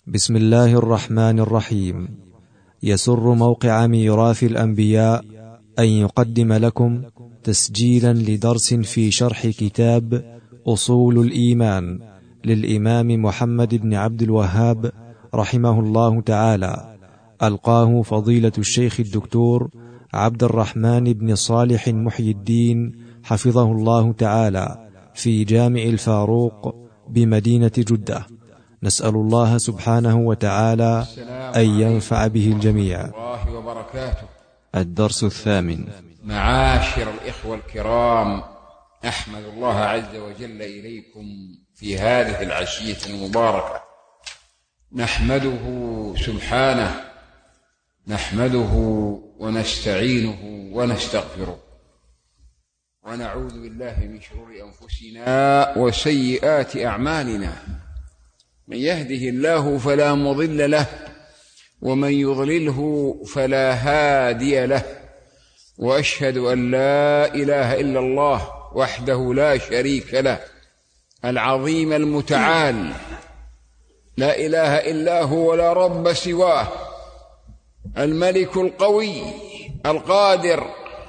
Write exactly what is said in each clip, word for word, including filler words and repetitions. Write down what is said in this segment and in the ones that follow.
بسم الله الرحمن الرحيم. يسر موقع ميراث الأنبياء أن يقدم لكم تسجيلا لدرس في شرح كتاب أصول الإيمان للإمام محمد بن عبد الوهاب رحمه الله تعالى، ألقاه فضيلة الشيخ الدكتور عبد الرحمن بن صالح محي الدين حفظه الله تعالى في جامع الفاروق بمدينة جدة. نسأل الله سبحانه وتعالى أن ينفع به الجميع. الله وبركاته. الدرس الثامن. معاشر الإخوة الكرام، أحمد الله عز وجل إليكم في هذه العشية المباركة، نحمده سبحانه، نحمده ونستعينه ونستغفره، ونعوذ بالله من شرور أنفسنا وسيئات أعمالنا. من يهده الله فلا مضل له، ومن يضلله فلا هادي له، وأشهد أن لا إله إلا الله وحده لا شريك له، العظيم المتعال، لا إله إلا هو ولا رب سواه، الملك القوي القادر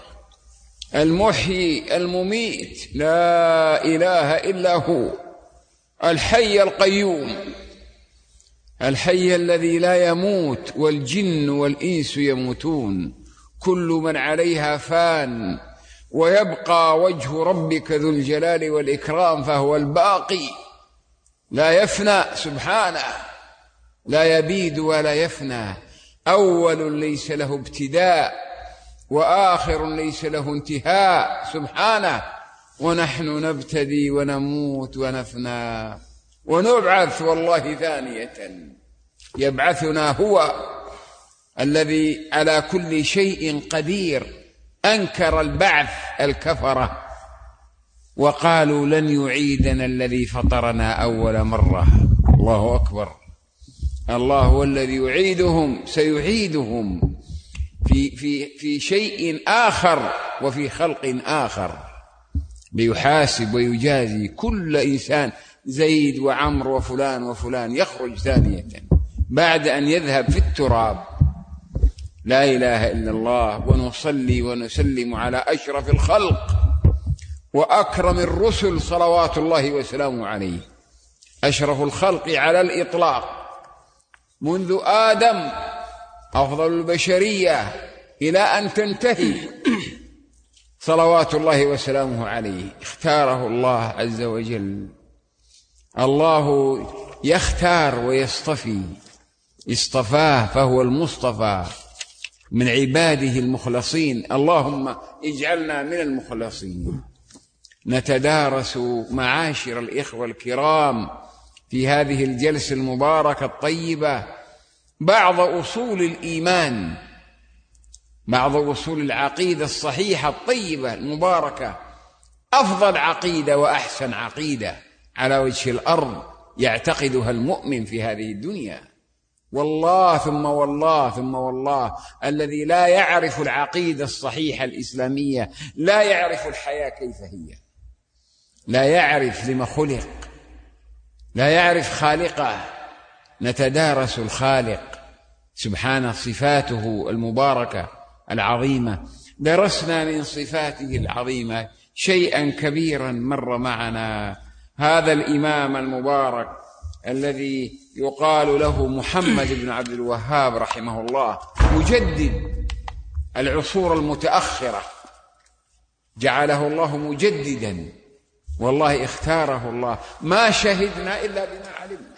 المحيي المميت، لا إله إلا هو، الحي القيوم، الحي الذي لا يموت، والجن والإنس يموتون، كل من عليها فان، ويبقى وجه ربك ذو الجلال والإكرام، فهو الباقي لا يفنى سبحانه، لا يبيد ولا يفنى، أول ليس له ابتداء، وآخر ليس له انتهاء سبحانه، ونحن نبتدي ونموت ونفنى ونبعث والله ثانية. يبعثنا هو الذي على كل شيء قدير. أنكر البعث الكفرة وقالوا لن يعيدنا الذي فطرنا أول مرة. الله أكبر. الله هو الذي يعيدهم، سيعيدهم في, في, في شيء آخر وفي خلق آخر، ليحاسب ويجازي كل إنسان. زيد وعمر وفلان وفلان يخرج ثانية بعد أن يذهب في التراب. لا إله إلا الله. ونصلي ونسلم على أشرف الخلق وأكرم الرسل صلوات الله وسلامه عليه، أشرف الخلق على الإطلاق منذ آدم، أفضل البشرية إلى أن تنتهي، صلوات الله وسلامه عليه. اختاره الله عز وجل. الله يختار ويصطفي، اصطفاه فهو المصطفى من عباده المخلصين. اللهم اجعلنا من المخلصين. نتدارس معاشر الإخوة الكرام في هذه الجلسة المباركة الطيبة بعض أصول الإيمان، بعض أصول العقيدة الصحيحة الطيبة المباركة، أفضل عقيدة وأحسن عقيدة على وجه الأرض يعتقدها المؤمن في هذه الدنيا. والله ثم والله ثم والله الذي لا يعرف العقيدة الصحيحة الإسلامية لا يعرف الحياة كيف هي، لا يعرف لما خلق، لا يعرف خالقه. نتدارس الخالق سبحانه، صفاته المباركة العظيمة. درسنا من صفاته العظيمة شيئا كبيرا مر معنا. هذا الإمام المبارك الذي يقال له محمد بن عبد الوهاب رحمه الله، مجدد العصور المتأخرة، جعله الله مجددا. والله اختاره الله. ما شهدنا إلا بما علمنا،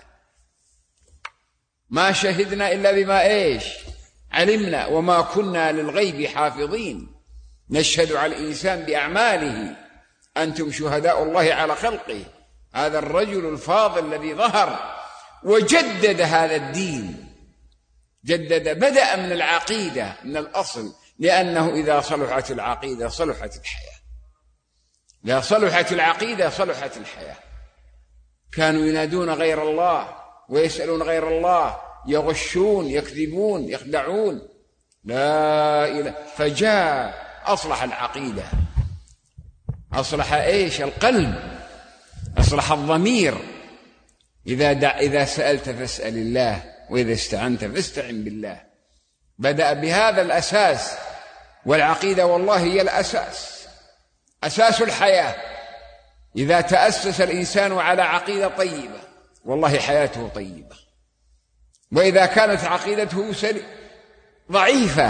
ما شهدنا إلا بما إيش علمنا، وما كنا للغيب حافظين. نشهد على الإنسان بأعماله. أنتم شهداء الله على خلقه. هذا الرجل الفاضل الذي ظهر وجدد هذا الدين، جدد، بدأ من العقيدة، من الأصل، لأنه إذا صلحت العقيدة صلحت الحياة. إذا صلحت العقيدة صلحت الحياة. كانوا ينادون غير الله ويسألون غير الله، يغشون يكذبون يخدعون. لا إله. فجاء أصلح العقيدة، أصلح إيش القلب، أصلح الضمير، إذا, دع إذا سألت فاسأل الله، وإذا استعنت فاستعن بالله. بدأ بهذا الأساس، والعقيدة والله هي الأساس، أساس الحياة. إذا تأسس الإنسان على عقيدة طيبة والله حياته طيبة، وإذا كانت عقيدته ضعيفة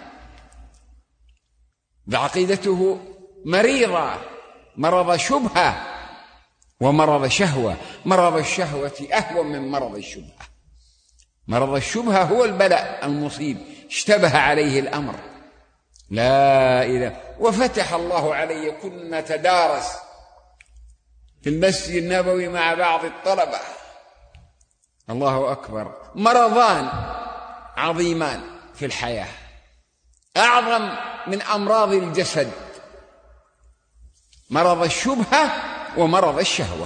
عقيدته مريضة، مرض شبهة ومرض شهوة. مرض الشهوة أهون من مرض الشبهة. مرض الشبهة هو البلاء المصيب، اشتبه عليه الأمر. لا إله. وفتح الله علي، كنا نتدارس في المسجد النبوي مع بعض الطلبة. الله أكبر. مرضان عظيمان في الحياة، أعظم من أمراض الجسد، مرض الشبهة ومرض الشهوة.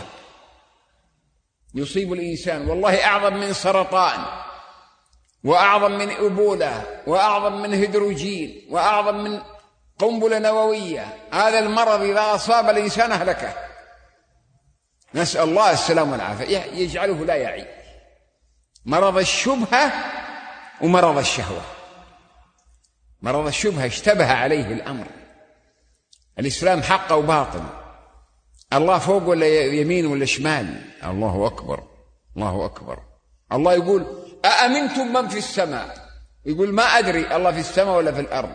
يصيب الإنسان والله أعظم من سرطان، وأعظم من إبولة، وأعظم من هيدروجين، وأعظم من قنبلة نووية. هذا المرض إذا أصاب الإنسان أهلكه، نسأل الله السلام والعافية، يجعله لا يعي. مرض الشبهة ومرض الشهوة. مرض الشبهة اشتبه عليه الأمر، الإسلام حق وباطل، الله فوق ولا يمين ولا شمال. الله أكبر، الله أكبر. الله يقول أأمنتم من في السماء، يقول ما أدري الله في السماء ولا في الأرض.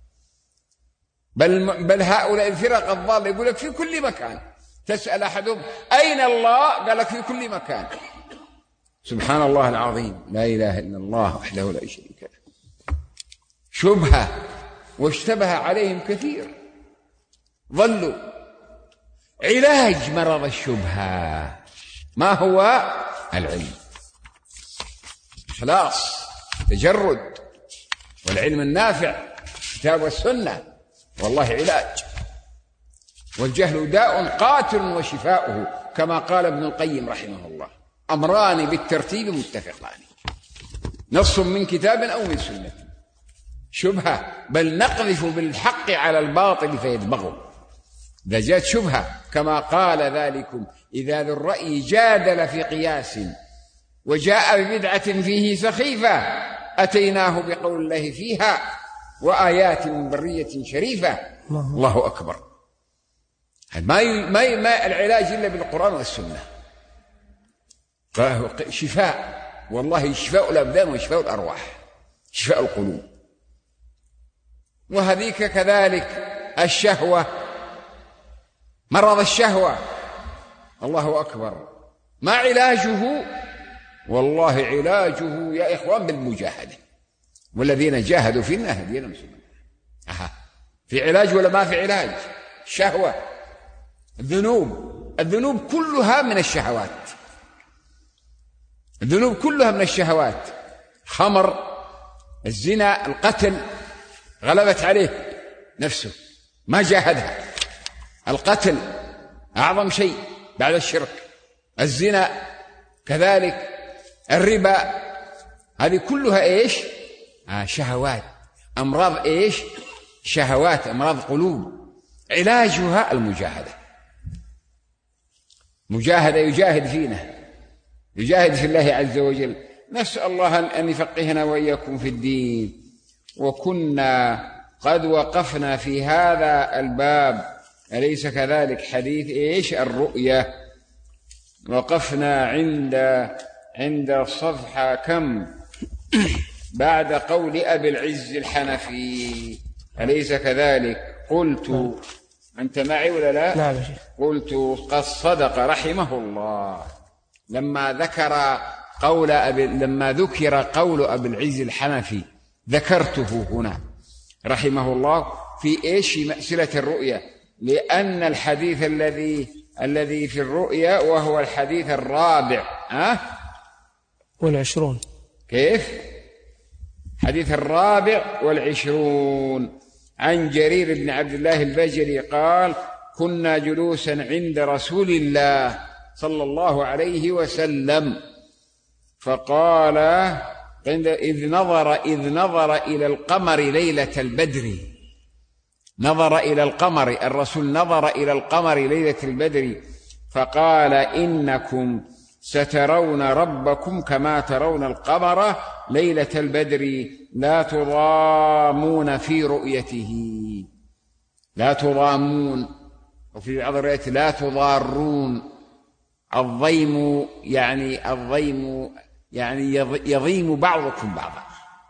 بل, بل هؤلاء الفرق الضالة يقول لك في كل مكان. تسأل أحدهم أين الله، قال لك في كل مكان. سبحان الله العظيم، لا إله إلا الله وحده لا شريك له. شبهة واشتبه عليهم كثير، ضلوا. علاج مرض الشبهة ما هو؟ العلم، إخلاص، تجرد، والعلم النافع، كتاب والسنة، والله علاج. والجهل داء قاتل وشفاؤه، كما قال ابن القيم رحمه الله: أمران بالترتيب متفقان، نص من كتاب أو من سنة. شبهة، بل نقذف بالحق على الباطل فيدمغه. إذا جاءت شبهة كما قال ذلكم إذا ذو الرأي جادل في قياس وجاء ببدعة فيه سخيفة أتيناه بقول الله فيها وآيات من برية شريفة. الله أكبر. ما ما ما العلاج إلا بالقرآن والسنة. شفاء، والله شفاء الأبدان وشفاء الأرواح، شفاء القلوب. وهذيك كذلك الشهوة، مرض الشهوة. الله أكبر. ما علاجه؟ والله علاجه يا إخوان بالمجاهدة، والذين جاهدوا فينا هدينا سبلا. أها، في علاج ولا ما في علاج؟ الشهوة، الذنوب، الذنوب كلها من الشهوات، الذنوب كلها من الشهوات. خمر، الزنا، القتل، غلبت عليه نفسه ما جاهدها. القتل أعظم شيء بعد الشرك، الزنا كذلك، الربا، هذه كلها إيش؟ آه شهوات، أمراض إيش؟ شهوات، أمراض قلوب. علاجها المجاهدة. مجاهدة، يجاهد فينا، يجاهد في الله عز وجل. نسأل الله أن يفقهنا وإياكم في الدين. وكنا قد وقفنا في هذا الباب، أليس كذلك؟ حديث إيش؟ الرؤية. وقفنا عند عند صفحة كم؟ بعد قول أبي العز الحنفي، أليس كذلك؟ قلت، أنت معي ولا لا؟ نعم يا شيخ. قلت قد صدق رحمه الله لما ذكر قول أبي لما ذكر قول أبي العز الحنفي، ذكرته هنا رحمه الله في إيش؟ في مسألة الرؤية، لأن الحديث الذي الذي في الرؤيا وهو الحديث الرابع أه؟ والعشرون. كيف؟ حديث الرابع والعشرون عن جرير بن عبد الله البجلي قال: كنا جلوسا عند رسول الله صلى الله عليه وسلم فقال إذ نظر إذ نظر إلى القمر ليلة البدر. نظر إلى القمر، الرسول نظر إلى القمر ليلة البدر فقال: إنكم سترون ربكم كما ترون القمر ليلة البدر لا تضامون في رؤيته. لا تضامون، وفي بعض الروايات لا تضارون. الضيم يعني الضيم يعني يضيم بعضكم بعضا.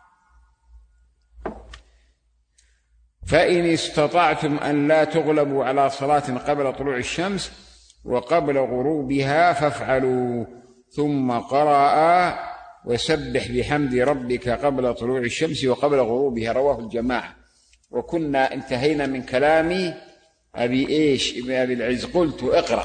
فإن استطعتم أن لا تغلبوا على صلاة قبل طلوع الشمس وقبل غروبها فافعلوا. ثم قرأ وسبح بحمد ربك قبل طلوع الشمس وقبل غروبها، رواه الجماعة. وكنا انتهينا من كلام أبي إيش ابن أبي العز. قلت اقرأ.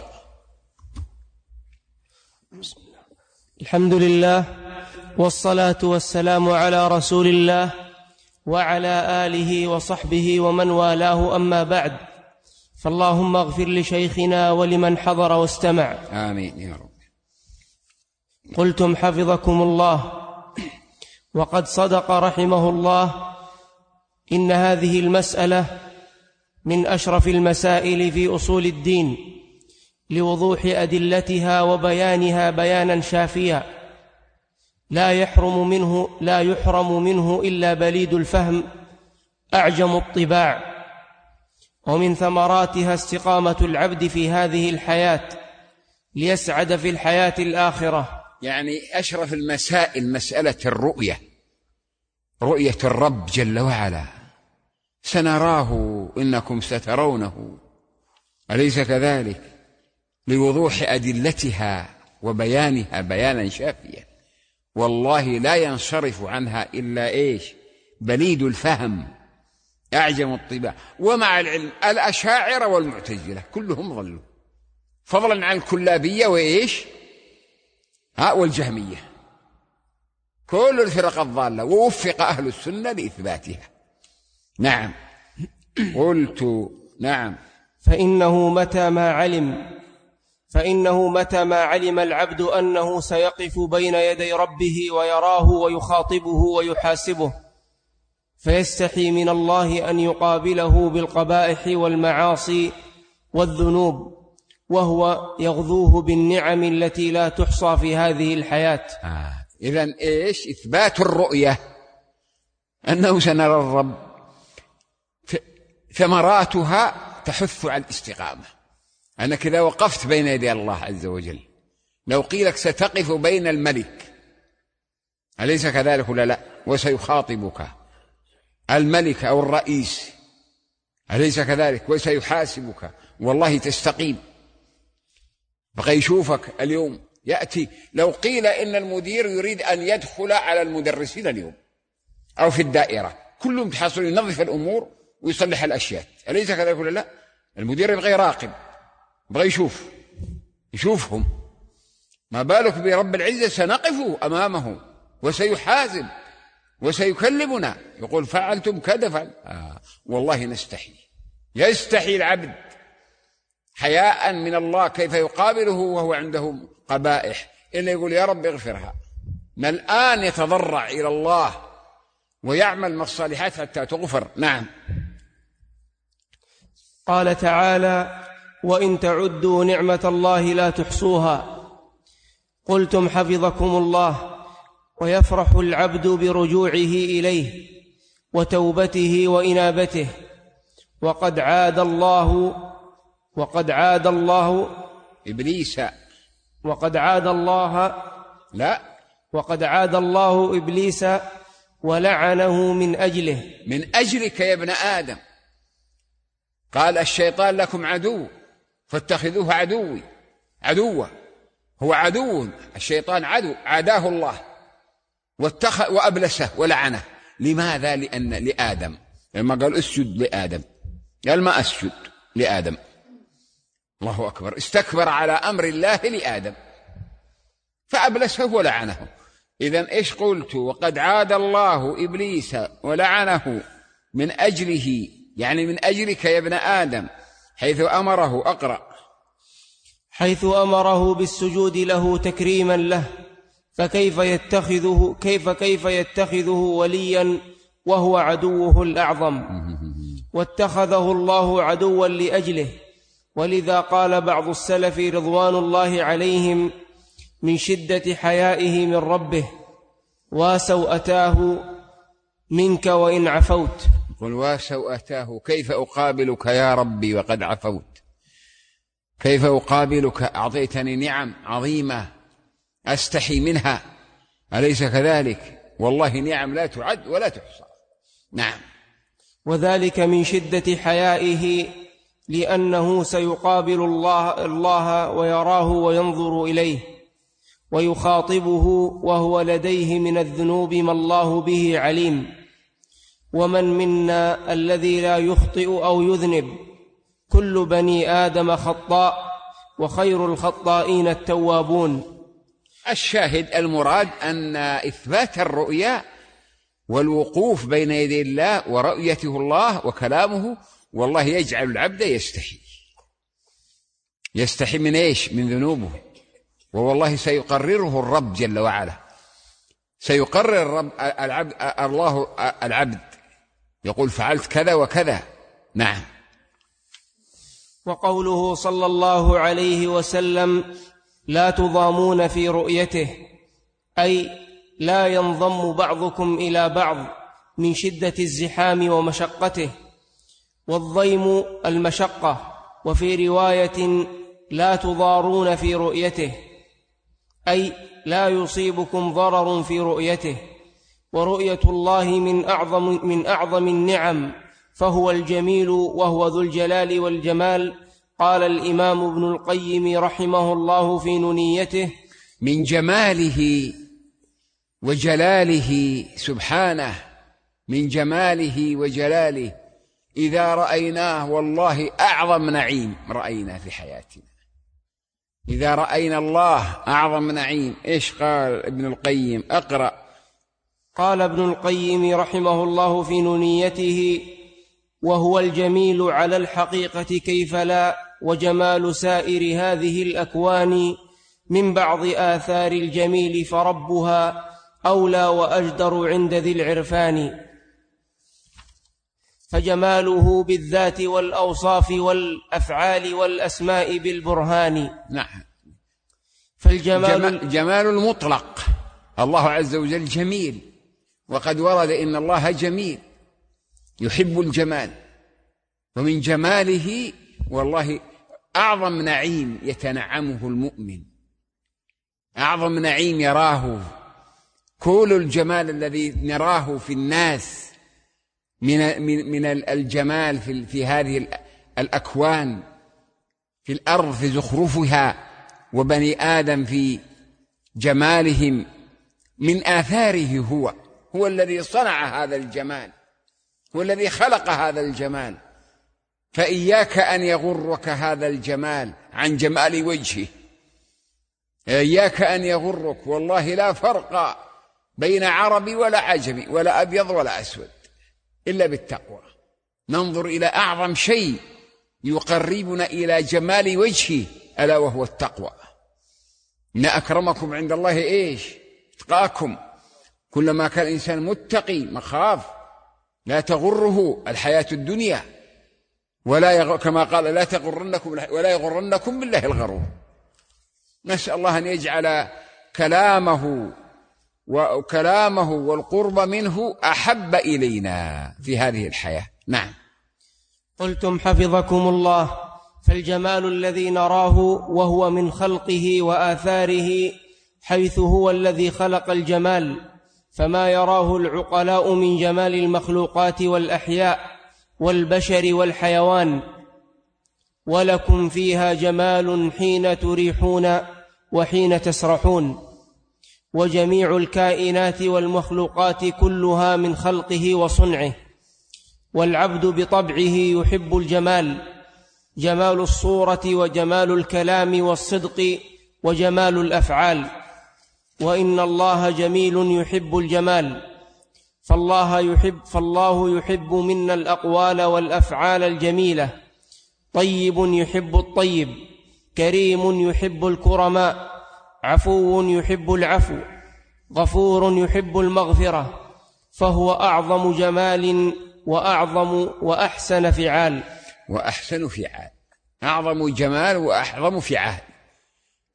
الحمد لله والصلاة والسلام على رسول الله وعلى آله وصحبه ومن والاه، أما بعد، فاللهم اغفر لشيخنا ولمن حضر واستمع. آمين يا رب. قلتم حفظكم الله: وقد صدق رحمه الله إن هذه المسألة من أشرف المسائل في أصول الدين لوضوح أدلتها وبيانها بيانا شافيا لا يحرم منه لا يحرم منه إلا بليد الفهم أعجم الطباع. ومن ثمراتها استقامة العبد في هذه الحياة ليسعد في الحياة الآخرة. يعني أشرف المسائل مسألة الرؤية، رؤية الرب جل وعلا. سنراه إنكم سترونه، أليس كذلك؟ لوضوح أدلتها وبيانها بيانا شافيا، والله لا ينصرف عنها إلا إيش؟ بليد الفهم أعجم الطباع. ومع العلم الأشاعرة والمعتزلة كلهم ضلوا، فضلا عن الكلابية وإيش ها والجهمية، كل الفرق الضالة، ووفق أهل السنة لإثباتها. نعم. قلت نعم. فإنه متى ما علم فإنه متى ما علم العبد أنه سيقف بين يدي ربه ويراه ويخاطبه ويحاسبه، فيستحي من الله أن يقابله بالقبائح والمعاصي والذنوب، وهو يغذوه بالنعم التي لا تحصى في هذه الحياة. آه. إذن إيش؟ إثبات الرؤية أنه سنرى الرب، ثمراتها تحث على الاستقامة. أنك إذا وقفت بين يدي الله عز وجل، لو قيلك ستقف بين الملك، أليس كذلك ولا لا؟ وسيخاطبك الملك أو الرئيس، أليس كذلك؟ وسيحاسبك، والله تستقيم. بقى يشوفك اليوم يأتي، لو قيل إن المدير يريد أن يدخل على المدرسين اليوم أو في الدائرة، كلهم تحصلوا ينظف الأمور ويصلح الأشياء، أليس كذلك ولا لا؟ المدير يبغى يراقب، يبغى يشوف يشوفهم، ما بالك برب العزة؟ سنقف أمامه وسيحاسب وسيكلمنا، يقول فعلتم كذا فعل. آه. والله نستحي، يستحي العبد حياء من الله كيف يقابله وهو عنده قبائح، إلا يقول يا رب اغفرها. من الآن يتضرع إلى الله ويعمل من الصالحات حتى تغفر. نعم. قال تعالى: وإن تعدوا نعمة الله لا تحصوها. قلتم حفظكم الله: ويفرح العبد برجوعه إليه وتوبته وإنابته، وقد عاد الله وقد عاد الله إبليس وقد عاد الله لا وقد عاد الله إبليس ولعنه من أجله. من أجلك يا ابن آدم. قال الشيطان لكم عدو فاتخذوه عدوي عدوة، هو عدو، الشيطان عدو، عاداه الله واتخذ وأبلسه ولعنه. لماذا؟ لأن لآدم، لما قال اسجد لآدم قال ما أسجد لآدم. الله أكبر، استكبر على أمر الله لآدم فأبلسه ولعنه. إذن إيش قلت؟ وقد عاد الله إبليس ولعنه من أجله، يعني من أجلك يا ابن آدم، حيث أمره. أقرأ: حيث أمره بالسجود له تكريما له، فكيف يتخذه كيف كيف يتخذه وليا وهو عدوه الأعظم، واتخذه الله عدوا لأجله. ولذا قال بعض السلف رضوان الله عليهم: من شدة حيائه من ربه وسوءتاه منك وإن عفوت. قل وسوءتاه كيف أقابلك يا ربي وقد عفوت؟ كيف أقابلك؟ أعطيتني نعم عظيمة أستحي منها، أليس كذلك؟ والله نعم لا تعد ولا تحصى. نعم. وذلك من شدة حيائه لأنه سيقابل الله, الله ويراه وينظر إليه ويخاطبه وهو لديه من الذنوب ما الله به عليم. ومن منا الذي لا يخطئ أو يذنب؟ كل بني آدم خطاء وخير الخطائين التوابون. الشاهد المراد أن إثبات الرؤيا والوقوف بين يدي الله ورؤيته الله وكلامه والله يجعل العبد يستحي. يستحي من إيش؟ من ذنوبه. ووالله سيقرره الرب جل وعلا، سيقرر الرب العبد الله العبد يقول فعلت كذا وكذا. نعم. وقوله صلى الله عليه وسلم لا تضامون في رؤيته، أي لا ينضم بعضكم إلى بعض من شدة الزحام ومشقته. والضيم المشقة. وفي رواية لا تضارون في رؤيته، أي لا يصيبكم ضرر في رؤيته. ورؤية الله من أعظم, من أعظم النعم، فهو الجميل وهو ذو الجلال والجمال. قال الإمام ابن القيم رحمه الله في نونيته: من جماله وجلاله سبحانه، من جماله وجلاله إذا رأيناه والله أعظم نعيم رأينا في حياتنا. إذا رأينا الله أعظم نعيم. إيش قال ابن القيم؟ أقرأ. قال ابن القيم رحمه الله في نونيته: وهو الجميل على الحقيقة كيف لا، وجمال سائر هذه الأكوان من بعض آثار الجميل فربها أولى وأجدر عند ذي العرفان. فجماله بالذات والأوصاف والأفعال والأسماء بالبرهان. نعم. فالجمال جمال, جمال المطلق. الله عز وجل جميل، وقد ورد إن الله جميل يحب الجمال. ومن جماله والله أعظم نعيم يتنعمه المؤمن، أعظم نعيم يراه. كل الجمال الذي نراه في الناس من من الجمال في في هذه الأكوان، في الأرض في زخرفها، وبني آدم في جمالهم، من آثاره هو هو الذي صنع هذا الجمال، هو الذي خلق هذا الجمال. فإياك أن يغرك هذا الجمال عن جمال وجهه، إياك أن يغرك. والله لا فرق بين عربي ولا عجمي ولا أبيض ولا أسود إلا بالتقوى. ننظر إلى أعظم شيء يقربنا إلى جمال وجهه، ألا وهو التقوى. إن أكرمكم عند الله إيش؟ اتقاكم. كلما كان الإنسان متقي مخاف لا تغره الحياة الدنيا، ولا يغ... كما قال لا تغرنكم ولا يغرنكم بالله الغرور. نسأل الله أن يجعل كلامه وكلامه والقرب منه أحب إلينا في هذه الحياة. نعم. قلتم حفظكم الله: فالجمال الذي نراه وهو من خلقه وآثاره، حيث هو الذي خلق الجمال، فما يراه العقلاء من جمال المخلوقات والأحياء والبشر والحيوان. ولكم فيها جمال حين تريحون وحين تسرحون. وجميع الكائنات والمخلوقات كلها من خلقه وصنعه. والعبد بطبعه يحب الجمال، جمال الصورة وجمال الكلام والصدق وجمال الأفعال. وإن الله جميل يحب الجمال، فالله يحب, فالله يحب منا الأقوال والأفعال الجميلة. طيب يحب الطيب، كريم يحب الكرماء، عفو يحب العفو، غفور يحب المغفرة. فهو أعظم جمال وأعظم وأحسن فعال. وأحسن فعال، أعظم جمال وأعظم فعال.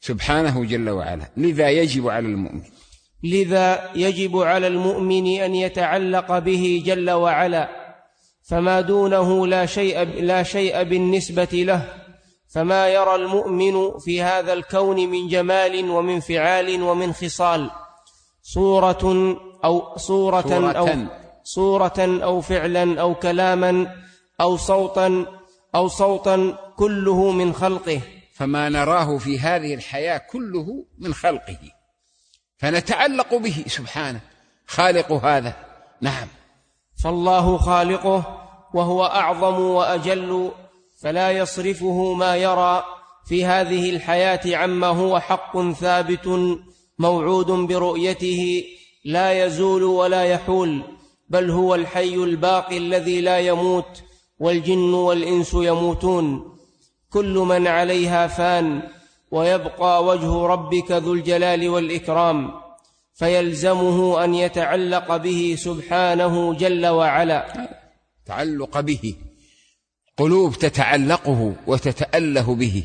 سبحانه جل وعلا. لذا يجب على المؤمن لذا يجب على المؤمن أن يتعلق به جل وعلا، فما دونه لا شيء, لا شيء بالنسبة له. فما يرى المؤمن في هذا الكون من جمال ومن فعال ومن خصال، صورة أو صورة, صورة أو صورة أو فعلا أو كلاما أو صوتا أو صوتا كله من خلقه. فما نراه في هذه الحياة كله من خلقه، فنتعلق به سبحانه، خالق هذا. نعم. فالله خالقه وهو أعظم وأجل، فلا يصرفه ما يرى في هذه الحياة عما هو حق ثابت موعود برؤيته لا يزول ولا يحول، بل هو الحي الباقي الذي لا يموت، والجن والإنس يموتون، كل من عليها فان، ويبقى وجه ربك ذو الجلال والإكرام، فيلزمه أن يتعلق به سبحانه جل وعلا. تعلق به، قلوب تتعلقه وتتأله به.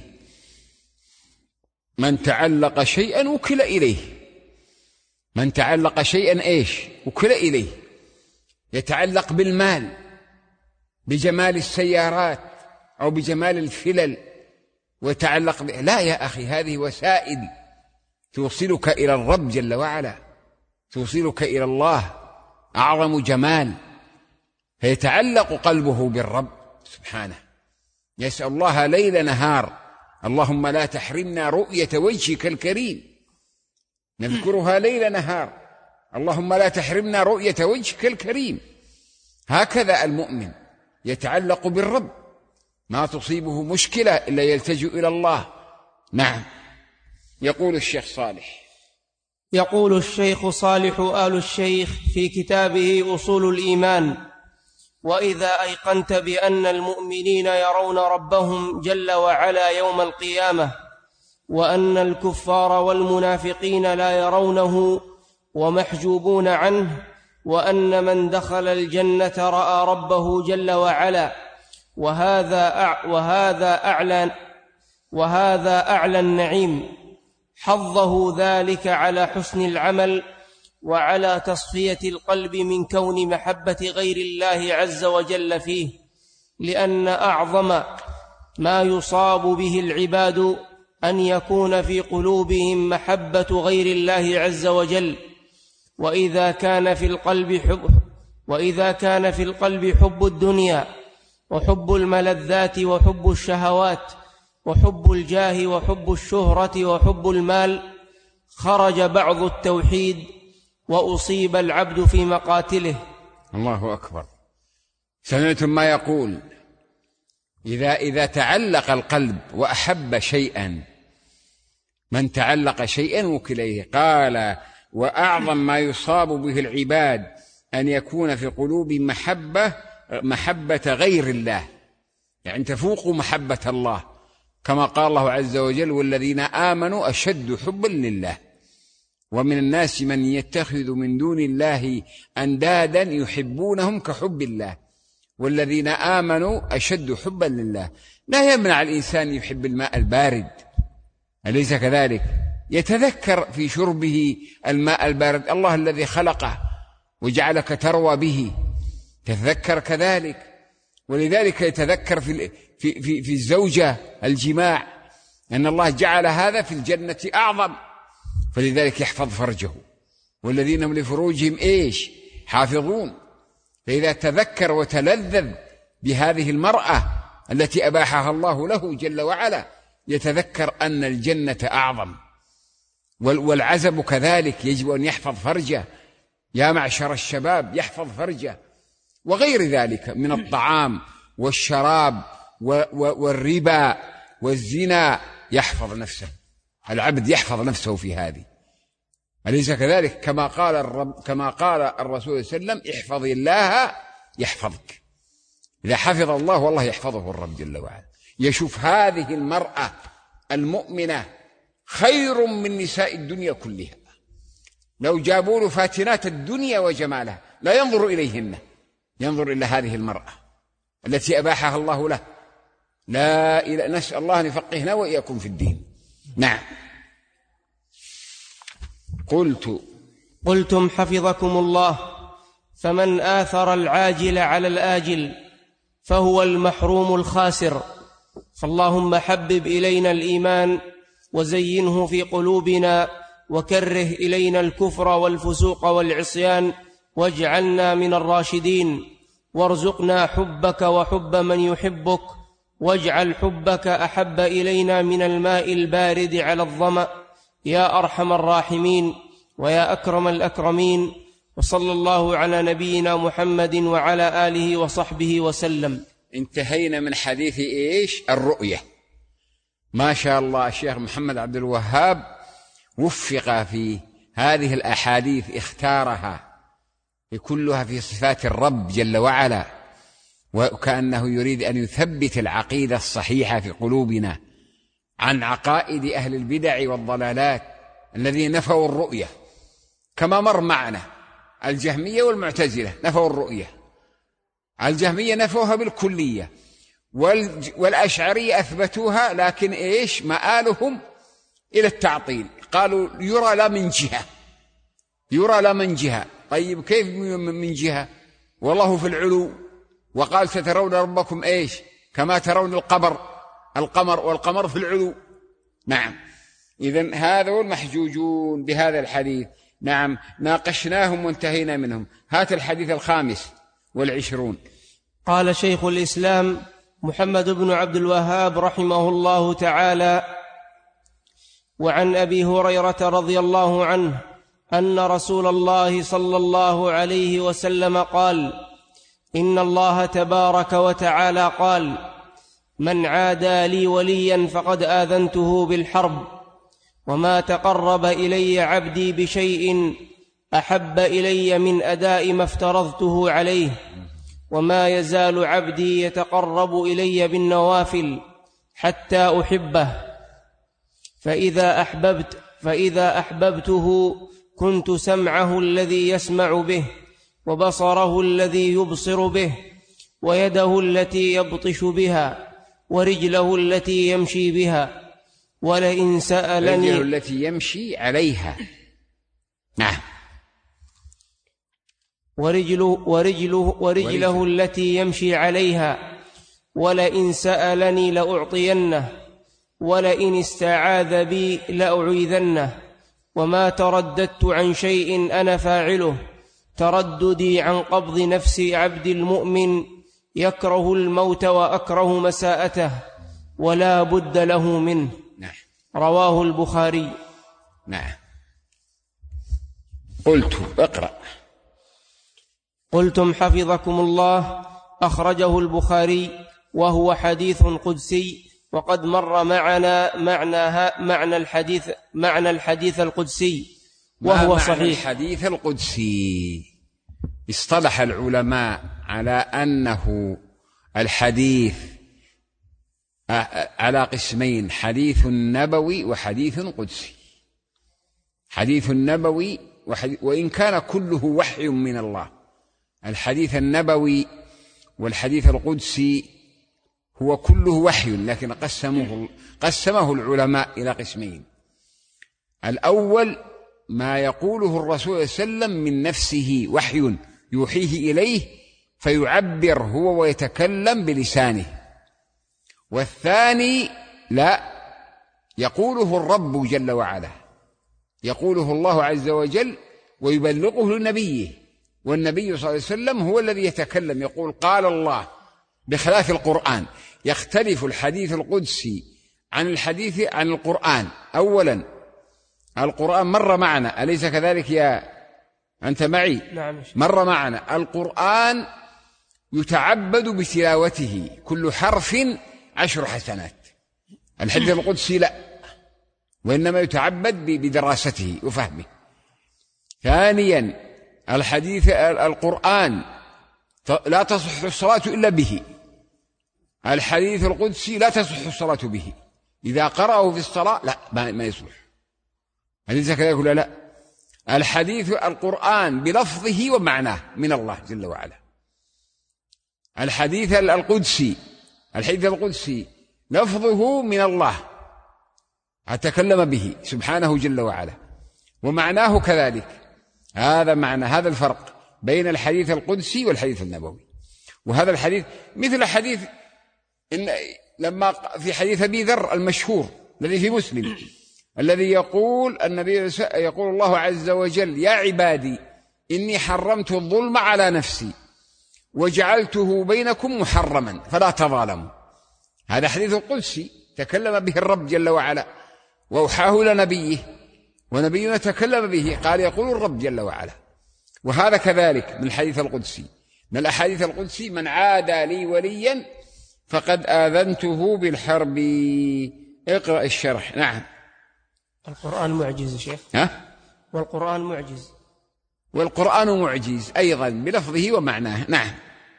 من تعلق شيئا وكل إليه، من تعلق شيئا إيش وكل إليه. يتعلق بالمال، بجمال السيارات أو بجمال الفلل ويتعلق به. لا يا أخي، هذه وسائل توصلك إلى الرب جل وعلا، توصلك إلى الله أعظم جمال. فيتعلق قلبه بالرب سبحانه، يسأل الله ليل نهار: اللهم لا تحرمنا رؤية وجهك الكريم. نذكرها ليل نهار: اللهم لا تحرمنا رؤية وجهك الكريم. هكذا المؤمن يتعلق بالرب، ما تصيبه مشكلة إلا يلتجئ إلى الله. نعم. يقول الشيخ صالح يقول الشيخ صالح آل الشيخ في كتابه أصول الإيمان: وإذا أيقنت بأن المؤمنين يرون ربهم جل وعلا يوم القيامة، وأن الكفار والمنافقين لا يرونه ومحجوبون عنه، وأن من دخل الجنة رأى ربه جل وعلا، وهذا أع وهذا أعلى وهذا أعلى النعيم، حظه ذلك على حسن العمل وعلى تصفية القلب من كون محبة غير الله عز وجل فيه، لأن أعظم ما يصاب به العباد أن يكون في قلوبهم محبة غير الله عز وجل. وإذا كان في القلب حب وإذا كان في القلب حب الدنيا وحب الملذات وحب الشهوات وحب الجاه وحب الشهرة وحب المال، خرج بعض التوحيد وأصيب العبد في مقاتله. الله أكبر. سمعتم ما يقول: إذا إذا تعلق القلب وأحب شيئا، من تعلق شيئا وكليه. قال: وأعظم ما يصاب به العباد أن يكون في قلوب محبة محبة غير الله، يعني تفوق محبة الله، كما قال الله عز وجل: والذين آمنوا أشد حبا لله. ومن الناس من يتخذ من دون الله أندادا يحبونهم كحب الله، والذين آمنوا أشد حبا لله. لا يمنع الإنسان يحب الماء البارد، أليس كذلك؟ يتذكر في شربه الماء البارد الله الذي خلقه وجعلك تروى به، تتذكر كذلك. ولذلك يتذكر في في في, في الزوجة الجماع، أن الله جعل هذا في الجنة أعظم، فلذلك يحفظ فرجه. والذين هم لفروجهم إيش؟ حافظون. فإذا تذكر وتلذذ بهذه المرأة التي أباحها الله له جل وعلا، يتذكر أن الجنة أعظم. والعزب كذلك يجب أن يحفظ فرجه، يا معشر الشباب يحفظ فرجه، وغير ذلك من الطعام والشراب والربا والزنا، يحفظ نفسه. العبد يحفظ نفسه في هذه، أليس كذلك؟ كما قال الرب كما قال الرسول صلى الله عليه وسلم: احفظ الله يحفظك. إذا حفظ الله والله يحفظه الرب جل وعلا. يشوف هذه المرأة المؤمنة خير من نساء الدنيا كلها، لو جابوا له فاتنات الدنيا وجمالها لا ينظر إليهن، ينظر إلى هذه المرأة التي أباحها الله له. لا إله، نسأل الله أن يفقهنا وإياكم في الدين. نعم. قلت قلتم حفظكم الله: فمن آثر العاجل على الآجل فهو المحروم الخاسر. فاللهم حبب إلينا الإيمان وزينه في قلوبنا وكره إلينا الكفر والفسوق والعصيان واجعلنا من الراشدين، وارزقنا حبك وحب من يحبك، واجعل حبك أحب إلينا من الماء البارد على الظمأ يا أرحم الراحمين ويا أكرم الأكرمين. وصلى الله على نبينا محمد وعلى آله وصحبه وسلم. انتهينا من حديث إيش؟ الرؤية. ما شاء الله الشيخ محمد عبد الوهاب وفق في هذه الأحاديث، اختارها كلها في صفات الرب جل وعلا، وكأنه يريد أن يثبت العقيدة الصحيحة في قلوبنا عن عقائد أهل البدع والضلالات الذين نفوا الرؤية، كما مر معنا الجهمية والمعتزلة نفوا الرؤية. الجهمية نفوها بالكلية، والأشعرية أثبتوها، لكن إيش مآلهم إلى التعطيل، قالوا يرى لا من جهة، يرى لا من جهة. طيب كيف من جهة؟ والله في العلو، وقال سترون ربكم إيش كما ترون القمر القمر والقمر في العلو. نعم، إذن هذا المحجوجون بهذا الحديث نعم ناقشناهم وانتهينا منهم. هات الحديث الخامس والعشرون. قال شيخ الإسلام محمد بن عبد الوهاب رحمه الله تعالى: وعن أبي هريرة رضي الله عنه أن رسول الله صلى الله عليه وسلم قال: إن الله تبارك وتعالى قال: من عادى لي وليا فقد آذنته بالحرب، وما تقرب إلي عبدي بشيء أحب إلي من أداء ما افترضته عليه، وما يزال عبدي يتقرب إلي بالنوافل حتى أحبه، فإذا أحببت فإذا أحببته كنت سمعه الذي يسمع به، وبصره الذي يبصر به، ويده التي يبطش بها، ورجله التي يمشي بها. ولئن سألني رجله التي يمشي عليها. نعم. ورجله, ورجله, ورجله التي يمشي عليها. ولئن سألني لأعطينه، ولئن استعاذ بي لأعيذنه. وما ترددت عن شيء أنا فاعله ترددي عن قبض نفس عبد المؤمن يكره الموت وأكره مساءته، ولا بد له منه. نعم. رواه البخاري. نعم. قلت اقرأ. قلتم حفظكم الله: أخرجه البخاري، وهو حديث قدسي، وقد مر معنا معنى معنى الحديث معنى الحديث القدسي، وهو صحيح. الحديث القدسي اصطلح العلماء على أنه الحديث على قسمين: حديث نبوي وحديث قدسي. حديث نبوي وحديث وإن كان كله وحي من الله، الحديث النبوي والحديث القدسي هو كله وحي، لكن قسمه قسمه العلماء إلى قسمين: الأول ما يقوله الرسول صلى الله عليه وسلم من نفسه، وحي يوحيه إليه فيعبر هو ويتكلم بلسانه. والثاني لا، يقوله الرب جل وعلا، يقوله الله عز وجل ويبلغه لنبيه، والنبي صلى الله عليه وسلم هو الذي يتكلم يقول قال الله، بخلاف القرآن. يختلف الحديث القدسي عن الحديث عن القرآن. أولا القرآن مر معنا، أليس كذلك يا أنت معي؟ نعم. مر معنا القرآن يتعبد بتلاوته، كل حرف عشر حسنات. الحديث القدسي لا، وإنما يتعبد بدراسته وفهمه. ثانيا الحديث القرآن لا تصح الصلاة إلا به، الحديث القدسي لا تصح الصلاة به، إذا قرأه في الصلاة لا ما يصلح. أليس كذلك ولا لا؟ الحديث القرآن بلفظه ومعناه من الله جل وعلا. الحديث القدسي الحديث القدسي لفظه من الله، أتكلم به سبحانه جل وعلا. ومعناه كذلك. هذا معنى هذا الفرق بين الحديث القدسي والحديث النبوي. وهذا الحديث مثل حديث إن لما في حديث أبي ذر المشهور الذي في مسلم، الذي يقول النبي يقول الله عز وجل: يا عبادي إني حرمت الظلم على نفسي وجعلته بينكم محرما فلا تظالموا. هذا حديث قدسي تكلم به الرب جل وعلا وأوحاه إلى نبيه، ونبينا تكلم به، قال يقول الرب جل وعلا. وهذا كذلك من الحديث القدسي. من الأحاديث القدسي: من عادى لي وليا فقد آذنته بالحرب. اقرأ الشرح. نعم. القرآن معجز يا شيخ. ها؟ والقرآن معجز. والقرآن معجز أيضا بلفظه ومعناه. نعم.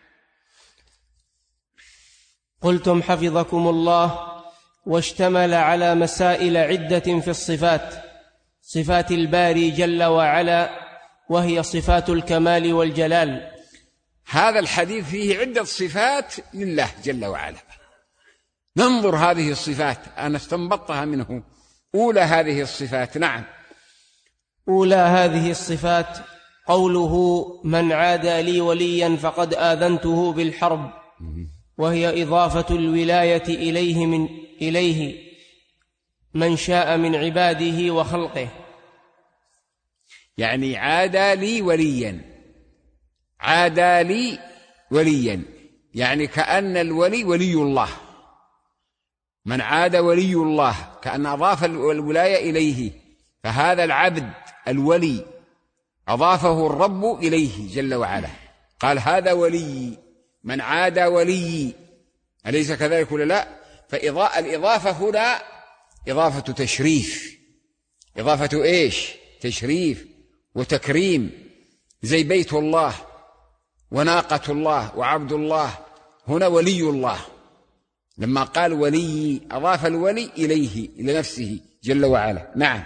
قلتم حفظكم الله: واشتمل على مسائل عدة في الصفات، صفات الباري جل وعلا، وهي صفات الكمال والجلال. هذا الحديث فيه عدة صفات لله جل وعلا. ننظر هذه الصفات، أنا استنبطتها منه. أولى هذه الصفات. نعم. أولى هذه الصفات قوله: من عادى لي وليا فقد آذنته بالحرب، وهي إضافة الولاية إليه من إليه من شاء من عباده وخلقه. يعني عادى لي وليا، عادى لي وليا، يعني كأن الولي ولي الله. من عاد ولي الله كأن أضاف الولاية إليه، فهذا العبد الولي أضافه الرب إليه جل وعلا، قال هذا ولي، من عاد ولي، أليس كذلك ولا لا؟ فالإضافة هنا إضافة تشريف، إضافة إيش؟ تشريف وتكريم، زي بيت الله وناقة الله وعبد الله، هنا ولي الله. لما قال ولي أضاف الولي إليه إلى نفسه جل وعلا. نعم.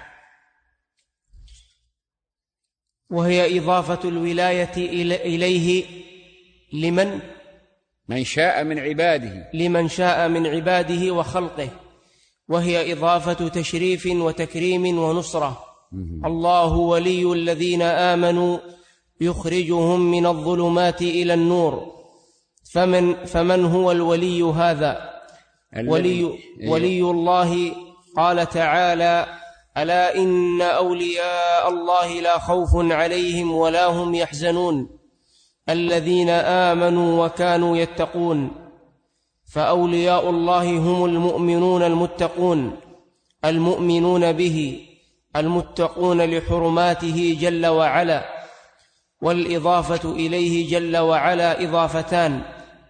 وهي إضافة الولاية إليه لمن من شاء من عباده لمن شاء من عباده وخلقه، وهي إضافة تشريف وتكريم ونصرة. الله ولي الذين آمنوا يخرجهم من الظلمات إلى النور. فمن, فمن هو الولي هذا؟ ولي, ولي الله قال تعالى: ألا إن أولياء الله لا خوف عليهم ولا هم يحزنون الذين آمنوا وكانوا يتقون. فأولياء الله هم المؤمنون المتقون، المؤمنون به، المتقون لحرماته جل وعلا. والإضافة إليه جل وعلا إضافتان: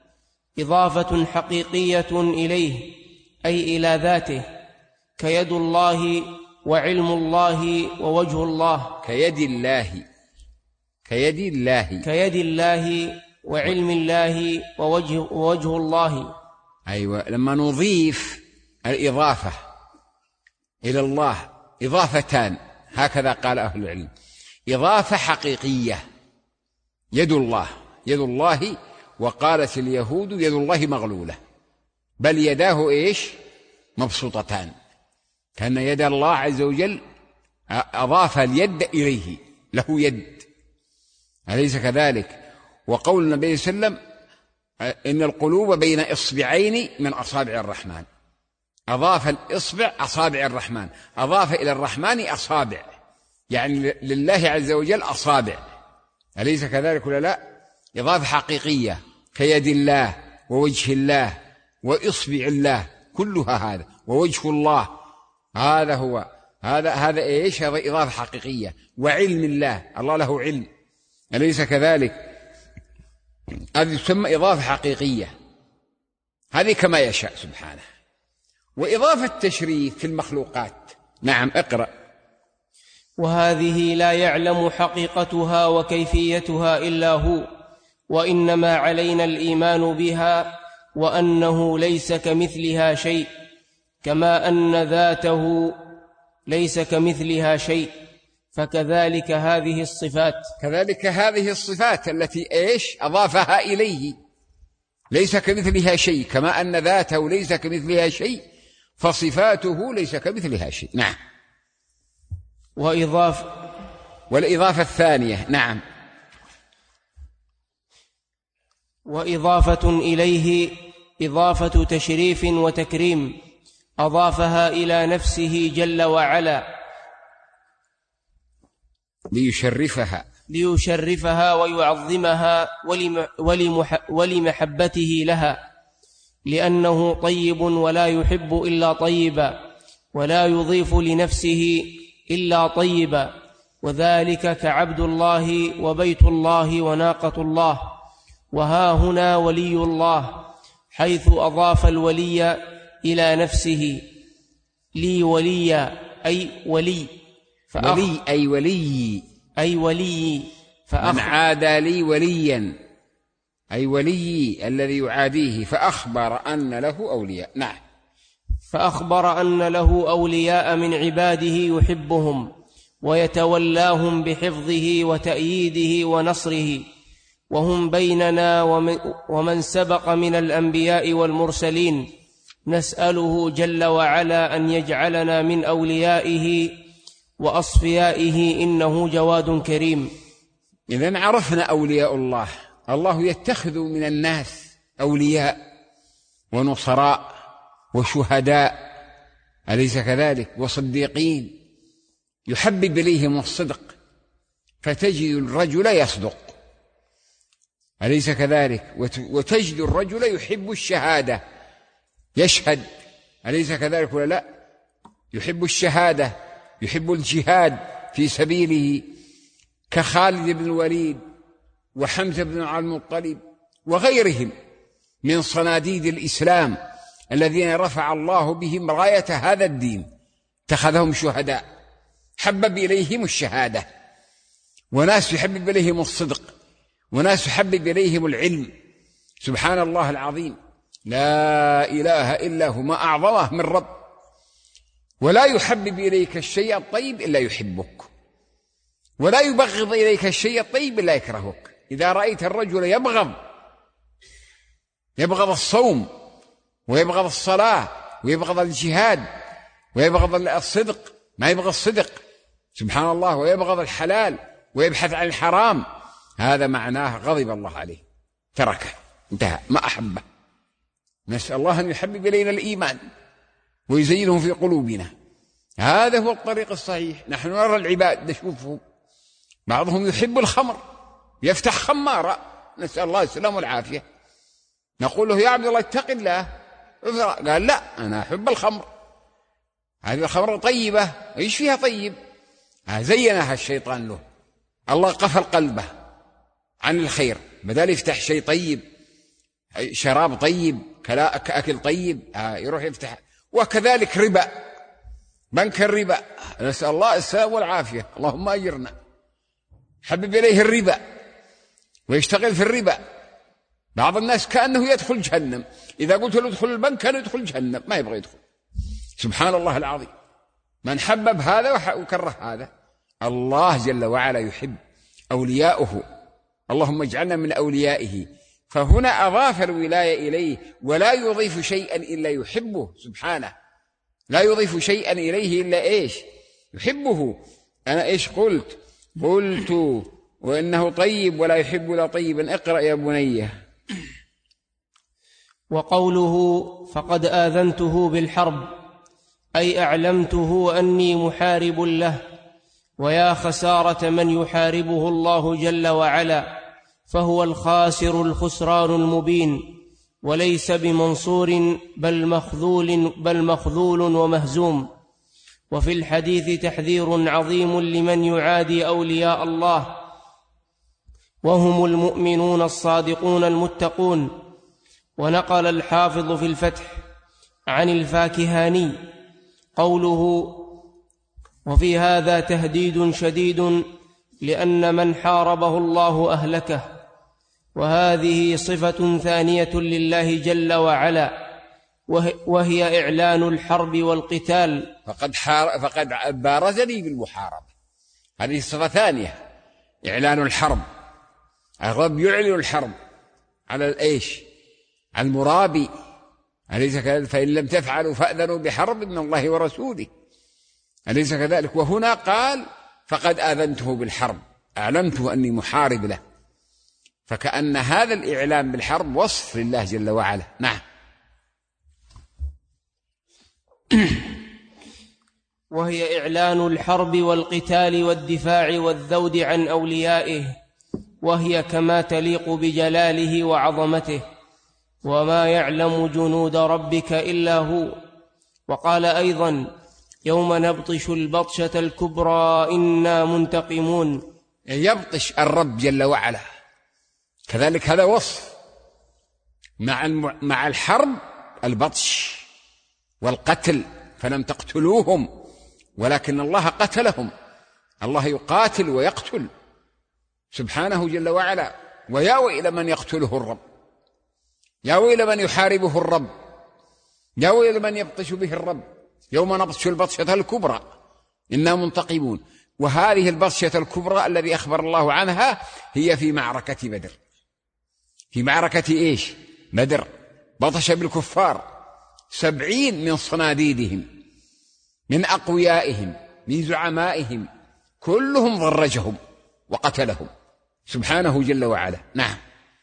إضافة حقيقية إليه أي إلى ذاته، كيد الله وعلم الله ووجه الله. كيد الله كيد الله كيد الله وعلم الله ووجه, ووجه الله. أيوة. لما نضيف الإضافة إلى الله إضافتان، هكذا قال أهل العلم: إضافة حقيقية يد الله، يد الله، وقالت اليهود يد الله مغلولة، بل يداه إيش؟ مبسوطتان، كأن يد الله عز وجل أضاف اليد إليه، له يد، أليس كذلك؟ وقول النبي صلى الله عليه وسلم: إن القلوب بين إصبعين من أصابع الرحمن. أضاف الإصبع أصابع الرحمن، أضاف إلى الرحمن أصابع، يعني لله عز وجل أصابع، أليس كذلك ولا لا؟ إضافة حقيقية كيد الله ووجه الله وإصبع الله، كلها هذا، ووجه الله، هذا هو هذا هذا إيش؟ هذا إضافة حقيقية. وعلم الله، الله له علم، أليس كذلك؟ هذه تسمى إضافة حقيقية، هذه كما يشاء سبحانه. وإضافة تشريف في المخلوقات. نعم. اقرأ. وهذه لا يعلم حقيقتها وكيفيتها إلا هو، وإنما علينا الإيمان بها، وأنه ليس كمثلها شيء، كما أن ذاته ليس كمثلها شيء، فكذلك هذه الصفات. كذلك هذه الصفات التي إيش؟ أضافها إليه، ليس كمثلها شيء، كما أن ذاته ليس كمثلها شيء، فصفاته ليس كمثلها شيء. نعم. وإضافة والإضافة الثانية نعم وإضافة إليه إضافة تشريف وتكريم أضافها إلى نفسه جل وعلا ليشرفها ليشرفها ويعظمها ولمحبته لها، لأنه طيب ولا يحب إلا طيبا، ولا يضيف لنفسه إلا طيبا، وذلك كعبد الله وبيت الله وناقة الله. وها هنا ولي الله، حيث أضاف الولي إلى نفسه، لي ولي أي ولي فأخ ولي أي ولي أي ولي فأخ من عادى لي وليا أي ولي الذي يعاديه، فأخبر أن له أولياء. نعم فأخبر أن له أولياء من عباده يحبهم ويتولاهم بحفظه وتأييده ونصره، وهم بيننا ومن سبق من الأنبياء والمرسلين. نسأله جل وعلا أن يجعلنا من أوليائه وأصفيائه، إنه جواد كريم. إذن عرفنا أولياء الله. الله يتخذ من الناس أولياء ونصراء وشهداء، أليس كذلك؟ وصديقين، يحبب إليهم الصدق، فتجد الرجل يصدق، أليس كذلك؟ وتجد الرجل يحب الشهادة، يشهد، أليس كذلك ولا لا؟ يحب الشهادة، يحب الجهاد في سبيله، كخالد بن الوليد وحمزة بن عبد المطلب وغيرهم من صناديد الإسلام الذين رفع الله بهم راية هذا الدين، اتخذهم شهداء، حبب إليهم الشهادة، وناس يحبب إليهم الصدق، وناس يحبب إليهم العلم. سبحان الله العظيم، لا إله إلا هو، ما أعظمه من رب. ولا يحبب إليك الشيء الطيب إلا يحبك، ولا يبغض إليك الشيء الطيب إلا يكرهك. إذا رأيت الرجل يبغض يبغض الصوم ويبغض الصلاة ويبغض الجهاد ويبغض الصدق، ما يبغض الصدق سبحان الله، ويبغض الحلال ويبحث عن الحرام، هذا معناه غضب الله عليه، تركه، انتهى، ما أحبه. نسأل الله أن يحبب إلينا الإيمان ويزينه في قلوبنا، هذا هو الطريق الصحيح. نحن نرى العباد نشوفهم، بعضهم يحب الخمر، يفتح خمارة، نسأل الله السلام والعافية، نقول له يا عبد الله اتق الله، قال لا أنا أحب الخمر، هذه الخمر طيبة، إيش فيها طيب؟ زينها الشيطان له، الله قفل قلبه عن الخير، بدل يفتح شيء طيب، شراب طيب، أكل طيب، يروح يفتح. وكذلك ربا، بنك الربا، نسأل الله السلام والعافية، اللهم أجرنا، حبب إليه الربا ويشتغل في الربا. بعض الناس كأنه يدخل جهنم، إذا قلت له ادخل البنك كان يدخل جهنم، ما يبغى يدخل. سبحان الله العظيم، من حبب هذا وكره هذا. الله جل وعلا يحب أولياؤه، اللهم اجعلنا من أوليائه. فهنا أضاف الولاية إليه، ولا يضيف شيئا إلا يحبه سبحانه، لا يضيف شيئا إليه إلا إيش؟ يحبه. أنا إيش قلت؟ قلت وإنه طيب ولا يحب إلا طيبا. اقرأ يا بني. وقوله فقد آذنته بالحرب، أي أعلمته أني محارب له، ويا خسارة من يحاربه الله جل وعلا، فهو الخاسر الخسران المبين، وليس بمنصور بل مخذول, بل مخذول ومهزوم. وفي الحديث تحذير عظيم لمن يعادي أولياء الله، وهم المؤمنون الصادقون المتقون. ونقل الحافظ في الفتح عن الفاكهاني قوله وفي هذا تهديد شديد لأن من حاربه الله أهلكه. وهذه صفة ثانية لله جل وعلا، وهي إعلان الحرب والقتال. فقد, فقد بارزني بالمحاربة، هذه صفة ثانية، إعلان الحرب. الرب يعلن الحرب على الإيش؟ على المرابي، أليس كذلك؟ فإن لم تفعلوا فأذنوا بحرب من الله ورسوله. أليس كذلك؟ وهنا قال فقد آذنته بالحرب، أعلمته أني محارب له، فكأن هذا الإعلام بالحرب وصف لله جل وعلا. نعم. وهي إعلان الحرب والقتال والدفاع والذود عن أوليائه، وهي كما تليق بجلاله وعظمته، وما يعلم جنود ربك إلا هو. وقال أيضا يوم نبطش البطشة الكبرى إنا منتقمون. يبطش الرب جل وعلا، كذلك هذا وصف مع مع الحرب البطش والقتل، فلم تقتلوهم ولكن الله قتلهم. الله يقاتل ويقتل سبحانه جل وعلا. ويا ويل من يقتله الرب، يا ويل من يحاربه الرب، يا ويل من يبطش به الرب. يوم نبطش البطشة الكبرى إنا منتقمون. وهذه البطشة الكبرى الذي أخبر الله عنها هي في معركة بدر. في معركة إيش؟ بدر. بطش بالكفار سبعين من صناديدهم، من أقويائهم، من زعمائهم، كلهم ضرجهم وقتلهم سبحانه جل وعلا. نعم.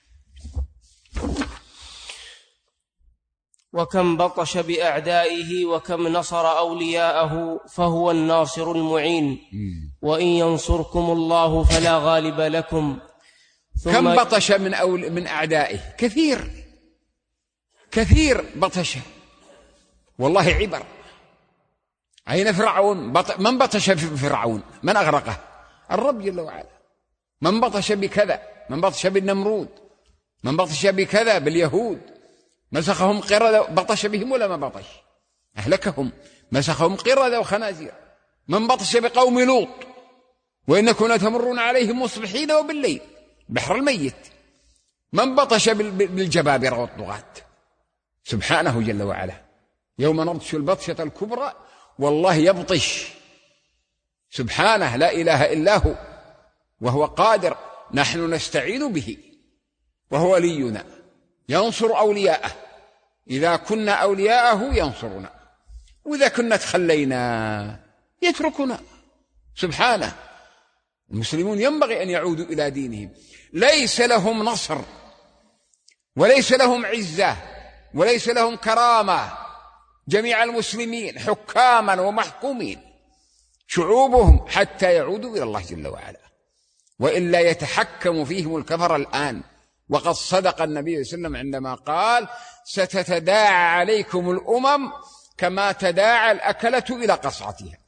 وكم بطش بأعدائه وكم نصر أولياءه، فهو الناصر المعين. وإن ينصركم الله فلا غالب لكم. كم بطش من, أول من أعدائه؟ كثير كثير بطش، والله عبر. أين فرعون؟ بط... من بطش فرعون؟ من أغرقه؟ الرب جل وعلا. من بطش بكذا؟ من بطش بالنمرود؟ من بطش بكذا باليهود؟ مسخهم قردة، بطش بهم ولا ما بطش؟ أهلكهم، مسخهم قردة وخنازير. من بطش بقوم لوط وإنكم لتمرون عليهم مصبحين وبالليل، بحر الميت. من بطش بالجبابرة والطغاة سبحانه جل وعلا. يوم نبطش البطشة الكبرى، والله يبطش سبحانه، لا إله إلا هو، وهو قادر. نحن نستعين به وهو ولينا، ينصر أولياءه. إذا كنا أولياءه ينصرنا، وإذا كنا تخلينا يتركنا سبحانه. المسلمون ينبغي أن يعودوا إلى دينهم. ليس لهم نصر وليس لهم عزة وليس لهم كرامة. جميع المسلمين حكاما ومحكومين شعوبهم حتى يعودوا إلى الله جل وعلا، وإلا يتحكم فيهم الكفر الآن. وقد صدق النبي صلى الله عليه وسلم عندما قال ستتداعى عليكم الأمم كما تداعى الأكلة إلى قصعتها.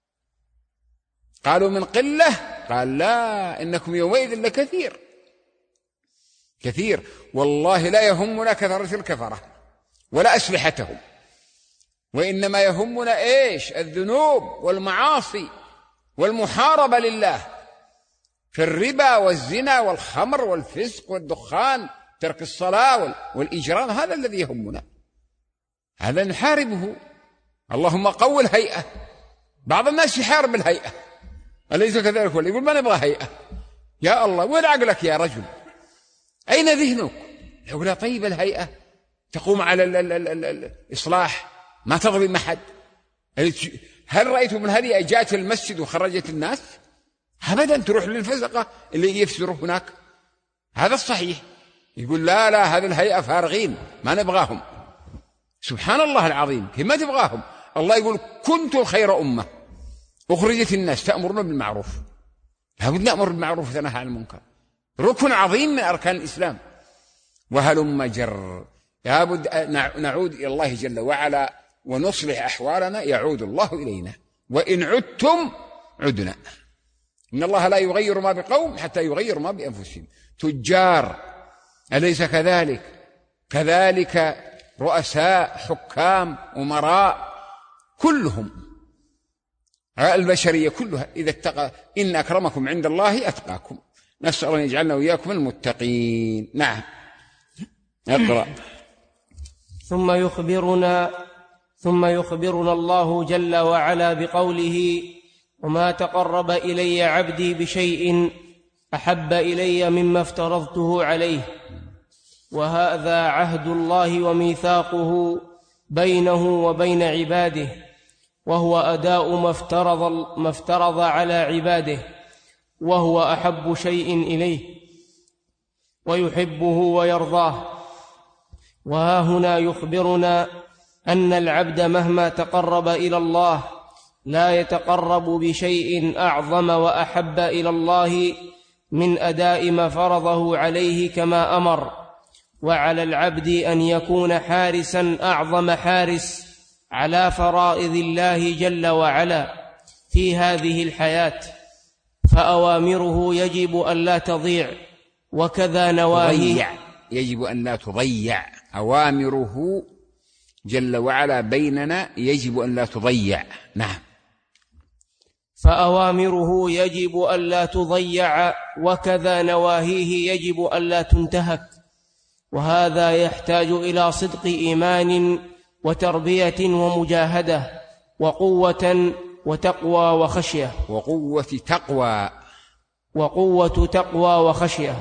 قالوا من قلة؟ قال لا، إنكم يومئذ لكثير كثير. والله لا يهمنا كثرة الكفرة ولا أسلحتهم، وإنما يهمنا إيش؟ الذنوب والمعاصي والمحاربة لله في الربا والزنا والخمر والفسق والدخان، ترك الصلاة والإجرام. هذا الذي يهمنا، هذا نحاربه. اللهم قوي الهيئة. بعض الناس يحارب الهيئة، أليس كذلك؟ ولا يقول ما نبغى هيئة. يا الله، وين عقلك يا رجل؟ أين ذهنك؟ يقول طيب الهيئة تقوم على ال ال ال ال الإصلاح، ما تظلم أحد. هل رأيتم من هذه جاءت المسجد وخرجت الناس؟ أبدا، تروح للفزقة اللي يفسروا هناك. هذا الصحيح. يقول لا لا، هذه الهيئة فارغين ما نبغاهم. سبحان الله العظيم، كيف ما تبغاهم؟ الله يقول كنتم خير أمة أخرجت الناس تأمرون بالمعروف. لابد نأمر بالمعروف وننهى عن المنكر، ركن عظيم من أركان الإسلام. وهلم جر، لابد نعود إلى الله جل وعلا ونصلح أحوالنا، يعود الله إلينا. وإن عدتم عدنا. إن الله لا يغير ما بقوم حتى يغيروا ما بأنفسهم. تجار، أليس كذلك؟ كذلك رؤساء، حكام، أمراء، كلهم البشرية كلها إذا اتقى إن أكرمكم عند الله أتقاكم. نسأل أن يجعلنا وإياكم المتقين. نعم، اقرأ. ثم يخبرنا ثم يخبرنا الله جل وعلا بقوله وما تقرب إلي عبدي بشيء أحب إلي مما افترضته عليه. وهذا عهد الله وميثاقه بينه وبين عباده، وهو أداء ما افترض, ما افترض على عباده، وهو أحب شيء إليه ويحبه ويرضاه. وها هنا يخبرنا أن العبد مهما تقرب إلى الله لا يتقرب بشيء أعظم وأحب إلى الله من أداء ما فرضه عليه كما أمر. وعلى العبد أن يكون حارسا أعظم حارس على فرائض الله جل وعلا في هذه الحياة، فأوامره يجب أن لا تضيع، وكذا نواهيه يجب أن لا تضيع. أوامره جل وعلا بيننا يجب أن لا تضيع. نعم. فأوامره يجب أن لا تضيع، وكذا نواهيه يجب أن لا تنتهك. وهذا يحتاج إلى صدق إيمان وتربية ومجاهدة وقوة وتقوى وخشية وقوة تقوى وقوة تقوى وخشية.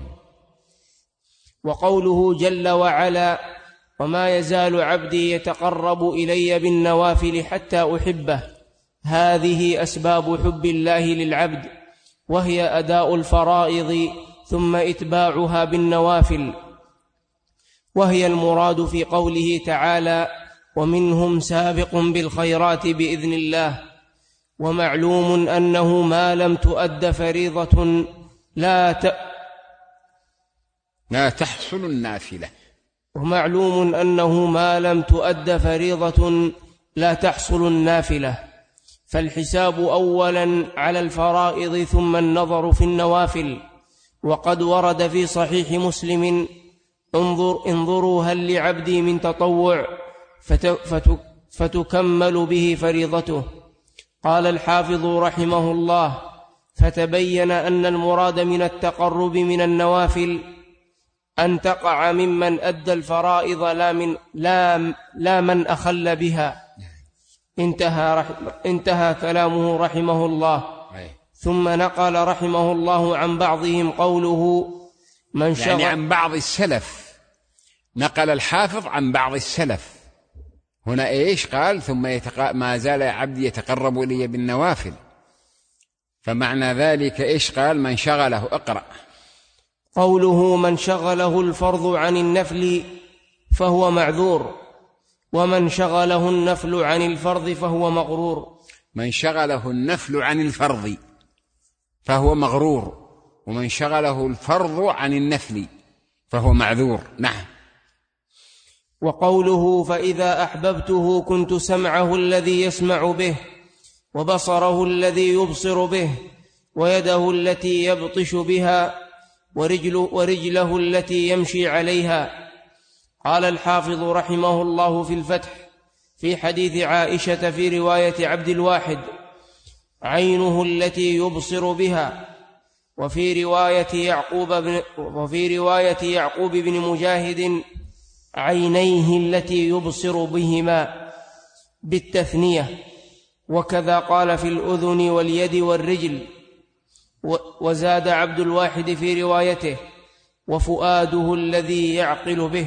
وقوله جل وعلا: وما يزال عبدي يتقرب إلي بالنوافل حتى أحبه، هذه أسباب حب الله للعبد، وهي أداء الفرائض ثم إتباعها بالنوافل، وهي المراد في قوله تعالى: ومنهم سابق بالخيرات بإذن الله. ومعلوم أنه ما لم تؤد فريضة لا ت... لا تحصل النافلة ومعلوم أنه ما لم تؤد فريضة لا تحصل النافلة، فالحساب أولا على الفرائض ثم النظر في النوافل. وقد ورد في صحيح مسلم: انظر انظروا هل لعبدي من تطوع فت... فت... فتكمل به فريضته. قال الحافظ رحمه الله: فتبين أن المراد من التقرب من النوافل أن تقع ممن أدى الفرائض لا, من لا, لا من أخل بها. انتهى, رح... انتهى كلامه رحمه الله. ثم نقل رحمه الله عن بعضهم قوله: من شغل يعني عن بعض السلف. نقل الحافظ عن بعض السلف هنا إيش قال؟ ثم يتق... ما زال عبدي يتقرب إلي بالنوافل، فمعنى ذلك إيش قال؟ من شغله. اقرأ. قوله: من شغله الفرض عن النفل فهو معذور، ومن شغله النفل عن الفرض فهو مغرور. من شغله النفل عن الفرض فهو مغرور، ومن شغله الفرض عن النفل فهو معذور. نعم. وقوله: فإذا أحببته كنت سمعه الذي يسمع به، وبصره الذي يبصر به، ويده التي يبطش بها، ورجله, ورجله التي يمشي عليها. قال الحافظ رحمه الله في الفتح في حديث عائشة في رواية عبد الواحد: عينه التي يبصر بها. وفي رواية يعقوب بن, وفي رواية يعقوب بن مجاهد: عينيه التي يبصر بهما بالتثنية. وكذا قال في الأذن واليد والرجل. وزاد عبد الواحد في روايته: وفؤاده الذي يعقل به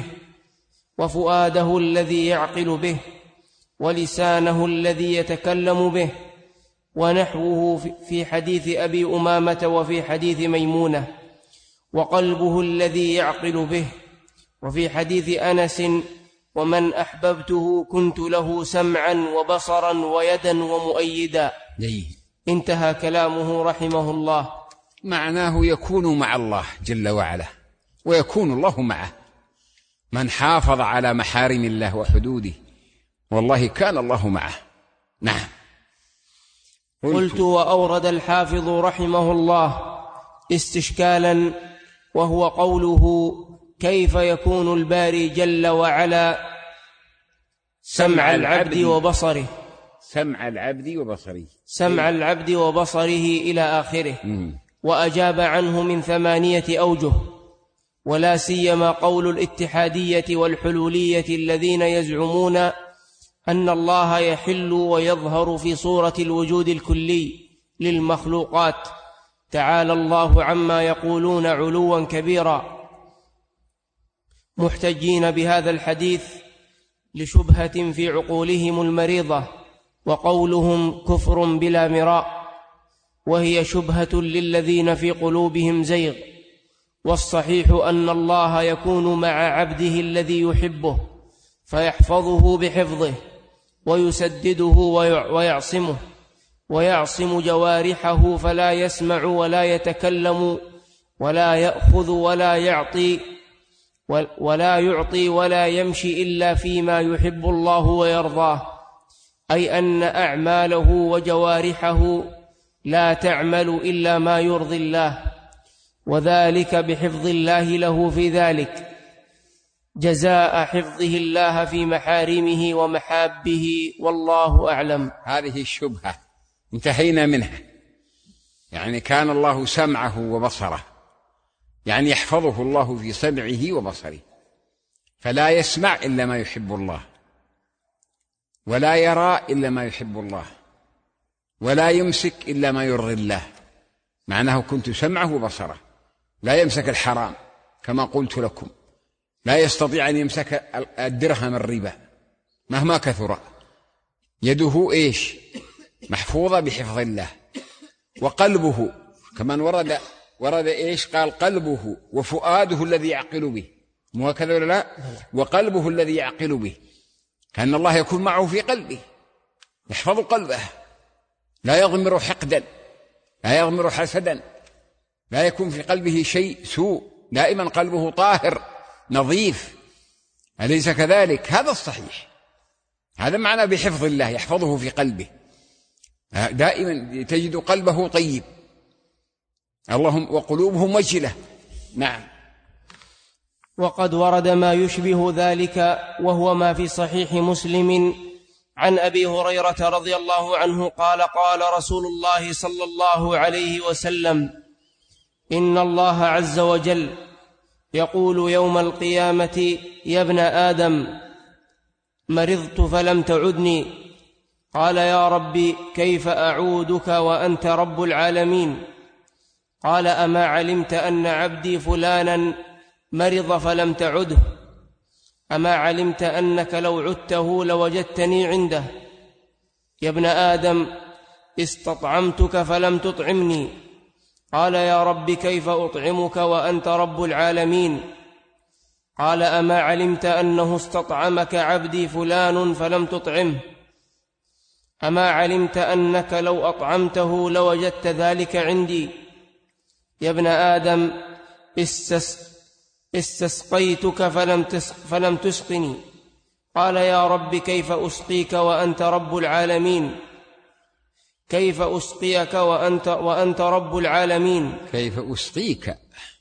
وفؤاده الذي يعقل به ولسانه الذي يتكلم به، ونحوه في حديث أبي أمامة وفي حديث ميمونة. وقلبه الذي يعقل به، وفي حديث أنس: ومن أحببته كنت له سمعا وبصرا ويدا ومؤيدا. انتهى كلامه رحمه الله. معناه يكون مع الله جل وعلا ويكون الله معه. من حافظ على محارم الله وحدوده والله كان الله معه. نعم. قلت, قلت وأورد الحافظ رحمه الله استشكالا، وهو قوله: كيف يكون الباري جل وعلا سمع العبد وبصره سمع العبد وبصره سمع العبد وبصره إلى آخره. وأجاب عنه من ثمانية أوجه، ولا سيما قول الاتحادية والحلولية الذين يزعمون أن الله يحل ويظهر في صورة الوجود الكلي للمخلوقات، تعالى الله عما يقولون علوا كبيرا، محتجين بهذا الحديث لشبهة في عقولهم المريضة، وقولهم كفر بلا مراء، وهي شبهة للذين في قلوبهم زيغ. والصحيح أن الله يكون مع عبده الذي يحبه فيحفظه بحفظه ويسدده ويعصمه ويعصم جوارحه فلا يسمع ولا يتكلم ولا يأخذ ولا يعطي ولا يعطي ولا يمشي إلا فيما يحب الله ويرضاه، أي أن أعماله وجوارحه لا تعمل إلا ما يرضي الله، وذلك بحفظ الله له في ذلك جزاء حفظه الله في محارمه ومحابه، والله أعلم. هذه الشبهة انتهينا منها. يعني كان الله سمعه وبصره، يعني يحفظه الله في سمعه وبصره، فلا يسمع إلا ما يحب الله، ولا يرى إلا ما يحب الله، ولا يمسك إلا ما يرضي الله. معناه كنت سمعه وبصره، لا يمسك الحرام كما قلت لكم، لا يستطيع أن يمسك الدرهم الربا مهما كثر. يده إيش؟ محفوظة بحفظ الله. وقلبه كمان ورد ورد إيش؟ قال قلبه وفؤاده الذي يعقل به، مو هكذا ولا لا؟ وقلبه الذي يعقل به، كأن الله يكون معه في قلبه، يحفظ قلبه، لا يضمر حقدا، لا يضمر حسدا، لا يكون في قلبه شيء سوء، دائما قلبه طاهر نظيف، أليس كذلك؟ هذا الصحيح، هذا معنى بحفظ الله، يحفظه في قلبه، دائما تجد قلبه طيب، اللهم وقلوبهم وجلة. نعم. وقد ورد ما يشبه ذلك، وهو ما في صحيح مسلم عن أبي هريرة رضي الله عنه قال: قال رسول الله صلى الله عليه وسلم: إن الله عز وجل يقول يوم القيامة: يا ابن آدم، مرضت فلم تعدني. قال: يا ربي، كيف أعودك وأنت رب العالمين؟ قال: أما علمت أن عبدي فلانا مرض فلم تعده؟ أما علمت أنك لو عدته لوجدتني عنده؟ يا ابن آدم، استطعمتك فلم تطعمني. قال: يا رب، كيف أطعمك وأنت رب العالمين؟ قال: أما علمت أنه استطعمك عبدي فلان فلم تطعمه؟ أما علمت أنك لو أطعمته لوجدت ذلك عندي؟ يا ابن آدم، استس استسقيتك فلم, تسق فلم تسقني. قال: يا رب، كيف أسقيك وأنت رب العالمين؟ كيف أسقيك وأنت, وأنت رب العالمين؟ كيف أسقيك؟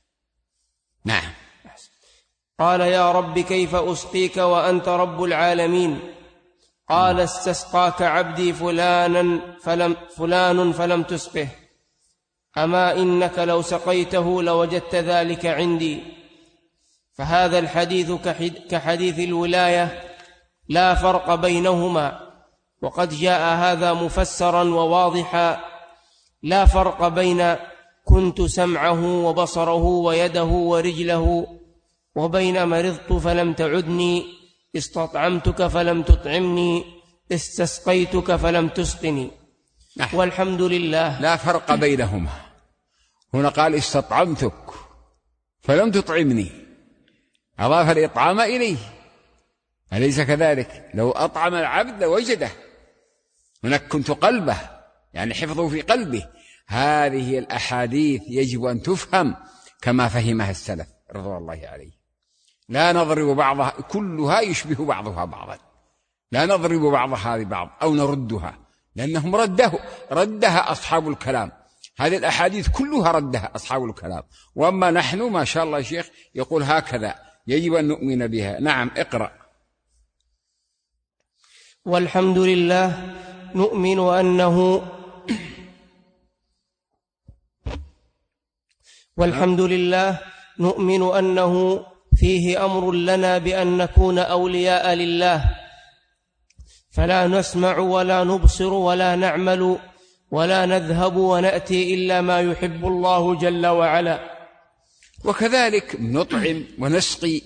نعم. قال: يا رب، كيف أسقيك وأنت رب العالمين؟ قال: استسقاك عبدي فلانا فلم فلان فلم تسقه. أما إنك لو سقيته لوجدت ذلك عندي. فهذا الحديث كحديث الولاية لا فرق بينهما، وقد جاء هذا مفسرا وواضحا، لا فرق بين كنت سمعه وبصره ويده ورجله وبين مرضت فلم تعدني، استطعمتك فلم تطعمني، استسقيتك فلم تسقني. نحن. والحمد لله. لا فرق بينهما. هنا قال استطعمتك فلم تطعمني، أضاف الإطعام إليه، أليس كذلك؟ لو أطعم العبد وجده. هناك كنت قلبه، يعني حفظه في قلبه. هذه الأحاديث يجب أن تفهم كما فهمها السلف رضوان الله عليه، لا نضرب بعضها، كلها يشبه بعضها بعضا، لا نضرب بعضها ببعض أو نردها، لأنهم رده ردها أصحاب الكلام، هذه الأحاديث كلها ردها أصحاب الكلام. وأما نحن ما شاء الله شيخ يقول هكذا، يجب أن نؤمن بها. نعم، اقرأ. والحمد لله نؤمن أنه والحمد لله نؤمن أنه فيه أمر لنا بأن نكون أولياء لله، فلا نسمع ولا نبصر ولا نعمل ولا نذهب ونأتي إلا ما يحب الله جل وعلا. وكذلك نطعم ونسقي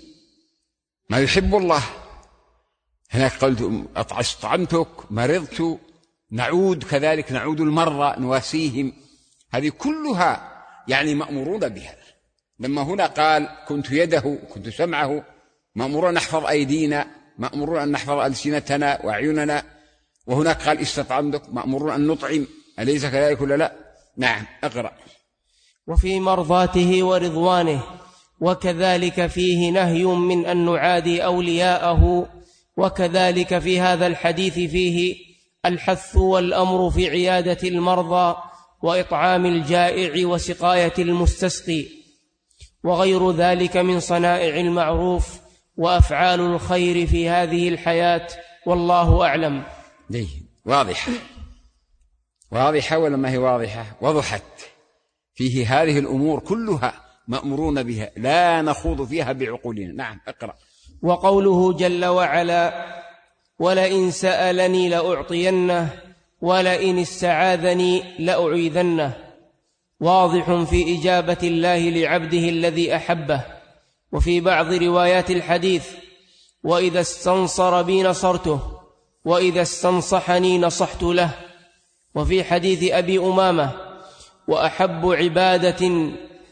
ما يحب الله. هناك قلت أطعمتك، مرضت، نعود كذلك، نعود المرة نواسيهم، هذه كلها يعني مأمورون بها. لما هنا قال كنت يده كنت سمعه، مأمورون أن نحفظ أيدينا، مأمورون أن نحفظ ألسنتنا وأعيننا. وهناك قال استطعمتك، مأمورون أن نطعم، أليس كذلك ولا لا؟ نعم. اقرأ. وفي مرضاته ورضوانه، وكذلك فيه نهي من أن نعادي أولياءه، وكذلك في هذا الحديث فيه الحث والأمر في عيادة المرضى وإطعام الجائع وسقاية المستسقي وغير ذلك من صنائع المعروف وأفعال الخير في هذه الحياة، والله أعلم. جيد. واضحة واضحة ولا ما هي واضحة؟ وضحت. فيه هذه الأمور كلها مأمورون بها، لا نخوض فيها بعقولنا. نعم. اقرأ. وقوله جل وعلا ولئن سألني لأعطينه ولئن استعاذني لأعيذنه، واضح في إجابة الله لعبده الذي أحبه. وفي بعض روايات الحديث وإذا استنصر بي نصرته وإذا استنصحني نصحت له. وفي حديث أبي أمامة وأحب عبادة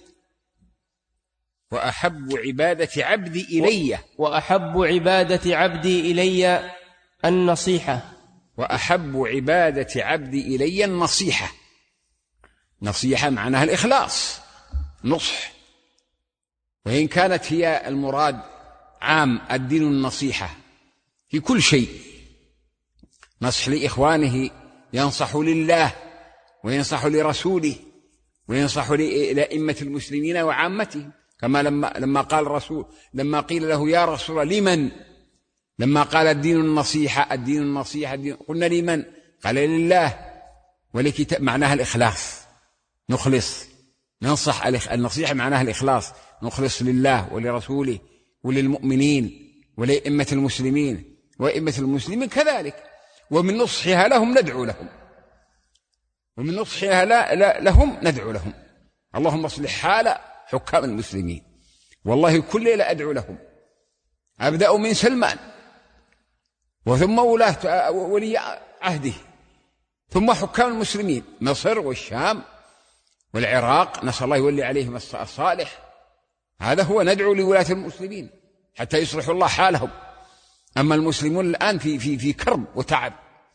وأحب عبادة عبدي إلي وأحب عبادة عبدي إلي النصيحة وأحب عبادة عبدي إلي النصيحة. نصيحة معناها الإخلاص، نصح، وإن كانت هي المراد عام الدين النصيحة في كل شيء، نصح لإخوانه، ينصح لله وينصح لرسوله وينصح لأئمة المسلمين وعامتهم، كما لما لما قال الرسول لما قيل له يا رسول لمن، لما قال الدين النصيحة الدين النصيحة الدين، قلنا لمن؟ قال لله ولكتاب، معناها الإخلاص، نخلص ننصح. النصيحة معناها الإخلاص، نخلص لله ولرسوله وللمؤمنين ولأئمة المسلمين وأئمة المسلمين كذلك. ومن نصحها لهم ندعو لهم ومن نصحها لا لا لهم ندعو لهم. اللهم اصلح حال حكام المسلمين، والله كل ليلة أدعو لهم، أبدأ من سلمان وثم ولاة ولي عهده ثم حكام المسلمين، مصر والشام والعراق، نسأل الله يولي عليهم الصالح. هذا هو ندعو لولاة المسلمين حتى يصلحوا الله حالهم. أما المسلمون الآن في في في كرب وتعب،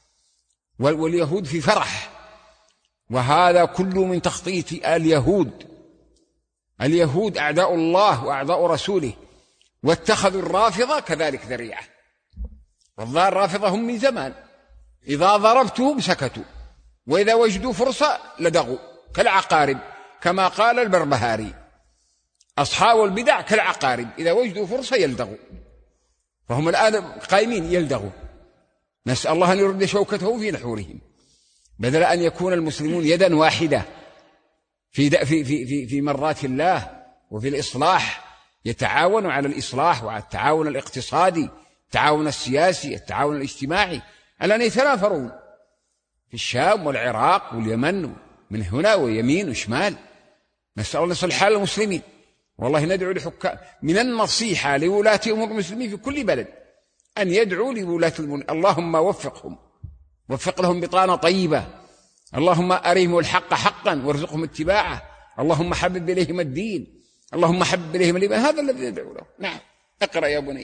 واليهود في فرح، وهذا كله من تخطيط اليهود. اليهود أعداء الله وأعداء رسوله، واتخذوا الرافضة كذلك ذريعة. والله الرافضة هم من زمان، إذا ضربتهم سكتوا، وإذا وجدوا فرصة لدغوا كالعقارب، كما قال البربهاري أصحاب البدع كالعقارب إذا وجدوا فرصة يلدغوا. فهم الآن قائمين يلدغوا، نسأل الله أن يرد شوكته في نحورهم، بدل أن يكون المسلمون يدا واحدة في في في في مرات الله وفي الإصلاح، يتعاون على الإصلاح وعلى التعاون الاقتصادي، التعاون السياسي، التعاون الاجتماعي، على أن يتنافرون في الشام والعراق واليمن، من هنا ويمين وشمال. نسأل الله يصلح حال المسلمين. والله ندعو لحكام، من النصيحة لولاة أمور المسلمين في كل بلد أن يدعوا لولاة المسلمين، اللهم وفقهم، وفق لهم بطانة طيبة، اللهم أريهم الحق حقا وارزقهم اتباعه، اللهم حبب إليهم الدين، اللهم حبب إليهم الإيمان. هذا الذي ندعو له. نعم. اقرأ يا بني.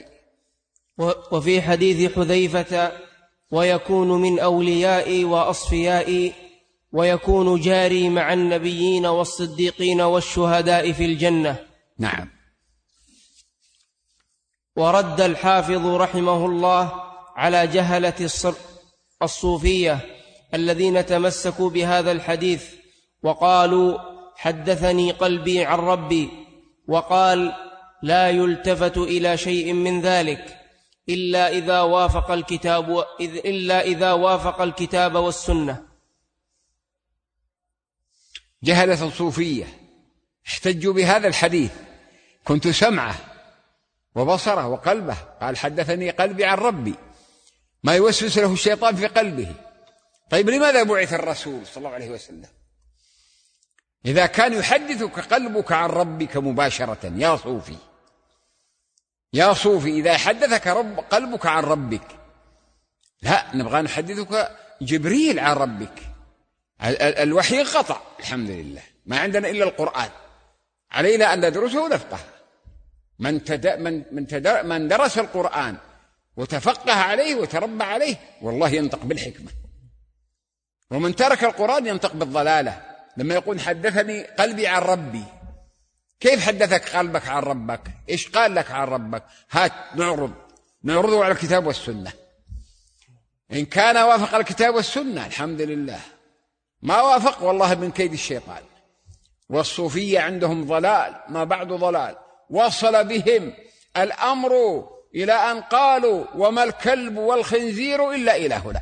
وفي حديث حذيفة ويكون من أوليائي وأصفيائي ويكون جاري مع النبيين والصديقين والشهداء في الجنة. نعم. ورد الحافظ رحمه الله على جهلة الصوفية الذين تمسكوا بهذا الحديث وقالوا حدثني قلبي عن ربي، وقال لا يلتفت إلى شيء من ذلك إلا إذا وافق الكتاب إلا إذا وافق الكتاب والسنة. جهلة الصوفية احتجوا بهذا الحديث، كنت سمعه وبصره وقلبه، قال حدثني قلبي عن ربي، ما يوسوس له الشيطان في قلبه. طيب لماذا بعث الرسول صلى الله عليه وسلم إذا كان يحدثك قلبك عن ربك مباشرة؟ يا صوفي يا صوفي إذا حدثك رب قلبك عن ربك، لا، نبغى نحدثك جبريل عن ربك. الوحي انقطع الحمد لله، ما عندنا إلا القرآن، علينا أن ندرسه ونفقه. من, تد... من... من, تد... من درس القرآن وتفقه عليه وتربى عليه والله ينطق بالحكمة، ومن ترك القرآن ينطق بالضلالة. لما يقول حدثني قلبي عن ربي، كيف حدثك قلبك عن ربك؟ إيش قال لك عن ربك؟ هات نعرض نعرضه على الكتاب والسنة. إن كان وافق الكتاب والسنة الحمد لله، ما وافق والله من كيد الشيطان. والصوفية عندهم ضلال ما بعد ضلال، وصل بهم الأمر إلى أن قالوا وما الكلب والخنزير إلا إلهنا.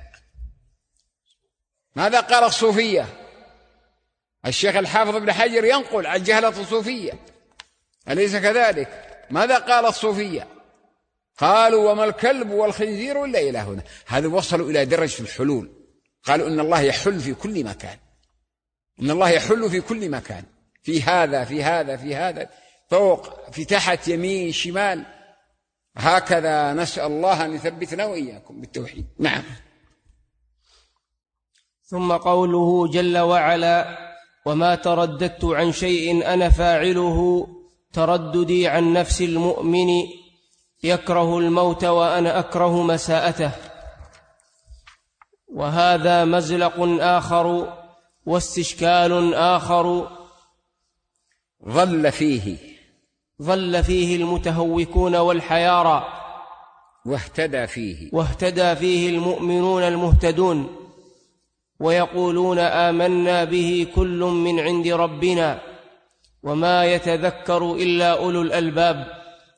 ماذا قال الصوفية؟ الشيخ الحافظ ابن حجر ينقل عن جهلة الصوفية، أليس كذلك؟ ماذا قال الصوفية؟ قالوا وما الكلب والخنزير إلا إلهنا. هذا وصلوا إلى درجة الحلول، قالوا إن الله يحل في كل مكان، إن الله يحل في كل مكان، في هذا في هذا في هذا، فوق في تحت يمين شمال. هكذا نسأل الله أن يثبتنا وإياكم بالتوحيد. نعم. ثم قوله جل وعلا: وما ترددت عن شيء أنا فاعله ترددي عن نفس المؤمن يكره الموت وأنا أكره مساءته. وهذا مزلق آخر واستشكال آخر ظل فيه ظل فيه المتهوكون والحيارى، واهتدى فيه واهتدى فيه المؤمنون المهتدون، ويقولون آمنا به كل من عند ربنا وما يتذكر إلا أولو الألباب.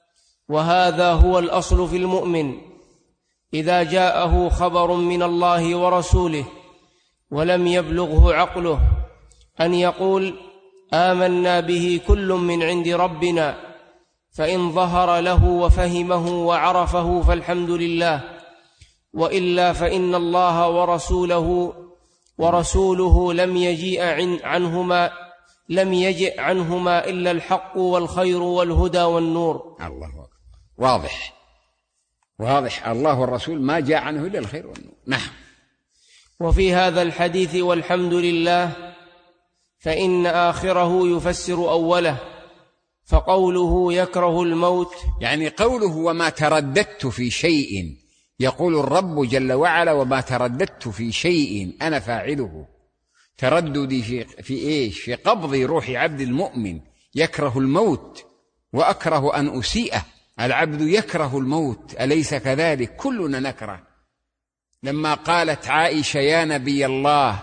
وهذا هو الأصل في المؤمن، إذا جاءه خبر من الله ورسوله ولم يبلغه عقله أن يقول آمنا به كل من عند ربنا، فإن ظهر له وفهمه وعرفه فالحمد لله، وإلا فإن الله ورسوله ورسوله لم يجيء عنهما لم يجئ عنهما إلا الحق والخير والهدى والنور. الله أكبر. واضح واضح، الله والرسول ما جاء عنه إلا الخير والنور. نعم. وفي هذا الحديث والحمد لله فإن آخره يفسر أوله، فقوله يكره الموت يعني قوله وما ترددت في شيء، يقول الرب جل وعلا وما ترددت في شيء أنا فاعله. ترددي في, في إيش؟ في قبض روح عبد المؤمن. يكره الموت وأكره أن أسيئه. العبد يكره الموت، أليس كذلك؟ كلنا نكره. لما قالت عائشة يا نبي الله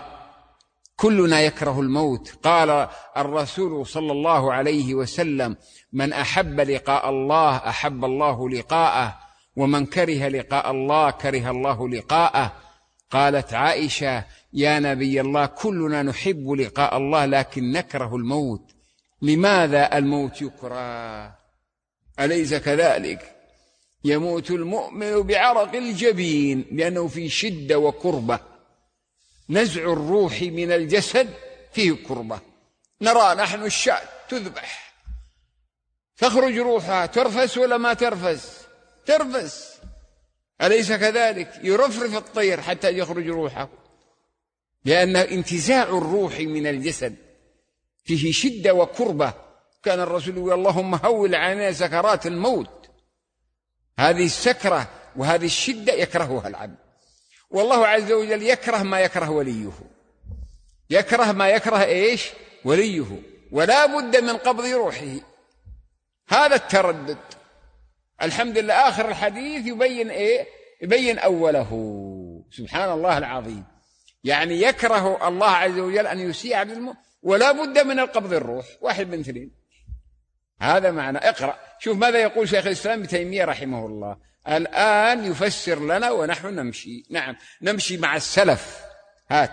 كلنا يكره الموت، قال الرسول صلى الله عليه وسلم من أحب لقاء الله أحب الله لقاءه، ومن كره لقاء الله كره الله لقاءه. قالت عائشة يا نبي الله كلنا نحب لقاء الله لكن نكره الموت. لماذا الموت يكره؟ أليس كذلك؟ يموت المؤمن بعرق الجبين لأنه في شدة وكربة. نزع الروح من الجسد فيه كربة. نرى نحن الشاة تذبح تخرج روحها، ترفس ولا ما ترفس؟ ترفس، أليس كذلك؟ يرفرف الطير حتى يخرج روحه، لأن انتزاع الروح من الجسد فيه شدة وكربة. كان الرسول يقول اللهم هول علينا سكرات الموت. هذه السكرة وهذه الشدة يكرهها العبد، والله عز وجل يكره ما يكره وليه. يكره ما يكره إيش؟ وليه، ولا بد من قبض روحه. هذا التردد. الحمد لله آخر الحديث يبين إيه؟ يبين أوله. سبحان الله العظيم. يعني يكره الله عز وجل أن يسيء عبد المؤمن، ولا بد من القبض الروح. واحد من اثنين. هذا معنى. اقرأ شوف ماذا يقول شيخ الإسلام ابن تيمية رحمه الله. الآن يفسر لنا ونحن نمشي. نعم نمشي مع السلف. هات.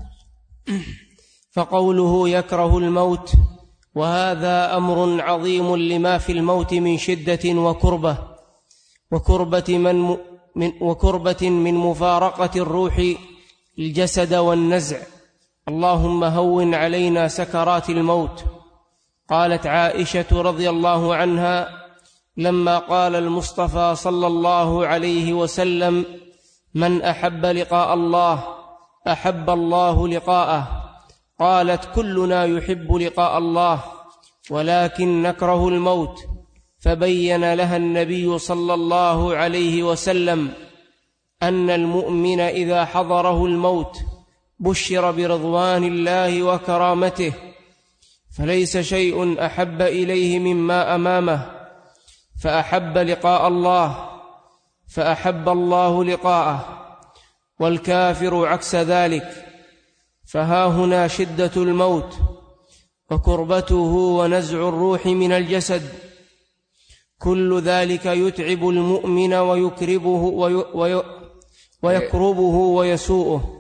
فقوله يكره الموت، وهذا أمر عظيم لما في الموت من شدة وكربة وكربة من, من, وكربة من مفارقة الروح الجسد والنزع. اللهم هون علينا سكرات الموت. قالت عائشة رضي الله عنها لما قال المصطفى صلى الله عليه وسلم من أحب لقاء الله أحب الله لقاءه. قالت: كلنا يحب لقاء الله ولكن نكره الموت. فبين لها النبي صلى الله عليه وسلم أن المؤمن إذا حضره الموت بشر برضوان الله وكرامته، فليس شيء أحب إليه مما أمامه، فأحب لقاء الله فأحب الله لقاءه. والكافر عكس ذلك، فها هنا شدة الموت وكربته ونزع الروح من الجسد، كل ذلك يتعب المؤمن ويكربه وي ويكربه ويسوءه.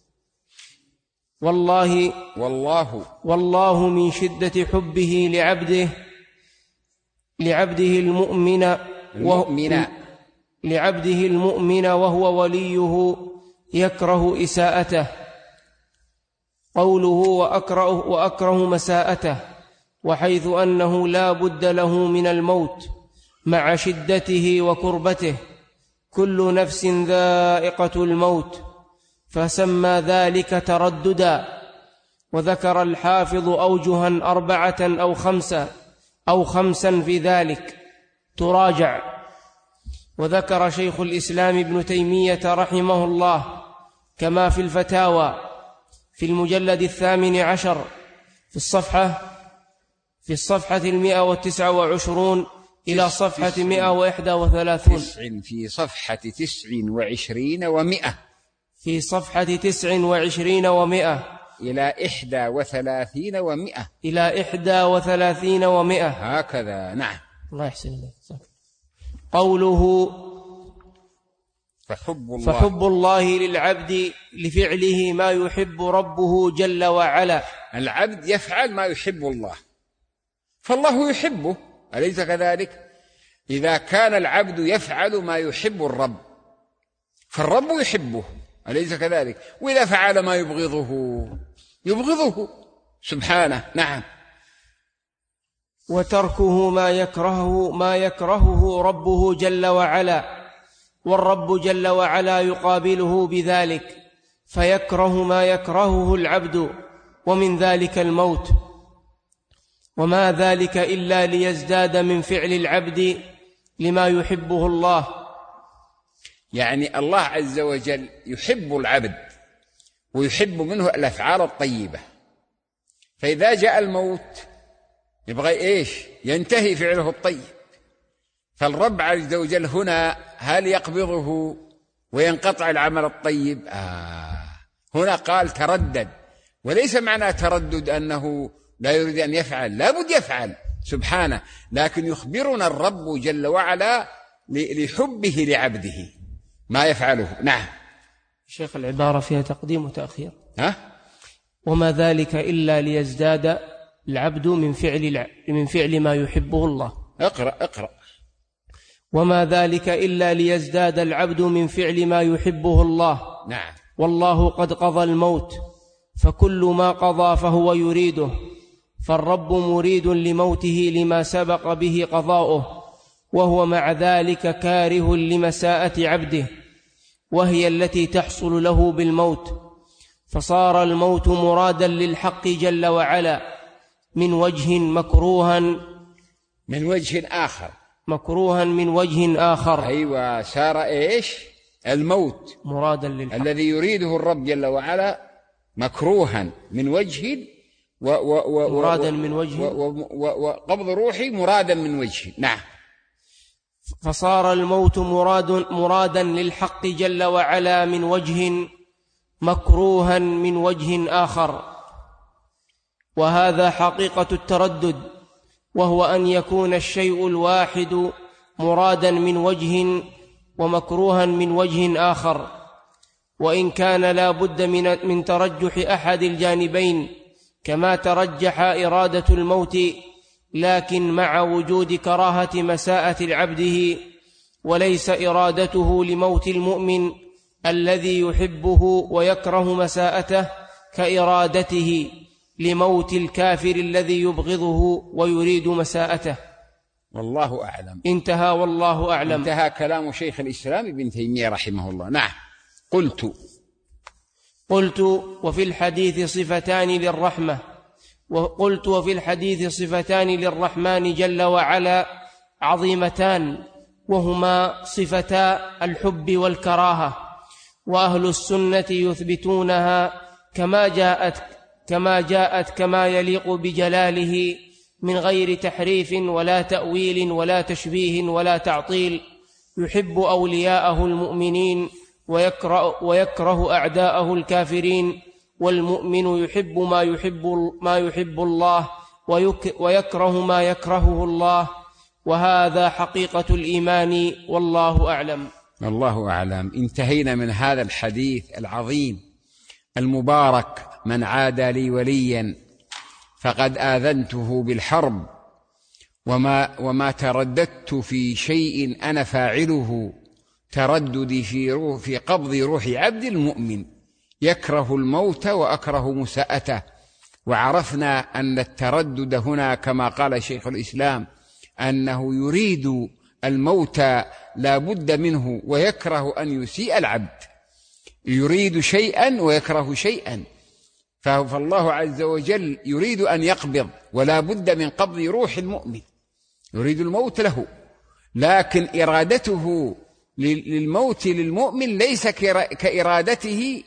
والله والله والله من شدة حبه لعبده لعبده المؤمن المؤمن لعبده المؤمن وهو وليه يكره إساءته. قوله وأكره, وأكره مساءته، وحيث أنه لا بد له من الموت مع شدته وكربته، كل نفس ذائقة الموت، فسمى ذلك ترددا. وذكر الحافظ أوجها أربعة أو خمسة أو خمسا في ذلك تراجع. وذكر شيخ الإسلام ابن تيمية رحمه الله كما في الفتاوى في المجلد الثامن عشر في الصفحة في الصفحة المئة والتسعة وعشرون إلى صفحة مئة وإحدى وثلاثون في صفحة تسع وعشرين ومئة في صفحة تسع وعشرين ومئة إلى إحدى وثلاثين ومئة إلى إحدى وثلاثين ومئة هكذا. نعم. الله يحسن إليك. قوله فحب الله, فحب الله للعبد لفعله ما يحب ربه جل وعلا. العبد يفعل ما يحب الله، فالله يحبه، أليس كذلك؟ إذا كان العبد يفعل ما يحب الرب فالرب يحبه، أليس كذلك؟ وإذا فعل ما يبغضه يبغضه سبحانه. نعم. وتركه ما يكرهه ما يكرهه ربه جل وعلا، والرب جل وعلا يقابله بذلك فيكره ما يكرهه العبد، ومن ذلك الموت. وما ذلك إلا ليزداد من فعل العبد لما يحبه الله. يعني الله عز وجل يحب العبد ويحب منه الأفعال الطيبة، فإذا جاء الموت يبغى إيش؟ ينتهي فعله الطيب. فالرب عز وجل هنا هل يقبضه وينقطع العمل الطيب؟ آه هنا قال تردد، وليس معنى تردد أنه لا يريد أن يفعل، لا بد يفعل سبحانه، لكن يخبرنا الرب جل وعلا لحبه لعبده ما يفعله. نعم. شيخ العبارة فيها تقديم وتأخير. ها؟ وما ذلك إلا ليزداد العبد من فعل من فعل ما يحبه الله. اقرأ اقرأ. وما ذلك إلا ليزداد العبد من فعل ما يحبه الله. نعم. والله قد قضى الموت، فكل ما قضى فهو يريده، فالرب مريد لموته لما سبق به قضاؤه، وهو مع ذلك كاره لمساءة عبده، وهي التي تحصل له بالموت، فصار الموت مرادا للحق جل وعلا من وجه مكروها من وجه آخر مكروها من وجه آخر. أيوة، صار إيش؟ الموت مرادا للحق الذي يريده الرب جل وعلا مكروها من وجه و و و مرادا من وجه وقبض روحي مرادا من وجه. نعم. فصار الموت مراد مرادا للحق جل وعلا من وجه مكروها من وجه آخر. وهذا حقيقة التردد، وهو أن يكون الشيء الواحد مرادا من وجه ومكروها من وجه آخر، وإن كان لا بد من, من ترجح أحد الجانبين كما ترجح إرادة الموت، لكن مع وجود كراهة مساءة العبده، وليس إرادته لموت المؤمن الذي يحبه ويكره مساءته كإرادته لموت الكافر الذي يبغضه ويريد مساءته. والله أعلم. انتهى والله أعلم. انتهى كلام شيخ الإسلام ابن تيمية رحمه الله. نعم. قلت قلت وفي الحديث صفتان للرحمة وقلت وفي الحديث صفتان للرحمن جل وعلا عظيمتان، وهما صفتا الحب والكراهة، وأهل السنة يثبتونها كما جاءت كما جاءت كما يليق بجلاله من غير تحريف ولا تأويل ولا تشبيه ولا تعطيل. يحب أولياءه المؤمنين ويكره, ويكره أعداءه الكافرين، والمؤمن يحب ما يحب, ما يحب الله ويكره ما يكرهه الله، وهذا حقيقة الإيمان، والله أعلم. الله أعلم. انتهينا من هذا الحديث العظيم المبارك: من عادى لي وليا فقد آذنته بالحرب، وما, وما ترددت في شيء أنا فاعله ترددي في, روح في قبض روح عبد المؤمن يكره الموت وأكره مساءته. وعرفنا أن التردد هنا كما قال شيخ الإسلام أنه يريد الموت لا بد منه، ويكره أن يسيء العبد، يريد شيئا ويكره شيئا. فالله عز وجل يريد أن يقبض، ولا بد من قبض روح المؤمن، يريد الموت له، لكن إرادته للموت للمؤمن ليس كإرادته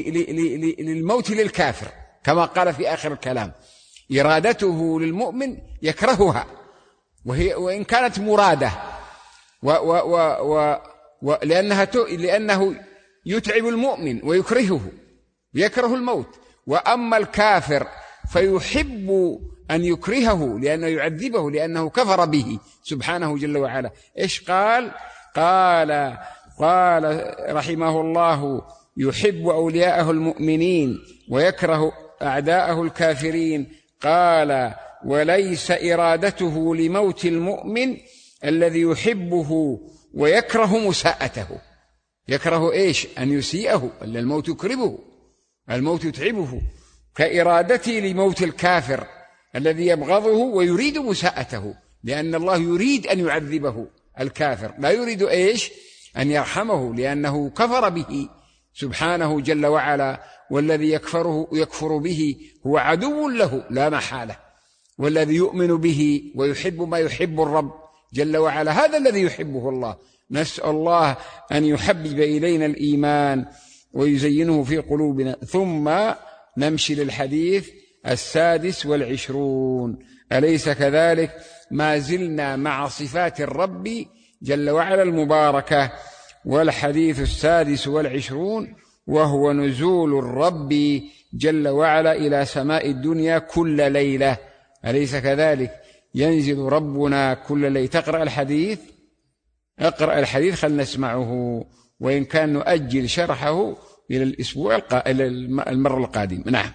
للموت للكافر، كما قال في آخر الكلام: إرادته للمؤمن يكرهها، وهي وإن كانت مرادة، و و و و و لأنها لأنه يتعب المؤمن ويكرهه، يكره الموت. وأما الكافر فيحب أن يكرهه لأنه يعذبه، لأنه كفر به سبحانه جل وعلا. إيش قال؟ قال قال رحمه الله: يحب أولياءه المؤمنين ويكره أعداءه الكافرين. قال: وليس إرادته لموت المؤمن الذي يحبه ويكره مساءته. يكره إيش؟ أن يسيئه، أن الموت يكربه، الموت يتعبه، كإرادته لموت الكافر الذي يبغضه ويريد مساءته، لأن الله يريد أن يعذبه الكافر، لا يريد إيش؟ أن يرحمه، لأنه كفر به سبحانه جل وعلا، والذي يكفره يكفر به هو عدو له لا محالة، والذي يؤمن به ويحب ما يحب الرب جل وعلا هذا الذي يحبه الله. نسأل الله أن يحبب إلينا الإيمان ويزينه في قلوبنا. ثم نمشي للحديث السادس والعشرون، أليس كذلك؟ ما زلنا مع صفات الرب جل وعلا المباركة، والحديث السادس والعشرون وهو نزول الرب جل وعلا إلى سماء الدنيا كل ليلة، أليس كذلك؟ ينزل ربنا كل ليلة. تقرأ الحديث؟ اقرأ الحديث خل نسمعه، وإن كان نؤجل شرحه إلى الأسبوع القا... إلى المرة القادمة. نعم.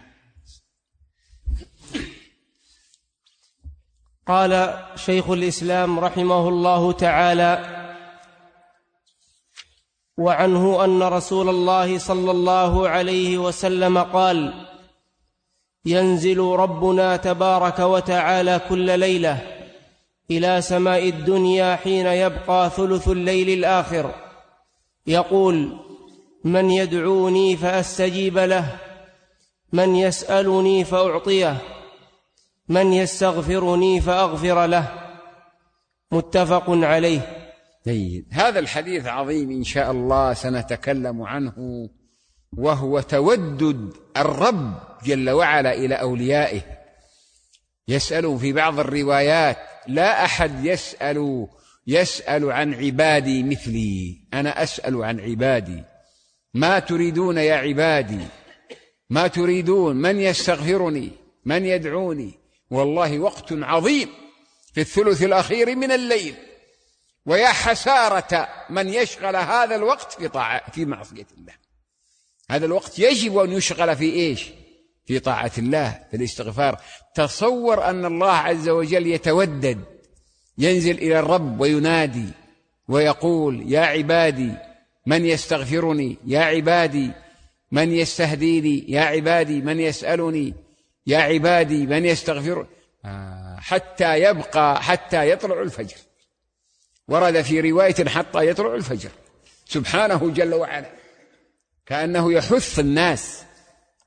قال شيخ الإسلام رحمه الله تعالى: وعنه أن رسول الله صلى الله عليه وسلم قال: ينزل ربنا تبارك وتعالى كل ليلة إلى سماء الدنيا حين يبقى ثلث الليل الآخر، يقول: من يدعوني فأستجيب له، من يسألني فأعطيه، من يستغفرني فأغفر له. متفق عليه. جيد. هذا الحديث عظيم إن شاء الله سنتكلم عنه، وهو تودد الرب جل وعلا إلى أوليائه. يسأل في بعض الروايات: لا أحد يسأل يسأل عن عبادي مثلي، أنا أسأل عن عبادي. ما تريدون يا عبادي؟ ما تريدون؟ من يستغفرني؟ من يدعوني؟ والله وقت عظيم في الثلث الأخير من الليل، ويا حسارة من يشغل هذا الوقت في طاعة في معصية الله. هذا الوقت يجب أن يشغل في إيش؟ في طاعة الله، في الاستغفار. تصور أن الله عز وجل يتودد، ينزل إلى الرب وينادي ويقول: يا عبادي من يستغفرني، يا عبادي من يستهديني، يا عبادي من يسألني، يا عبادي من يستغفر، حتى يبقى حتى يطلع الفجر. ورد في رواية حتى يطلع الفجر سبحانه جل وعلا، كأنه يحث الناس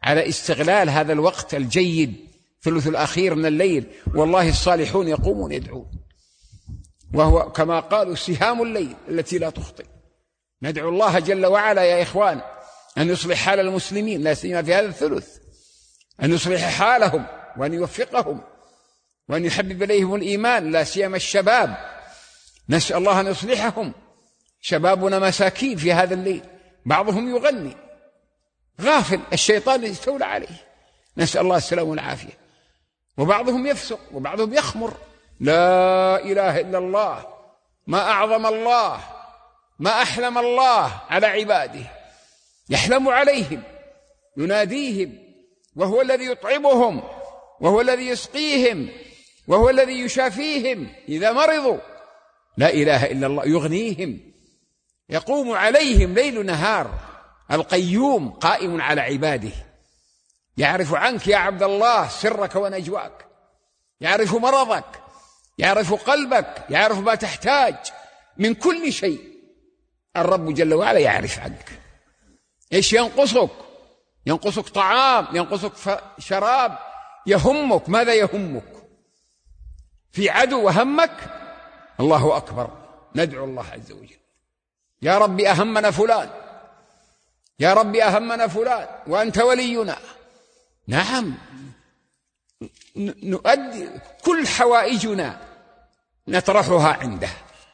على استغلال هذا الوقت الجيد ثلث الأخير من الليل. والله الصالحون يقومون يدعون، وهو كما قالوا سهام الليل التي لا تخطئ. ندعو الله جل وعلا يا إخوان أن يصلح حال المسلمين لا سيما في هذا الثلث، أن يصلح حالهم وأن يوفقهم وأن يحبب إليهم الإيمان لا سيما الشباب. نسأل الله أن يصلحهم. شبابنا مساكين في هذا الليل، بعضهم يغني غافل، الشيطان يستولى عليه، نسأل الله السلامة والعافية. وبعضهم يفسق وبعضهم يخمر. لا إله إلا الله، ما أعظم الله، ما أحلم الله على عباده، يحلم عليهم، يناديهم، وهو الذي يطعمهم، وهو الذي يسقيهم، وهو الذي يشافيهم إذا مرضوا. لا إله إلا الله، يغنيهم، يقوم عليهم ليل نهار. القيوم قائم على عباده، يعرف عنك يا عبد الله سرك ونجواك، يعرف مرضك، يعرف قلبك، يعرف ما تحتاج من كل شيء. الرب جل وعلا يعرف عنك إيش ينقصك. ينقصك طعام، ينقصك شراب، يهمك. ماذا يهمك؟ في عدو وهمك؟ الله أكبر. ندعو الله عز وجل يا رب أهمنا فلان، يا رب أهمنا فلان وأنت ولينا. نعم، نؤدي كل حوائجنا نطرحها عنده،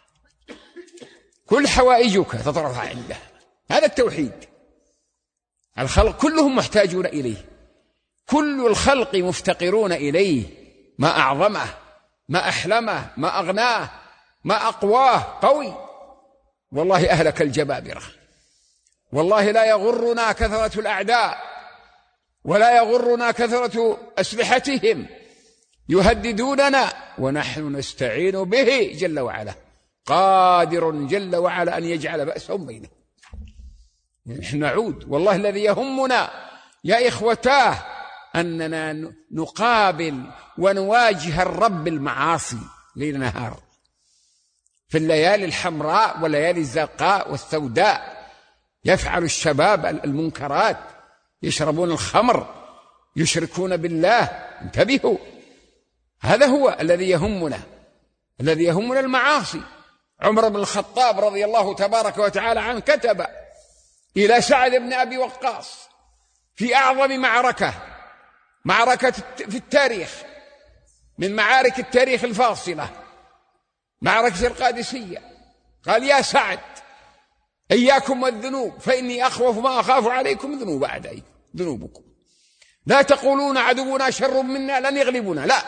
كل حوائجك تطرحها عنده. هذا التوحيد. الخلق كلهم محتاجون إليه، كل الخلق مفتقرون إليه. ما أعظمه، ما أحلمه، ما أغناه، ما أقواه. قوي. والله أهلك الجبابرة. والله لا يغرنا كثرة الأعداء، ولا يغرنا كثرة أسلحتهم، يهددوننا ونحن نستعين به جل وعلا. قادر جل وعلا أن يجعل بأسهم بينهم. نحن نعود. والله الذي يهمنا يا إخوتاه أننا نقابل ونواجه الرب المعاصي ليل نهار، في الليالي الحمراء والليالي الزرقاء والسوداء. يفعل الشباب المنكرات، يشربون الخمر، يشركون بالله. انتبهوا، هذا هو الذي يهمنا. الذي يهمنا المعاصي. عمر بن الخطاب رضي الله تبارك وتعالى عنه كتب إلى سعد بن أبي وقاص في أعظم معركة، معركة في التاريخ من معارك التاريخ الفاصلة، معركة القادسية. قال يا سعد إياكم والذنوب، فإني أخوف ما أخاف عليكم ذنوب أعدائكم، ذنوبكم. لا تقولون عدونا شر منا لن يغلبنا، لا.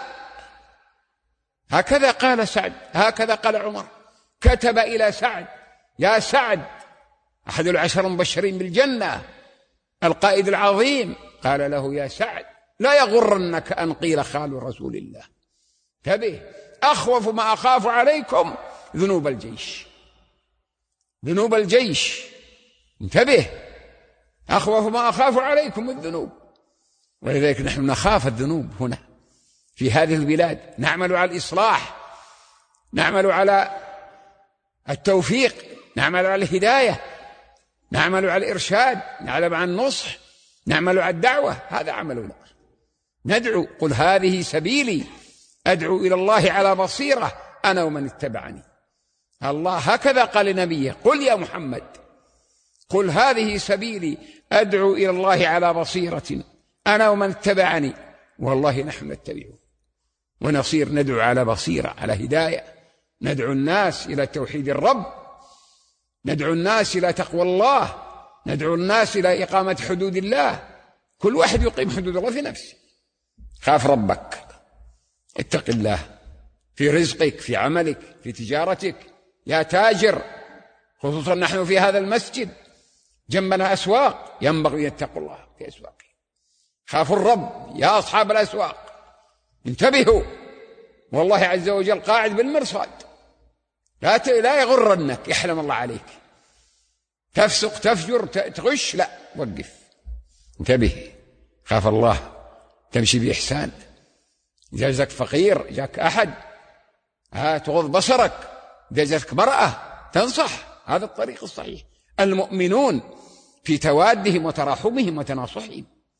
هكذا قال سعد، هكذا قال عمر. كتب إلى سعد يا سعد، أحد العشر المبشرين بالجنة، القائد العظيم، قال له يا سعد لا يغرنك أن قيل خال رسول الله. انتبه، أخوف ما أخاف عليكم ذنوب الجيش، ذنوب الجيش. انتبه، أخوف ما أخاف عليكم الذنوب. ولذلك نحن نخاف الذنوب هنا في هذه البلاد. نعمل على الإصلاح، نعمل على التوفيق، نعمل على الهداية، نعمل على الإرشاد، نعمل على النصح، نعمل على الدعوة. هذا عملنا. ندعو. قل هذه سبيلي أدعو إلى الله على بصيرة أنا ومن اتبعني. الله هكذا قال لنبيه، قل يا محمد، قل هذه سبيلي أدعو إلى الله على بصيرة أنا ومن اتبعني. والله نحن نتبعه ونصير ندعو على بصيرة، على هداية. ندعو الناس إلى توحيد الرب، ندعو الناس إلى تقوى الله، ندعو الناس إلى إقامة حدود الله. كل واحد يقيم حدود الله في نفسه. خاف ربك، اتق الله في رزقك، في عملك، في تجارتك. يا تاجر، خصوصا نحن في هذا المسجد جنبنا أسواق، ينبغي أن يتقوا الله في أسواقهم. خافوا الرب يا أصحاب الأسواق، انتبهوا. والله عز وجل قاعد بالمرصاد. لا لا يغرنك، يحلم الله عليك. تفسق، تفجر، تغش، لا، وقف، انتبه، خاف الله، تمشي بإحسان. إذا جاك فقير، جاك أحد، ها تغض بصرك. إذا جاك مرأة تنصح. هذا الطريق الصحيح. المؤمنون في توادهم وتراحمهم وتناصحهم.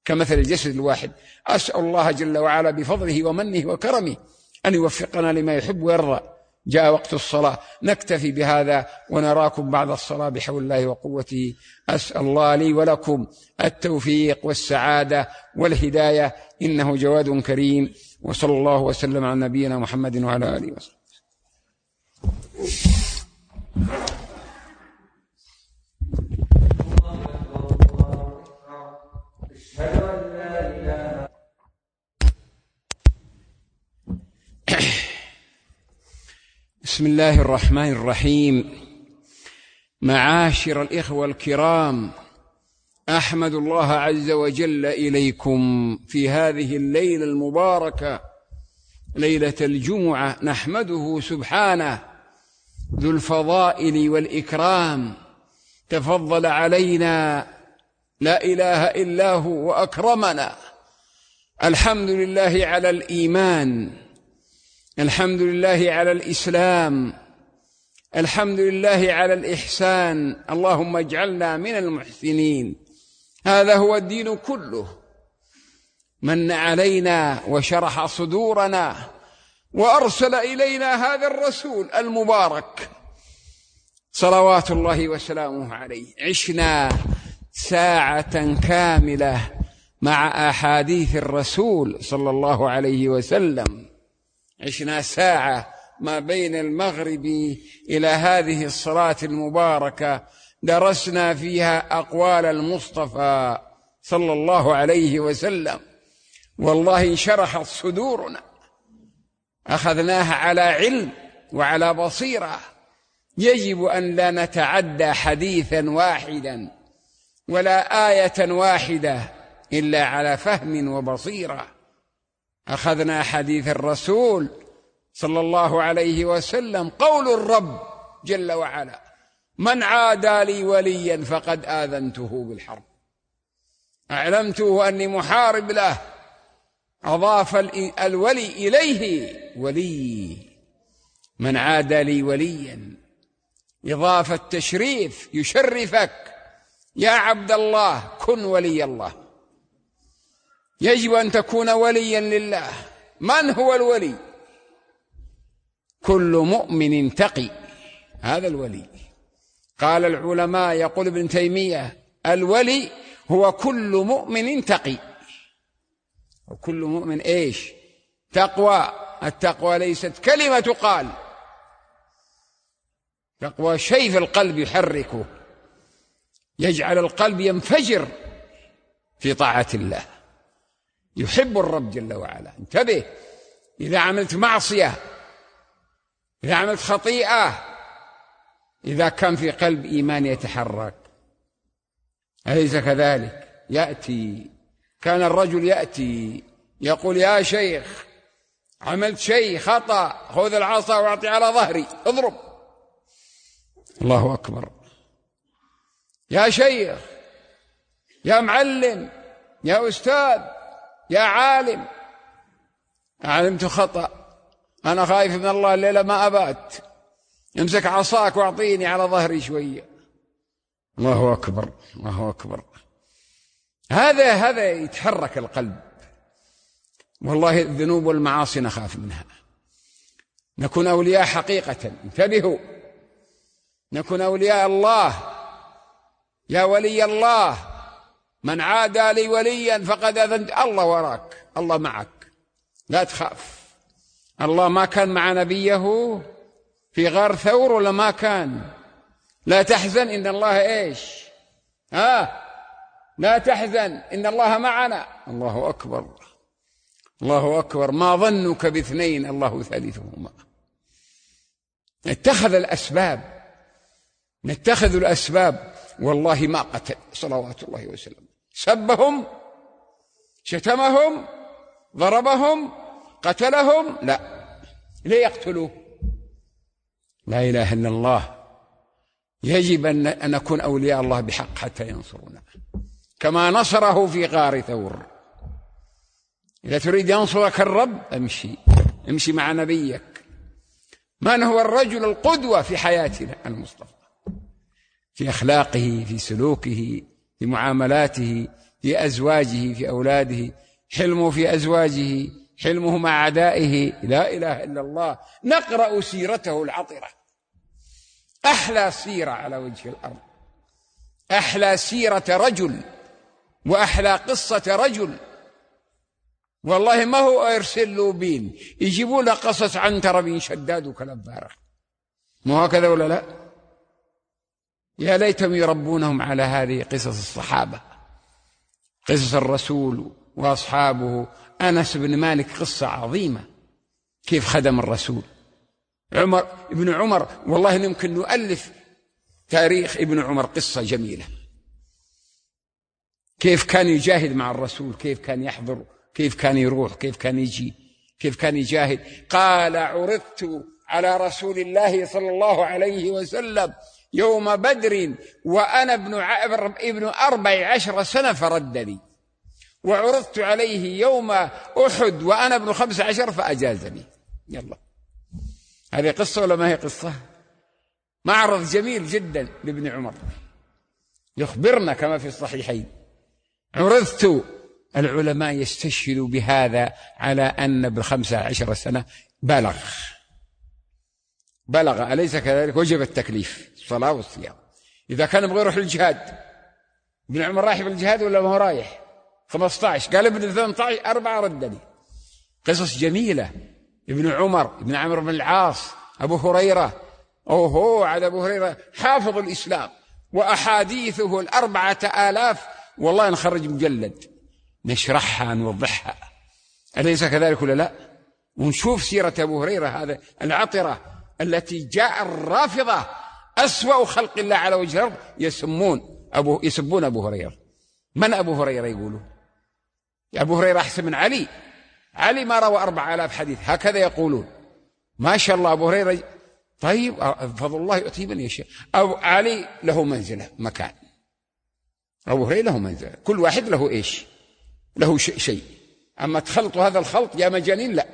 كمثل الجسد الواحد. أسأل الله جل وعلا بفضله ومنه وكرمه أن يوفقنا لما يحب ويرضى. جاء وقت الصلاة، نكتفي بهذا ونراكم بعد الصلاة بحول الله وقوته. أسأل الله لي ولكم التوفيق والسعادة والهداية، إنه جواد كريم. وصلى الله وسلم على نبينا محمد وعلى آله وصحبه. بسم الله الرحمن الرحيم. معاشر الإخوة الكرام، أحمد الله عز وجل إليكم في هذه الليلة المباركة، ليلة الجمعة. نحمده سبحانه ذو الفضائل والإكرام، تفضل علينا لا إله إلا هو وأكرمنا. الحمد لله على الإيمان، الحمد لله على الإسلام، الحمد لله على الإحسان. اللهم اجعلنا من المحسنين. هذا هو الدين كله. من علينا وشرح صدورنا وأرسل إلينا هذا الرسول المبارك صلوات الله وسلامه عليه. عشنا ساعة كاملة مع أحاديث الرسول صلى الله عليه وسلم. عشنا ساعة ما بين المغرب إلى هذه الصلاة المباركة، درسنا فيها أقوال المصطفى صلى الله عليه وسلم. والله انشرحت صدورنا، أخذناها على علم وعلى بصيرة. يجب أن لا نتعدى حديثا واحدا ولا آية واحدة إلا على فهم وبصيرة. أخذنا حديث الرسول صلى الله عليه وسلم، قول الرب جل وعلا: من عادى لي وليا فقد آذنته بالحرب، أعلمته أني محارب له. أضاف الولي إليه ولي، من عادى لي وليا، إضافة تشريف، يشرفك يا عبد الله، كن ولي الله. يجب أن تكون وليا لله. من هو الولي؟ كل مؤمن تقي، هذا الولي. قال العلماء، يقول ابن تيمية: الولي هو كل مؤمن تقي. وكل مؤمن إيش؟ تقوى. التقوى ليست كلمة تقال، تقوى شيء في القلب يحركه، يجعل القلب ينفجر في طاعة الله، يحب الرب جل وعلا. انتبه، إذا عملت معصية، إذا عملت خطيئة، إذا كان في قلب إيمان يتحرك، أليس كذلك؟ يأتي، كان الرجل يأتي يقول: يا شيخ، عملت شيء خطأ، خذ العصا واعطي على ظهري اضرب. الله أكبر. يا شيخ، يا معلم، يا أستاذ، يا عالم، علمت خطأ، أنا خايف من الله الليلة ما أبات، امسك عصاك واعطيني على ظهري شوية. الله أكبر، الله أكبر. هذا هذا يتحرك القلب. والله الذنوب والمعاصي نخاف منها. نكون أولياء حقيقة. انتبهوا، نكون أولياء الله. يا ولي الله، من عادى لي وليا فقد أذنت. الله وراك، الله معك، لا تخاف. الله ما كان مع نبيه في غار ثور ولا ما كان؟ لا تحزن إن الله إيش؟ آه لا تحزن إن الله معنا. الله أكبر، الله أكبر. ما ظنك باثنين الله ثالثهما. نتخذ الأسباب، نتخذ الأسباب. والله ما قتل صلوات الله وسلم، سبهم، شتمهم، ضربهم، قتلهم، لا. ليه يقتلوه؟ لا إله إلا الله. يجب أن نكون أولياء الله بحق حتى ينصرنا كما نصره في غار ثور. إذا تريد ينصرك الرب امشي، امشي مع نبيك. من هو الرجل القدوة في حياتنا؟ المصطفى، في أخلاقه، في سلوكه، في معاملاته، في أزواجه في أولاده، حلمه في أزواجه، حلمه مع أعدائه. لا إله إلا الله. نقرأ سيرته العطرة، أحلى سيرة على وجه الأرض، أحلى سيرة رجل وأحلى قصة رجل. والله ما هو إرسل لوبين يجيبوا له قصص عنترة بن شداد وكلام فارغ، مو هكذا ولا لا؟ يا ليتهم يربونهم على هذه قصص الصحابة، قصص الرسول وأصحابه. أنس بن مالك قصة عظيمة، كيف خدم الرسول. عمر ابن عمر، والله يمكن نؤلف تاريخ ابن عمر، قصة جميلة، كيف كان يجاهد مع الرسول، كيف كان يحضر، كيف كان يروح، كيف كان يجي، كيف كان يجاهد. قال: عرضت على رسول الله صلى الله عليه وسلم يوم بدر وأنا ابن ابن أربع عشر سنة فردني، وعرضت عليه يوم أحد وأنا ابن خمس عشر فأجازني. يلا، هذه قصة ولا ما هي قصة؟ معرض جميل جدا لابن عمر، يخبرنا كما في الصحيحين. عرضت، العلماء يستشهدوا بهذا على أن بالخمسة عشر سنة بلغ بلغ أليس كذلك؟ وجب التكليف، الصلاة والصيام. إذا كان يبغى يروح للجهاد، ابن عمر رايح بالجهاد ولا ما هو رايح؟ خمسة عشر قال ابن ثمانية عشر أربعة ردني. قصص جميلة. ابن عمر، ابن عمرو بن العاص، أبو هريرة، أوه على أبو هريرة حافظ الإسلام، وأحاديثه الأربعة آلاف، والله نخرج مجلد نشرحها نوضحها، أليس كذلك ولا لا؟ ونشوف سيرة أبو هريرة هذا العطرة التي جاء الرافضة أسوأ خلق الله على وجه الأرض يسمون أبو يسبون أبو هريرة. من أبو هريرة؟ يقولوا أبو هريرة أحسن من علي، علي ما روى أربع آلاف حديث، هكذا يقولون. ما شاء الله أبو هريرة طيب، فضل الله يؤتيه من يشاء. أو علي له منزلة مكان، أبو هريرة له منزلة، كل واحد له إيش؟ له شيء. أما تخلطوا هذا الخلط يا مجانين، لا.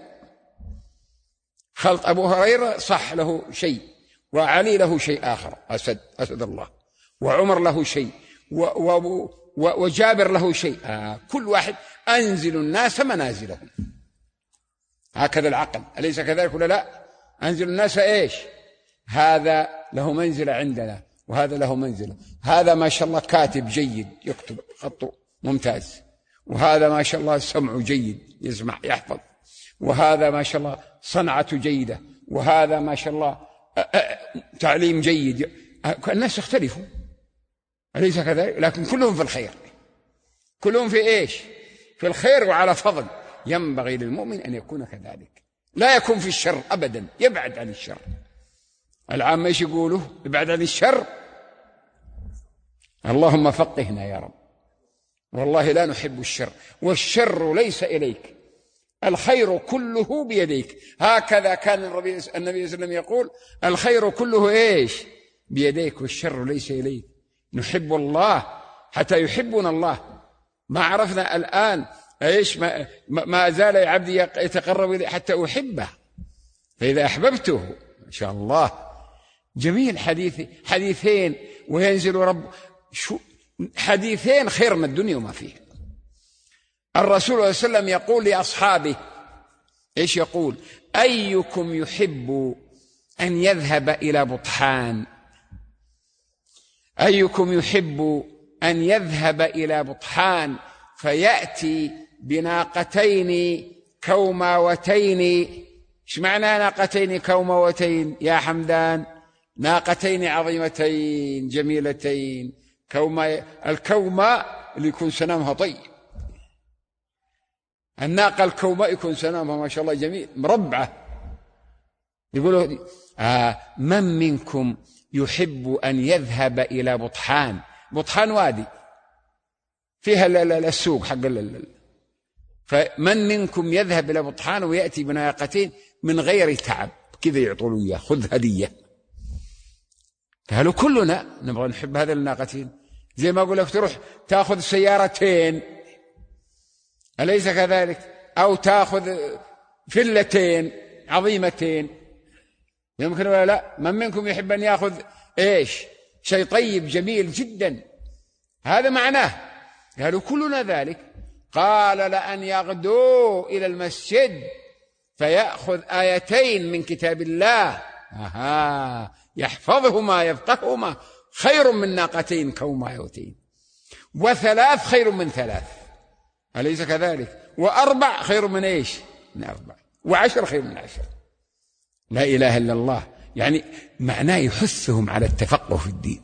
خلط أبو هريرة صح له شيء، وعلي له شيء آخر، أسد أسد الله، وعمر له شيء، وجابر له شيء. آه كل واحد أنزل الناس منازلهم، هكذا العقل، أليس كذلك ولا لا؟ أنزل الناس إيش؟ هذا له منزلة عندنا، وهذا له منزلة. هذا ما شاء الله كاتب جيد يكتب خطه ممتاز، وهذا ما شاء الله سمعه جيد يسمع يحفظ، وهذا ما شاء الله صنعته جيدة، وهذا ما شاء الله تعليم جيد. الناس يختلفوا، أليس كذلك؟ لكن كلهم في الخير، كلهم في إيش؟ في الخير وعلى فضل. ينبغي للمؤمن أن يكون كذلك، لا يكون في الشر أبدا، يبعد عن الشر. العامة ايش يقولوا؟ يبعد عن الشر. اللهم فقهنا يا رب، والله لا نحب الشر، والشر ليس إليك، الخير كله بيديك. هكذا كان النبي صلى الله عليه وسلم يقول: الخير كله ايش؟ بيديك، والشر ليس إليك. نحب الله حتى يحبنا الله. ما عرفنا الآن ايش؟ ما, ما زال عبدي يتقرب إلي حتى أحبه، فإذا أحببته إن شاء الله. جميل. حديث حديثين وينزل رب شو حديثين خير من الدنيا وما فيها. الرسول صلى الله عليه وسلم يقول لأصحابه إيش يقول؟ أيكم يحب أن يذهب إلى بطحان، أيكم يحب أن يذهب إلى بطحان فيأتي بناقتين كوماوتين. ايش معنى ناقتين كوماوتين يا حمدان؟ ناقتين عظيمتين جميلتين. كوما، الكومة اللي يكون سنامها طيب، الناقة الكومة يكون سنامها ما شاء الله جميل مربعة. يقولوا آه من منكم يحب أن يذهب إلى بطحان؟ بطحان وادي فيها السوق حق ال فمن منكم يذهب إلى بطحان ويأتي بناقتين من غير تعب، كذا يعطوا له إياه، خذ هدية. قالوا كلنا نبغى نحب هذه الناقتين، زي ما أقول لك تروح تأخذ سيارتين، أليس كذلك؟ أو تأخذ فلتين عظيمتين، يمكن ولا لا؟ من منكم يحب أن يأخذ إيش؟ شيء طيب جميل جدا، هذا معناه. قالوا كلنا ذلك. قال لأن يغدو إلى المسجد فيأخذ آيتين من كتاب الله أها يحفظهما يفقههما خير من ناقتين كومايوتين، وثلاث خير من ثلاث، أليس كذلك؟ وأربع خير من إيش؟ من أربع، وعشر خير من عشر. لا إله إلا الله. يعني معناه يحثهم على التفقه في الدين،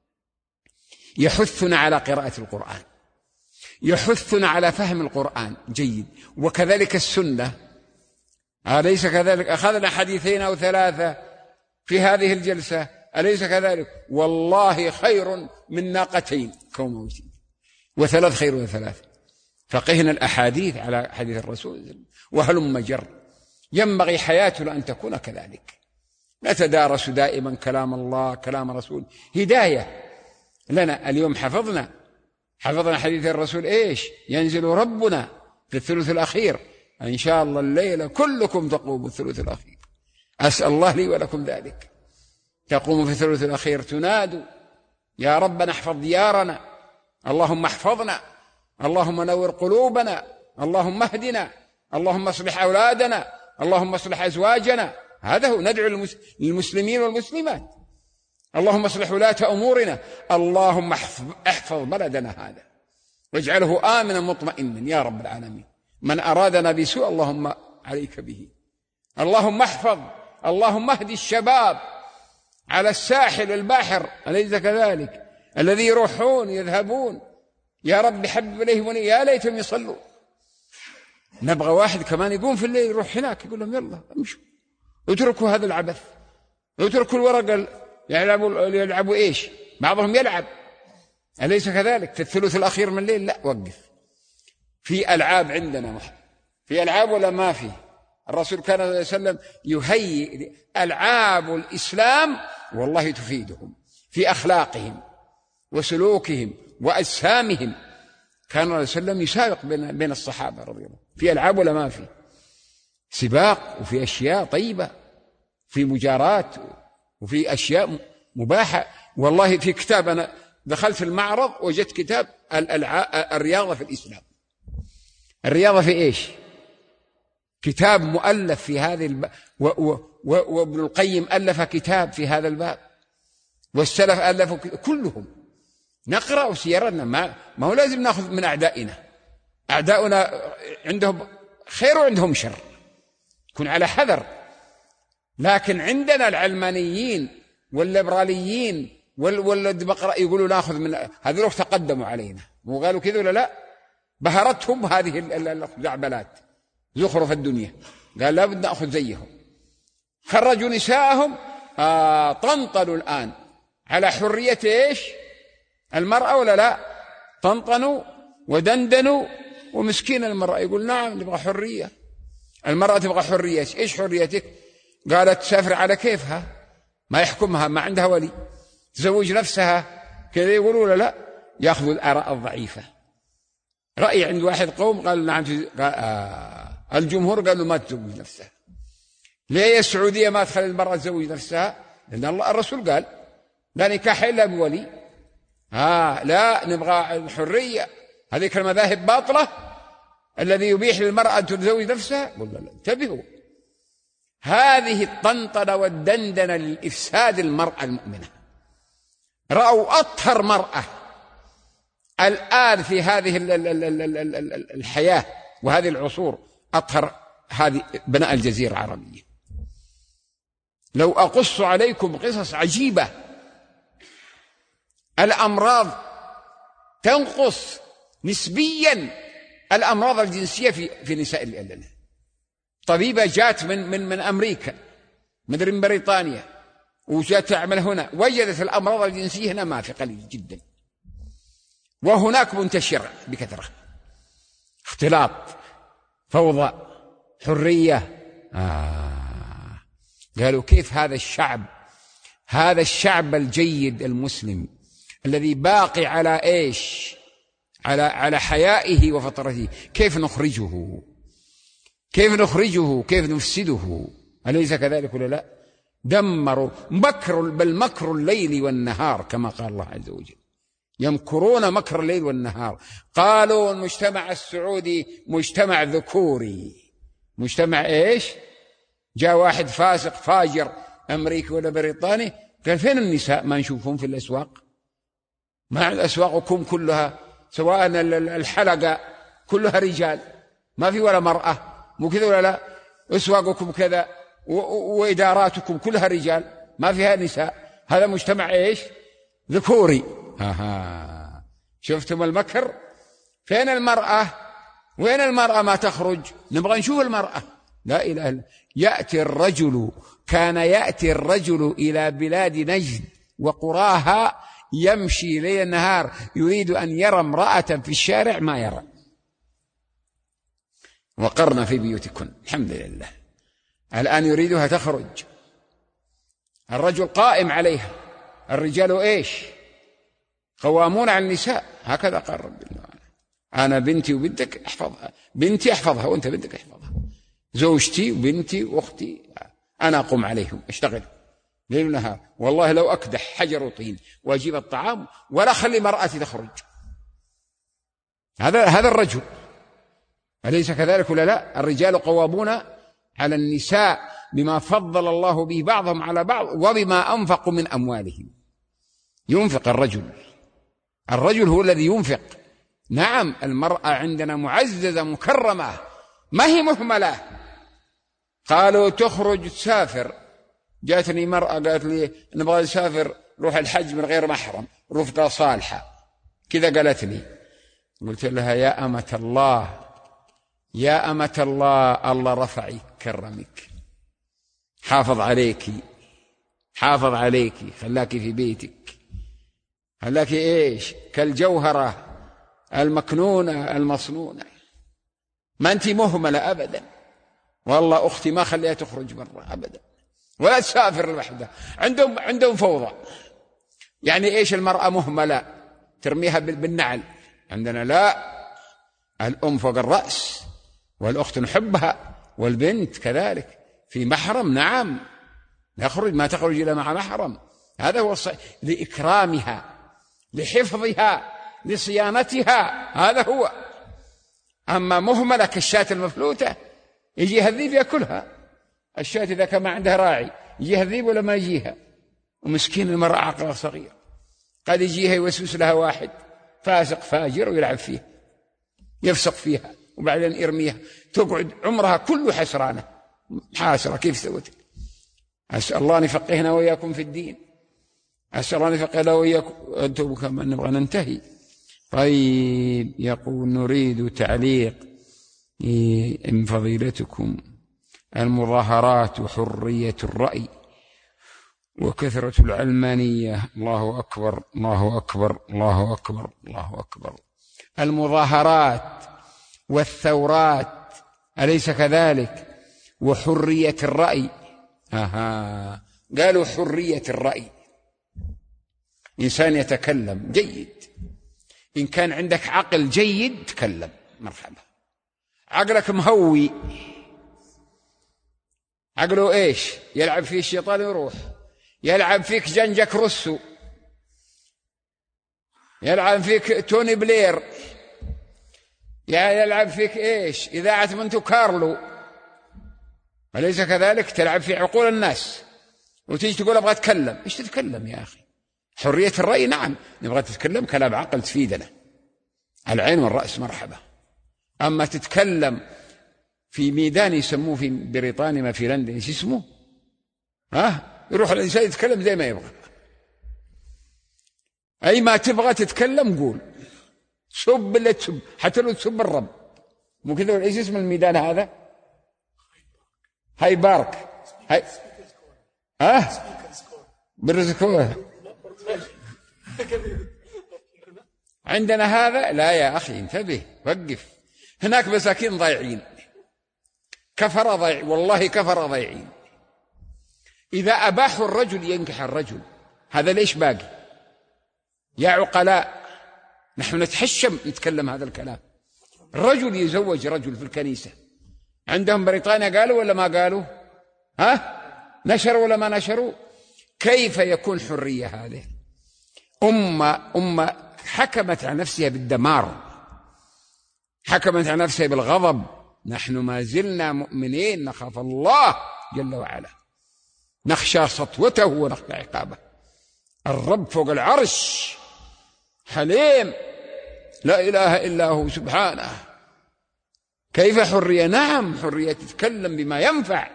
يحثنا على قراءة القرآن، يحثنا على فهم القرآن جيد، وكذلك السنة، أليس كذلك؟ أخذنا حديثين أو ثلاثة في هذه الجلسة، أليس كذلك؟ والله خير من ناقتين كوموتين، وثلاث خير من ثلاث. فقهنا الأحاديث على حديث الرسول وهلم جر. ينبغي حياتنا أن تكون كذلك، نتدارس دائما كلام الله كلام الرسول، هداية لنا. اليوم حفظنا حفظنا حديث الرسول إيش؟ ينزل ربنا في الثلث الأخير إن شاء الله الليلة كلكم تقوموا الثلث الأخير، أسأل الله لي ولكم ذلك. تقوموا في الثلث الأخير تنادوا يا ربنا احفظ ديارنا، اللهم احفظنا، اللهم نور قلوبنا، اللهم اهدنا، اللهم اصلح أولادنا، اللهم اصلح أزواجنا. هذا هو ندعو للمسلمين والمسلمات. اللهم اصلح ولاة أمورنا، اللهم احفظ بلدنا هذا واجعله آمنا مطمئنا يا رب العالمين. من أرادنا بسوء اللهم عليك به. اللهم احفظ، اللهم اهدي الشباب على الساحل البحر، أليس كذلك؟ الذي يروحون يذهبون، يا رب حبب إليهم، يا ليتهم يصلوا. نبغى واحد كمان يقوم في الليل يروح هناك يقول لهم يلا امشوا، اتركوا هذا العبث، اتركوا الورق يلعبوا يلعبوا ايش؟ بعضهم يلعب، أليس كذلك؟ في الثلث الأخير من الليل لا، وقف. في ألعاب عندنا، في ألعاب ولا ما في؟ الرسول كان صلى الله عليه وسلم يهيئ ألعاب الإسلام والله تفيدهم في أخلاقهم وسلوكهم وأجسامهم. كان صلى الله عليه وسلم يسابق بين بين الصحابة رضي الله. في ألعاب ولا ما في؟ سباق، وفي أشياء طيبة، في مجارات، وفي أشياء مباحة. والله في كتاب أنا دخلت المعرض وجدت كتاب الرياضة في الإسلام. الرياضة في إيش؟ كتاب مؤلف في هذه الباب، وابن القيم ألف كتاب في هذا الباب، والسلف ألفوا كلهم. نقرأ سيرنا، ما, ما هو لازم نأخذ من أعدائنا. أعداؤنا عندهم خير وعندهم شر، كن على حذر. لكن عندنا العلمانيين والليبراليين والديمقراطية يقولوا نأخذ من هذول، تقدموا علينا وقالوا كذا ولا لا؟ بهرتهم هذه الزعبلات زخرف الدنيا، قال لا بد نأخذ زيهم. خرجوا نساءهم، آه طنطنوا الآن على حرية إيش؟ المرأة ولا لا؟ طنطنوا ودندنوا، ومسكين المرأة يقول نعم نبغى حرية. المرأة تبغى حرية. إيش حريتك؟ قالت تسافر على كيفها، ما يحكمها، ما عندها ولي، تزوج نفسها كذا. يقولوا ولا لا؟ يأخذوا الآراء الضعيفة. رأي عند واحد قوم قال نعم، قال آه. الجمهور قالوا ما تزوج نفسها. ليه السعودية ما تخلي المرأة تزوج نفسها؟ لأن الله الرسول قال لا نكاح إلا بولي. آه لا، نبغى الحرية. هذه المذاهب باطلة، الذي يبيح للمرأة أن تزوج نفسها. قلنا لا، انتبهوا، هذه الطنطنة والدندنة للإفساد المرأة المؤمنة. رأوا أطهر مرأة الآن في هذه الحياة وهذه العصور، أطهر هذه بناء الجزيرة العربية. لو أقص عليكم قصص عجيبة. الأمراض تنقص نسبيا، الأمراض الجنسية في في نساء الألل. طبيبة جات من من من أمريكا، مدري من بريطانيا، وجات تعمل هنا، وجدت الأمراض الجنسية هنا ما في، قليل جدا، وهناك منتشرة بكثرة. اختلاط، فوضى، حرية. آه. قالوا كيف هذا الشعب، هذا الشعب الجيد المسلم الذي باقي على إيش؟ على على حيائه وفطرته، كيف نخرجه؟ كيف نخرجه؟ كيف نفسده؟ أليس كذلك ولا لا؟ دمروا، مكر، بل مكر الليل والنهار كما قال الله عز وجل. يمكرون مكر الليل والنهار. قالوا المجتمع السعودي مجتمع ذكوري. مجتمع إيش؟ جاء واحد فاسق فاجر أمريكي ولا بريطاني قال فين النساء؟ ما نشوفهم في الأسواق؟ ما أسواقكم كلها سواء الحلقة كلها رجال، ما في ولا مرأة، مو كذا ولا لا؟ أسواقكم كذا وإداراتكم كلها رجال ما فيها نساء. هذا مجتمع إيش؟ ذكوري. آها. شفتم المكر؟ فين المرأة؟ وين المرأة ما تخرج؟ نبغى نشوف المرأة. لا إله إلا يأتي الرجل كان يأتي الرجل إلى بلاد نجد وقراها يمشي ليل نهار يريد أن يرى امرأة في الشارع ما يرى. وقرنا في بيوتكن الحمد لله. الآن يريدها تخرج. الرجل قائم عليها، الرجال إيش؟ قوامون على النساء. هكذا قال رب الله. أنا بنتي وبنتك احفظها، بنتي احفظها وأنت بنتك احفظها، زوجتي وبنتي وأختي أنا أقوم عليهم أشتغل ليل ونهار. والله لو أكدح حجر وطين وأجيب الطعام ولا خلي مرأتي تخرج. هذا هذا الرجل. أليس كذلك ولا لا؟ الرجال قوامون على النساء بما فضل الله به بعضهم على بعض وبما أنفقوا من أموالهم. ينفق الرجل، الرجل هو الذي ينفق. نعم المرأة عندنا معززة مكرمة ما هي مهملة. قالوا تخرج تسافر. جاتني مرأة قالت لي نبغى نسافر روح الحج من غير محرم، رفقة صالحة كذا قالت لي. قلت لها يا أمة الله يا أمة الله، الله رفعك كرمك، حافظ عليك حافظ عليك، خلاك في بيتك، خلاك إيش كالجوهرة المكنونة المصنونة، ما أنت مهملة أبدا. والله أختي ما خليها تخرج برا أبدا ولا تسافر لوحدها. عندهم عندهم فوضى. يعني إيش المرأة مهملة ترميها بالنعل؟ عندنا لا، الأم فوق الرأس والأخت نحبها والبنت كذلك في محرم. نعم نخرج ما تخرج إلا مع محرم. هذا هو الصحيح، لإكرامها لحفظها لصيانتها، هذا هو. أما مهملة كالشاة المفلوتة يجي هذيب يأكلها. الشاة إذا كان ما عندها راعي يجي هذيب ولا ما يجيها؟ ومسكين المرأة عقلها صغير، قد يجيها يوسوس لها واحد فاسق فاجر ويلعب فيها يفسق فيها وبعدين يرميها، تقعد عمرها كله حسرانة حاسرة. كيف سوت؟ أسأل الله أن يفقهنا وإياكم في الدين، أسأل الله أن يفقهنا وإياكم. أنتم كما نبغى ننتهي. طيب يقول نريد تعليق من فضيلتكم المظاهرات وحرية الرأي وكثرة العلمانية. الله أكبر الله أكبر الله أكبر الله أكبر. المظاهرات والثورات أليس كذلك؟ وحرية الرأي. آها. قالوا حرية الرأي، إنسان يتكلم جيد، إن كان عندك عقل جيد تكلم مرحبا. عقلك مهوي، عقله إيش؟ يلعب فيه الشيطان يروح، يلعب فيك جنجك روسو، يلعب فيك توني بلير، يلعب فيك إيش؟ إذاعة مونتو كارلو. أليس كذلك؟ تلعب في عقول الناس وتيجي تقول أبغى أتكلم. إيش تتكلم يا أخي؟ حرية الرأي نعم، نبغى تتكلم كلام عقل تفيدنا، العين والرأس مرحبا. أما تتكلم في ميدان يسموه في بريطانيا ما في لندن ايش اسمه؟ ها؟ يروح الإنسان يتكلم زي ما يبغى، أي ما تبغى تتكلم قول، سب اللي تسب، حتى لو تسب الرب. مو كذا؟ ايش اسم الميدان هذا؟ هاي بارك هاي ها؟ برزكوه عندنا هذا لا يا أخي انتبه وقف. هناك مساكين ضايعين، كفر ضايع، والله كفر ضايعين. إذا أباحوا الرجل ينكح الرجل، هذا ليش باقي؟ يا عقلاء نحن نتحشم يتكلم هذا الكلام. الرجل يزوج رجل في الكنيسة. عندهم بريطانيا قالوا ولا ما قالوا؟ ها؟ نشروا ولا ما نشروا؟ كيف يكون حرية هذه؟ أمة أمة حكمت على نفسها بالدمار، حكمت على نفسها بالغضب. نحن ما زلنا مؤمنين نخاف الله جل وعلا، نخشى سطوته ونخشى عقابه. الرب فوق العرش حليم لا إله إلا هو سبحانه. كيف حرية؟ نعم حرية تتكلم بما ينفع.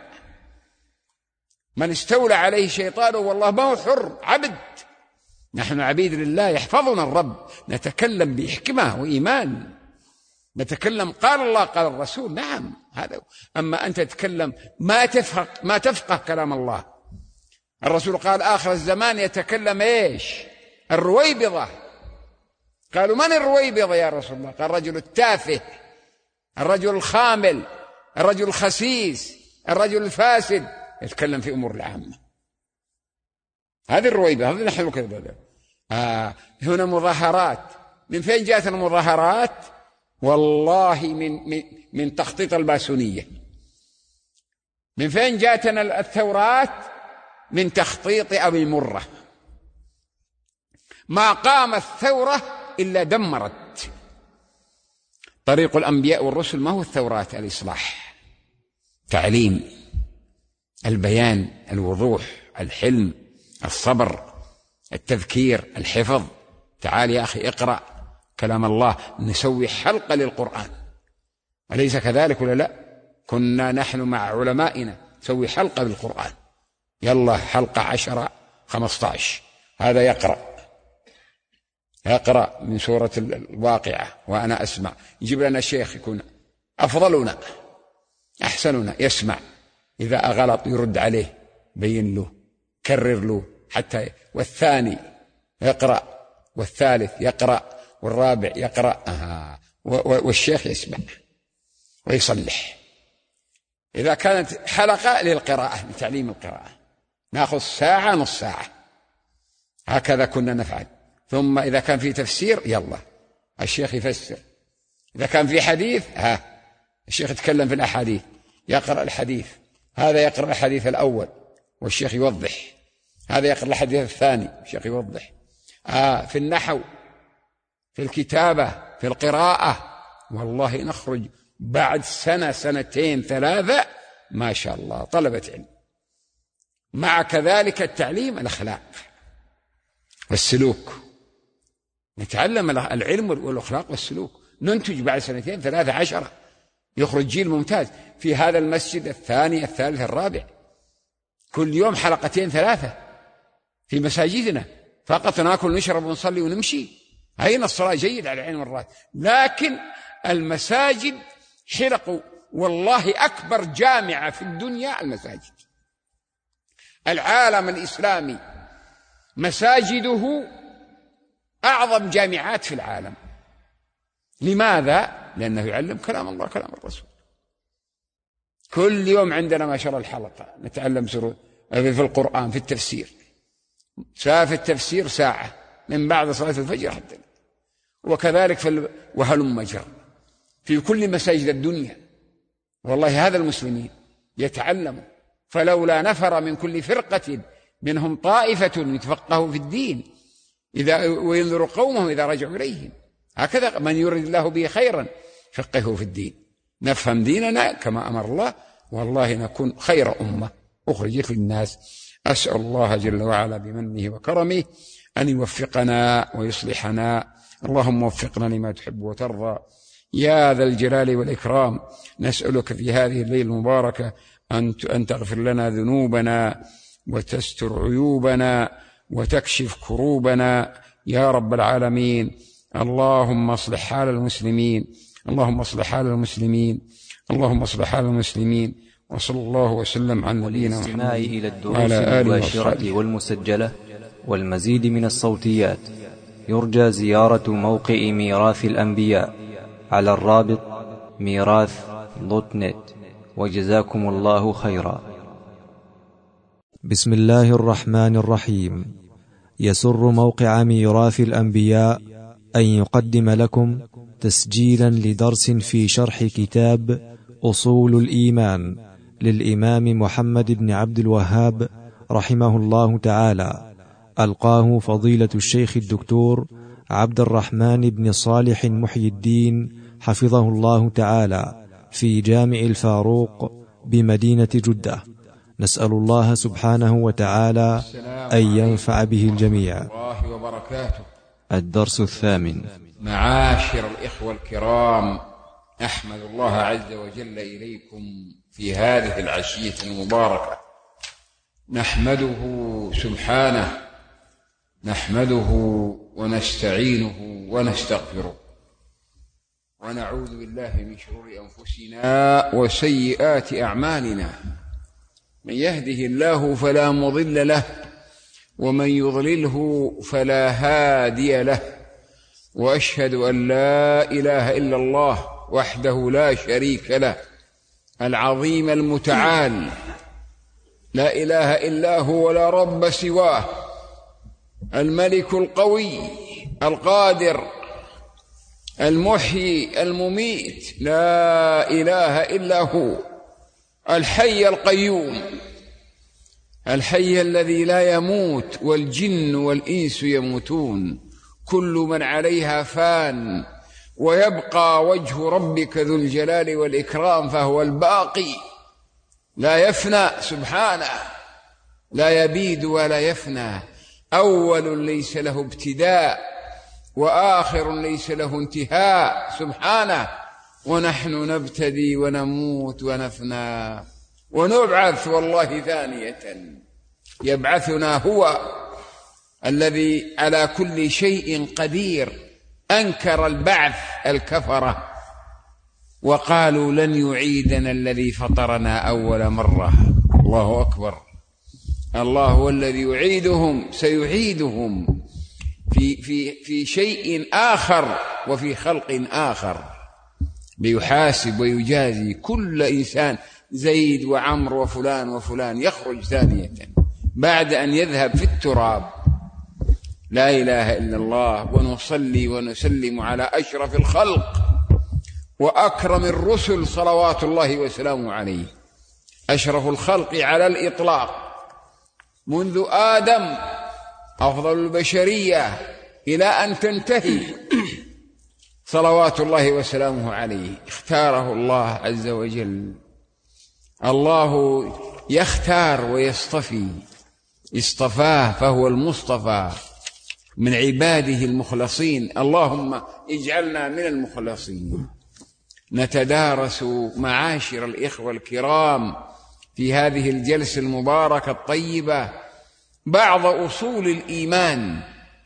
من استولى عليه شيطانه والله ما هو حر، عبد. نحن عبيد لله، يحفظنا الرب، نتكلم بحكمة وإيمان، نتكلم قال الله قال الرسول. نعم هذا. أما أنت تتكلم ما تفقه ما تفقه كلام الله. الرسول قال آخر الزمان يتكلم إيش؟ الرويبضة. قالوا من الرويبضة يا رسول الله؟ قال الرجل التافه، الرجل الخامل، الرجل الخسيس، الرجل الفاسد، يتكلم في أمور العامة. هذه الرويبضة. هذا نحن كذا. آه هنا مظاهرات. من فين جاءت المظاهرات؟ والله من, من, من تخطيط الباسونية. من فين جاءتنا الثورات؟ من تخطيط أبي مرة. ما قامت ثورة إلا دمرت. طريق الأنبياء والرسل ما هو الثورات، الإصلاح، تعليم، البيان، الوضوح، الحلم، الصبر، التذكير، الحفظ. تعال يا أخي اقرأ كلام الله، نسوي حلقة للقرآن، أليس كذلك ولا لا؟ كنا نحن مع علمائنا نسوي حلقة للقرآن، يلا حلقة عشرة خمسة عشر، هذا يقرأ يقرأ من سورة الواقعة وأنا أسمع، يجيب لنا الشيخ يكون أفضلنا أحسننا يسمع، إذا أغلط يرد عليه، بين له، كرر له حتى، والثاني يقرأ، والثالث يقرأ، والرابع يقرأ، آه. والشيخ يسمع ويصلح. إذا كانت حلقة للقراءة لتعليم القراءة نأخذ ساعة نص ساعة، هكذا كنا نفعل. ثم إذا كان في تفسير يلا الشيخ يفسر، إذا كان في حديث ها الشيخ يتكلم في الأحاديث، يقرأ الحديث، هذا يقرأ الحديث الأول والشيخ يوضح، هذا يقرأ الحديث الثاني الشيخ يوضح. آه في النحو، في الكتابة، في القراءة، والله نخرج بعد سنة سنتين ثلاثة ما شاء الله طلبة علم. مع كذلك التعليم، الأخلاق والسلوك، نتعلم العلم والأخلاق والسلوك، ننتج بعد سنتين ثلاثة عشرة، يخرج جيل ممتاز. في هذا المسجد الثاني الثالث الرابع كل يوم حلقتين ثلاثة في مساجدنا، فقط ناكل ونشرب ونصلي ونمشي. أين الصلاة جيد على العين والرأس، لكن المساجد حلق. والله أكبر جامعة في الدنيا المساجد. العالم الإسلامي مساجده أعظم جامعات في العالم. لماذا؟ لأنه يعلم كلام الله كلام الرسول. كل يوم عندنا ما شاء الله الحلقة نتعلم سورة في القرآن، في التفسير، ساعة في التفسير ساعة من بعد صلاة الفجر حتى، وكذلك في ال... وهلم مجر في كل مساجد الدنيا. والله هذا المسلمين يتعلموا، فلولا نفر من كل فرقة منهم طائفة يتفقهوا في الدين إذا وينذر قومهم إذا رجعوا إليهم. هكذا من يريد الله به خيرا فقهه في الدين، نفهم ديننا كما أمر الله، والله نكون خير أمة أخرجت للناس. أسأل الله جل وعلا بمنه وكرمه أن يوفقنا ويصلحنا. اللهم وفقنا لما تحب وترضى يا ذا الجلال والإكرام. نسألك في هذه الليلة المباركة أن تغفر لنا ذنوبنا وتستر عيوبنا وتكشف كروبنا يا رب العالمين. اللهم اصلح حال المسلمين، اللهم اصلح حال المسلمين، اللهم اصلح حال المسلمين. وصلى الله وسلم على نبينا محمد إلى الدروس المباشرة والمسجلة والمزيد من الصوتيات يرجى زيارة موقع ميراث الأنبياء على الرابط ميراث دوت نت. وجزاكم الله خيرا. بسم الله الرحمن الرحيم. يسر موقع ميراث الأنبياء أن يقدم لكم تسجيلا لدرس في شرح كتاب أصول الإيمان للإمام محمد بن عبد الوهاب رحمه الله تعالى، ألقاه فضيلة الشيخ الدكتور عبد الرحمن بن صالح محي الدين حفظه الله تعالى في جامع الفاروق بمدينة جدة. نسأل الله سبحانه وتعالى أن ينفع به الجميع. الله وبركاته. الدرس الثامن. معاشر الإخوة الكرام، أحمد الله عز وجل إليكم في هذه العشية المباركة، نحمده سبحانه، نحمده ونستعينه ونستغفره، ونعوذ بالله من شرور أنفسنا وسيئات أعمالنا. من يهده الله فلا مضل له، ومن يضلله فلا هادي له، وأشهد أن لا إله إلا الله وحده لا شريك له، العظيم المتعال، لا إله إلا هو ولا رب سواه، الملك القوي القادر المحيي المميت، لا إله إلا هو، الحي القيوم، الحي الذي لا يموت، والجن والإنس يموتون، كل من عليها فان، ويبقى وجه ربك ذو الجلال والإكرام، فهو الباقي لا يفنى سبحانه، لا يبيد ولا يفنى، أول ليس له ابتداء، وآخر ليس له انتهاء سبحانه، ونحن نبتدي ونموت ونفنى ونبعث والله ثانية. يبعثنا هو الذي على كل شيء قدير. أنكر البعث الكفرة وقالوا لن يعيدنا الذي فطرنا أول مرة. الله أكبر. الله هو الذي يعيدهم، سيعيدهم في, في, في شيء آخر وفي خلق آخر، ليحاسب ويجازي كل إنسان. زيد وعمر وفلان وفلان يخرج ثانية بعد أن يذهب في التراب. لا إله إلا الله. ونصلي ونسلم على أشرف الخلق وأكرم الرسل صلوات الله وسلامه عليه، أشرف الخلق على الإطلاق منذ آدم، أفضل البشرية إلى أن تنتهي صلوات الله وسلامه عليه. اختاره الله عز وجل. الله يختار ويصطفي، اصطفاه فهو المصطفى من عباده المخلصين. اللهم اجعلنا من المخلصين. نتدارس معاشر الإخوة الكرام في هذه الجلسة المباركة الطيبة بعض أصول الإيمان،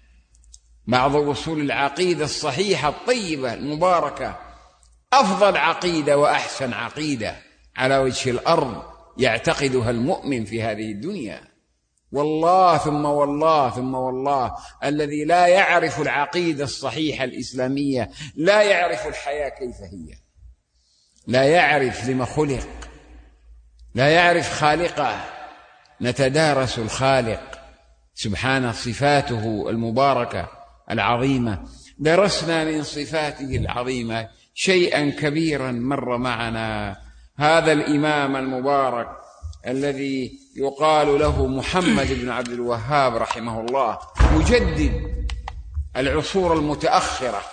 بعض أصول العقيدة الصحيحة الطيبة المباركة، أفضل عقيدة وأحسن عقيدة على وجه الأرض يعتقدها المؤمن في هذه الدنيا. والله ثم والله ثم والله الذي لا يعرف العقيدة الصحيحة الإسلامية لا يعرف الحياة كيف هي، لا يعرف لما خلق، لا يعرف خالقه. نتدارس الخالق سبحانه، صفاته المباركة العظيمة. درسنا من صفاته العظيمة شيئا كبيرا مر معنا. هذا الإمام المبارك الذي يقال له محمد بن عبد الوهاب رحمه الله، مجدد العصور المتأخرة،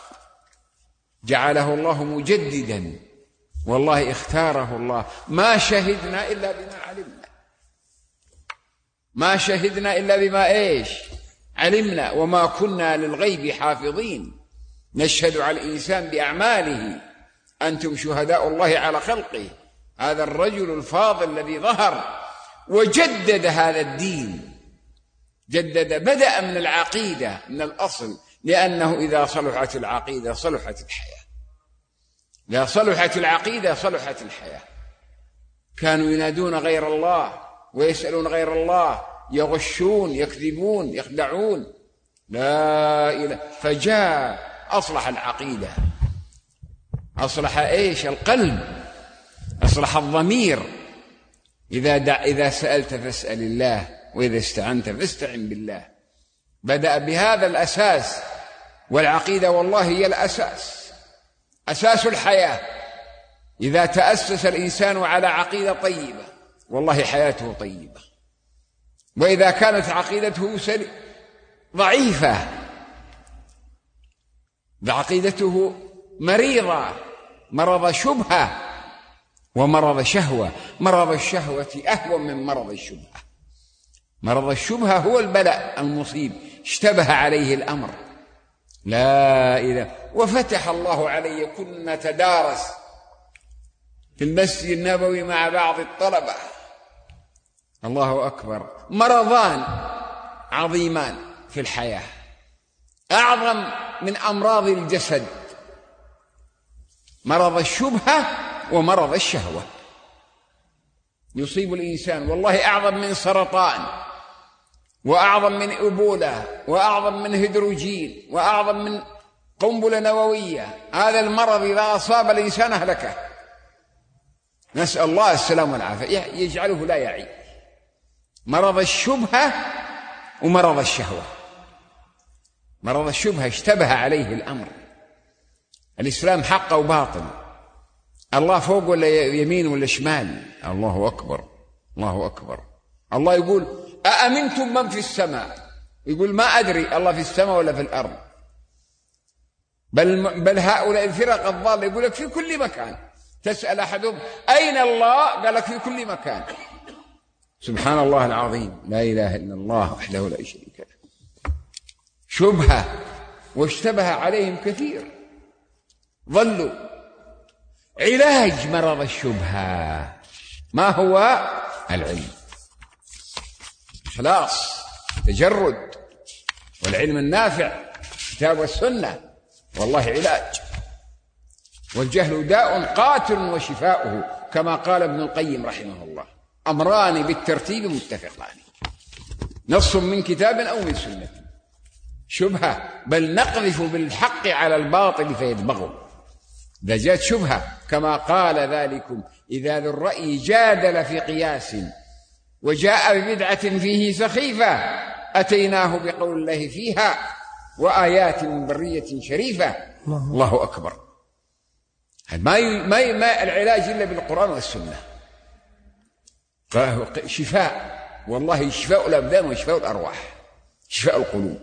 جعله الله مجددا. والله اختاره الله. ما شهدنا إلا بما علمنا، ما شهدنا إلا بما إيش علمنا، وما كنا للغيب حافظين. نشهد على الإنسان بأعماله، أنتم شهداء الله على خلقه. هذا الرجل الفاضل الذي ظهر وجدد هذا الدين، جدد، بدأ من العقيدة من الأصل، لأنه إذا صلحت العقيدة صلحت الحياة، إذا صلحت العقيدة صلحت الحياة. كانوا ينادون غير الله ويسألون غير الله، يغشون يكذبون يخدعون، لا إله. فجاء أصلح العقيدة، أصلح إيش القلب، أصلح الضمير. إذا دع إذا سألت فاسأل الله، وإذا استعنت فاستعن بالله. بدأ بهذا الأساس، والعقيدة والله هي الأساس، أساس الحياة. إذا تأسس الإنسان على عقيدة طيبة والله حياته طيبة، وإذا كانت عقيدته ضعيفة بعقيدته مريضة، مرض شبهة ومرض شهوة. مرض الشهوة أهون من مرض الشبهة. مرض الشبهة هو البلاء المصيب، اشتبه عليه الأمر، لا إله. وفتح الله علي، كنا نتدارس في المسجد النبوي مع بعض الطلبة، الله أكبر، مرضان عظيمان في الحياة أعظم من أمراض الجسد، مرض الشبهة ومرض الشهوة. يصيب الإنسان والله أعظم من سرطان، وأعظم من إبولة، وأعظم من هيدروجين، وأعظم من قنبلة نووية. هذا المرض إذا أصاب الإنسان أهلكه، نسأل الله السلام والعافية، يجعله لا يعي. مرض الشبهة ومرض الشهوة. مرض الشبهة اشتبه عليه الأمر، الإسلام حق وباطل، الله فوق ولا يمين ولا شمال، الله أكبر الله أكبر. الله يقول أأمنتم من في السماء، يقول ما أدري الله في السماء ولا في الأرض، بل, بل هؤلاء الفرق الضالة يقول لك في كل مكان. تسأل أحدهم أين الله، قال لك في كل مكان. سبحان الله العظيم، لا إله إلا الله وحده لا شريك له. شبهة واشتبه عليهم كثير، ضلوا. علاج مرض الشبهة ما هو؟ العلم، إخلاص، تجرد، والعلم النافع، كتاب والسنة، والله علاج. والجهل داء قاتل وشفاؤه، كما قال ابن القيم رحمه الله: أمران بالترتيب متفقان، نص من كتاب أو من سنة. شبهة، بل نقذف بالحق على الباطل فيدمغه. إذا جاءت شبهة كما قال ذلكم: إذا ذو الرأي جادل في قياس وجاء ببدعة فيه سخيفة أتيناه بقول الله فيها وآيات من برية شريفة. الله أكبر. ما ما ما العلاج إلا بالقرآن والسنة. شفاء، والله شفاء الأبدان وشفاء الأرواح، شفاء القلوب.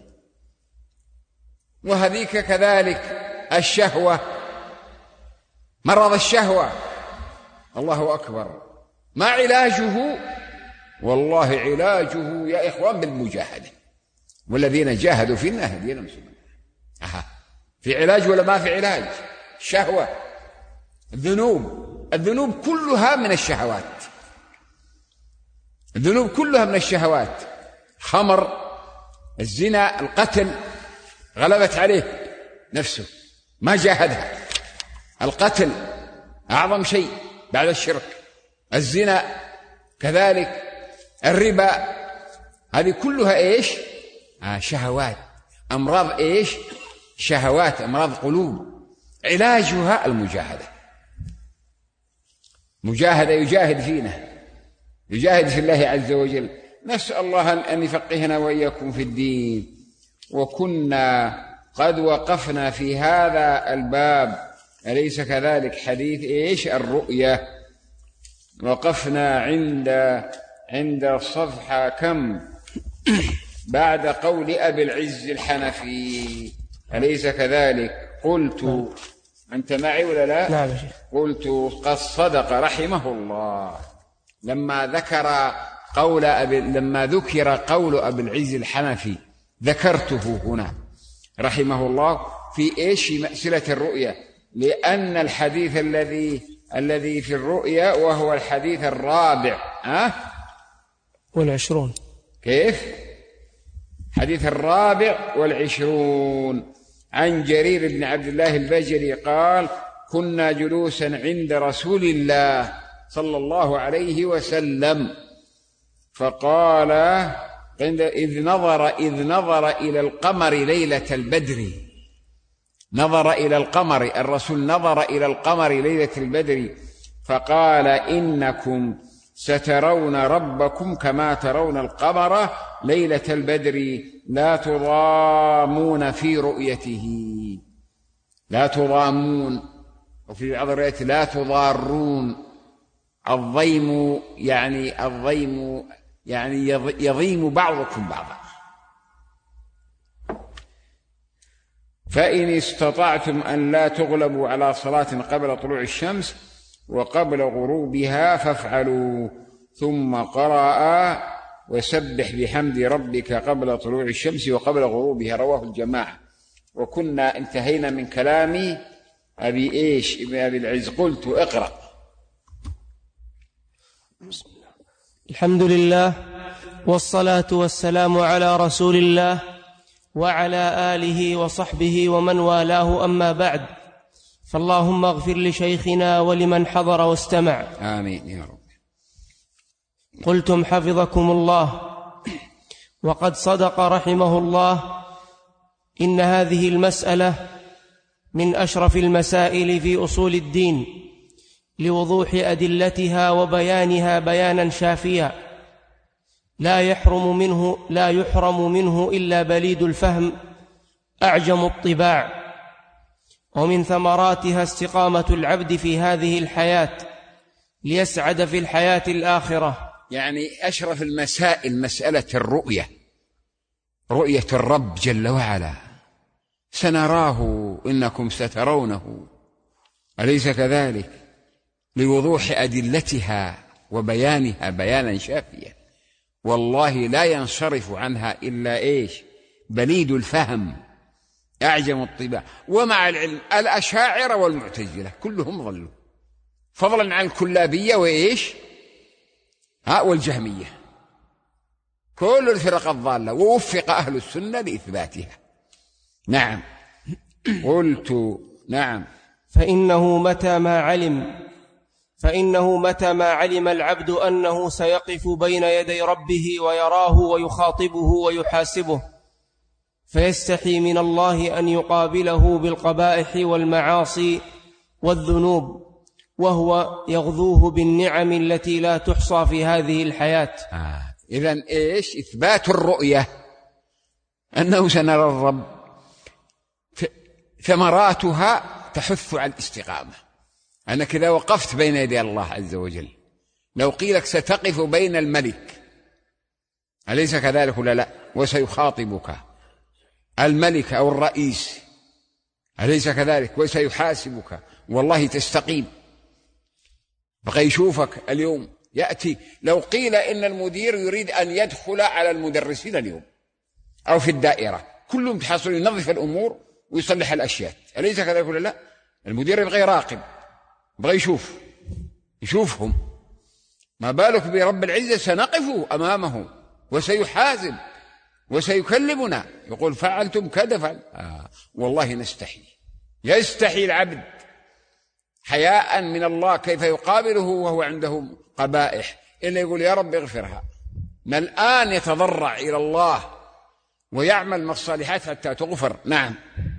وهذيك كذلك الشهوة، مرض الشهوة، الله أكبر. ما علاجه؟ والله علاجه يا إخوان بالمجاهدة، والذين جاهدوا فينا هدينا سبلنا. أها، في علاج ولا ما في علاج؟ الشهوة، الذنوب، الذنوب كلها من الشهوات، الذنوب كلها من الشهوات. خمر، الزنا، القتل، غلبت عليه نفسه ما جاهدها. القتل أعظم شيء بعد الشرك، الزنا كذلك، الربا، هذه كلها إيش؟ آه شهوات، أمراض إيش؟ شهوات، أمراض قلوب. علاجها المجاهدة، مجاهدة، يجاهد فينا، يجاهد في الله عز وجل. نسأل الله أن يفقهنا وإياكم في الدين. وكنا قد وقفنا في هذا الباب، أليس كذلك؟ حديث إيش؟ الرؤية. وقفنا عند عند الصفحة كم؟ بعد قول أبي العز الحنفي، أليس كذلك؟ قلت، أنت معي ولا لا؟ نعم يا شيخ. قلت قد صدق رحمه الله لما ذكر قول أبي لما ذكر قول أبي العز الحنفي، ذكرته هنا رحمه الله في إيش؟ في مسألة الرؤية، لأن الحديث الذي الذي في الرؤيا وهو الحديث الرابع أه؟ والعشرون. كيف؟ حديث الرابع والعشرون عن جرير بن عبد الله البجلي قال: كنا جلوسا عند رسول الله صلى الله عليه وسلم فقال عند إذ نظر إذ نظر إلى القمر ليلة البدر، نظر إلى القمر، الرسول نظر إلى القمر ليلة البدر فقال: إنكم سترون ربكم كما ترون القمر ليلة البدر لا تضامون في رؤيته، لا تضامون، وفي بعض الروايات لا تضارون. الضيم يعني الضيم يعني يضيم بعضكم بعضا. فإن استطعتم أن لا تغلبوا على صلاة قبل طلوع الشمس وقبل غروبها فافعلوا. ثم قرأ وسبح بحمد ربك قبل طلوع الشمس وقبل غروبها، رواه الجماعة. وكنا انتهينا من كلام أبي إيش ابن أبي العز. قلت اقرأ. الحمد لله والصلاة والسلام على رسول الله وعلى آله وصحبه ومن والاه، أما بعد، فاللهم اغفر لشيخنا ولمن حضر واستمع. آمين يا رب. قلتم حفظكم الله: وقد صدق رحمه الله إن هذه المسألة من أشرف المسائل في أصول الدين لوضوح أدلتها وبيانها بيانا شافيا لا يحرم منه لا يحرم منه إلا بليد الفهم أعجم الطباع. ومن ثمراتها استقامة العبد في هذه الحياة ليسعد في الحياة الآخرة. يعني أشرف المسائل مسألة الرؤية، رؤية الرب جل وعلا. سنراه إنكم سترونه، أليس كذلك؟ لوضوح أدلتها وبيانها بيانا شافيا، والله لا ينصرف عنها إلا إيش؟ بليد الفهم أعجم الطباع. ومع العلم الأشاعرة والمعتزلة كلهم ضلوا، فضلا عن الكلابية وإيش ها والجهمية، كل الفرق الضالة، ووفق أهل السنة لإثباتها. نعم. قلت نعم. فإنه متى ما علم فإنه متى ما علم العبد أنه سيقف بين يدي ربه ويراه ويخاطبه ويحاسبه، فيستحي من الله أن يقابله بالقبائح والمعاصي والذنوب، وهو يغذوه بالنعم التي لا تحصى في هذه الحياة. آه. إذن إيش؟ إثبات الرؤية أنه سنرى الرب، ثمراتها تحث على الاستقامة. أنك إذا وقفت بين يدي الله عز وجل، لو قيلك ستقف بين الملك، أليس كذلك ولا لا؟ وسيخاطبك الملك أو الرئيس، أليس كذلك؟ وسيحاسبك، والله تستقيم. بقى يشوفك اليوم يأتي، لو قيل إن المدير يريد أن يدخل على المدرسين اليوم أو في الدائرة، كلهم تحصلوا ينظف الأمور ويصلح الأشياء، أليس كذلك ولا لا؟ المدير يبغى يراقب، يبغى يشوف يشوفهم، ما بالك برب العزة؟ سنقف أمامه وسيحاسب وسيكلمنا، يقول فعلتم كذا فعل. آه. والله نستحي، يستحي العبد حياء من الله كيف يقابله وهو عنده قبائح، إلا يقول يا رب اغفرها. ما الآن يتضرع إلى الله ويعمل من الصالحات حتى تغفر. نعم.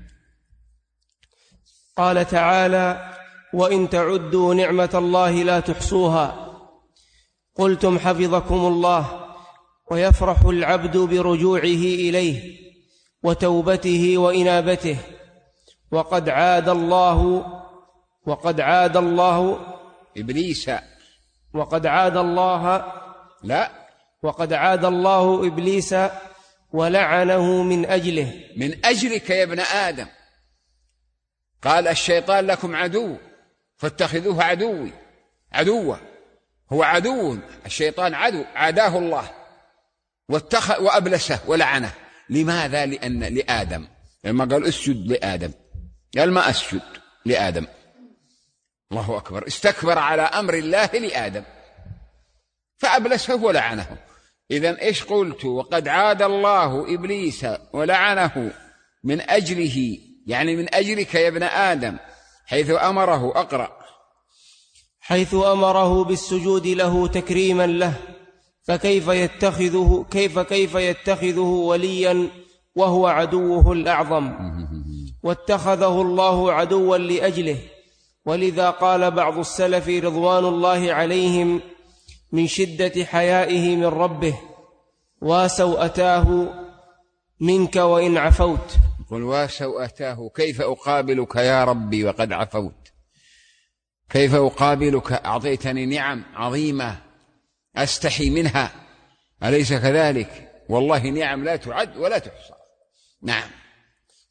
قال تعالى: وإن تعدوا نعمة الله لا تحصوها. قلتم حفظكم الله: ويفرح العبد برجوعه إليه وتوبته وإنابته، وقد عاد الله وقد عاد الله إبليس وقد عاد الله لا وقد عاد الله إبليس ولعنه من أجله. من أجلك يا ابن آدم. قال الشيطان لكم عدو فاتخذوه عدوي عدوة، هو عدو، الشيطان عدو، عاداه الله واتخذ وأبلسه ولعنه. لماذا؟ لأن لآدم، لما قال اسجد لآدم قال ما أسجد لآدم. الله أكبر، استكبر على أمر الله لآدم فأبلسه ولعنه. إذن إيش قلت؟ وقد عاد الله إبليس ولعنه من أجله، يعني من أجلك يا ابن آدم، حيث أمره. أقرأ: حيث أمره بالسجود له تكريما له، فكيف يتخذه كيف كيف يتخذه وليا وهو عدوه الأعظم، واتخذه الله عدوا لأجله. ولذا قال بعض السلف رضوان الله عليهم من شدة حيائه من ربه: واسوءتاه منك وإن عفوت. قل واسوءتاه، كيف أقابلك يا ربي وقد عفوت؟ كيف أقابلك؟ أعطيتني نعم عظيمة أستحي منها، أليس كذلك؟ والله نعم لا تعد ولا تحصى. نعم.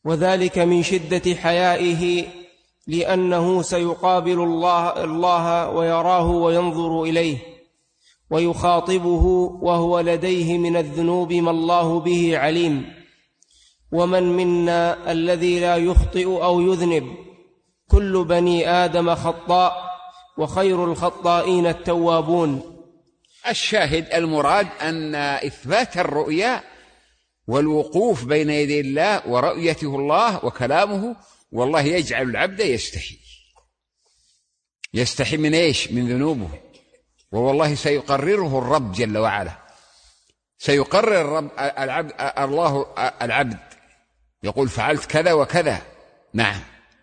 وذلك من شدة حيائه، لأنه سيقابل الله, الله ويراه وينظر إليه ويخاطبه وهو لديه من الذنوب ما الله به عليم. ومن منا الذي لا يخطئ أو يذنب؟ كل بني آدم خطاء، وخير الخطائين التوابون. الشاهد المراد أن إثبات الرؤيا والوقوف بين يدي الله ورؤيته الله وكلامه والله يجعل العبد يستحي. يستحي من إيش؟ من ذنوبه. ووالله سيقرره الرب جل وعلا، سيقرر الرب العبد الله العبد يقول فعلت كذا وكذا. نعم.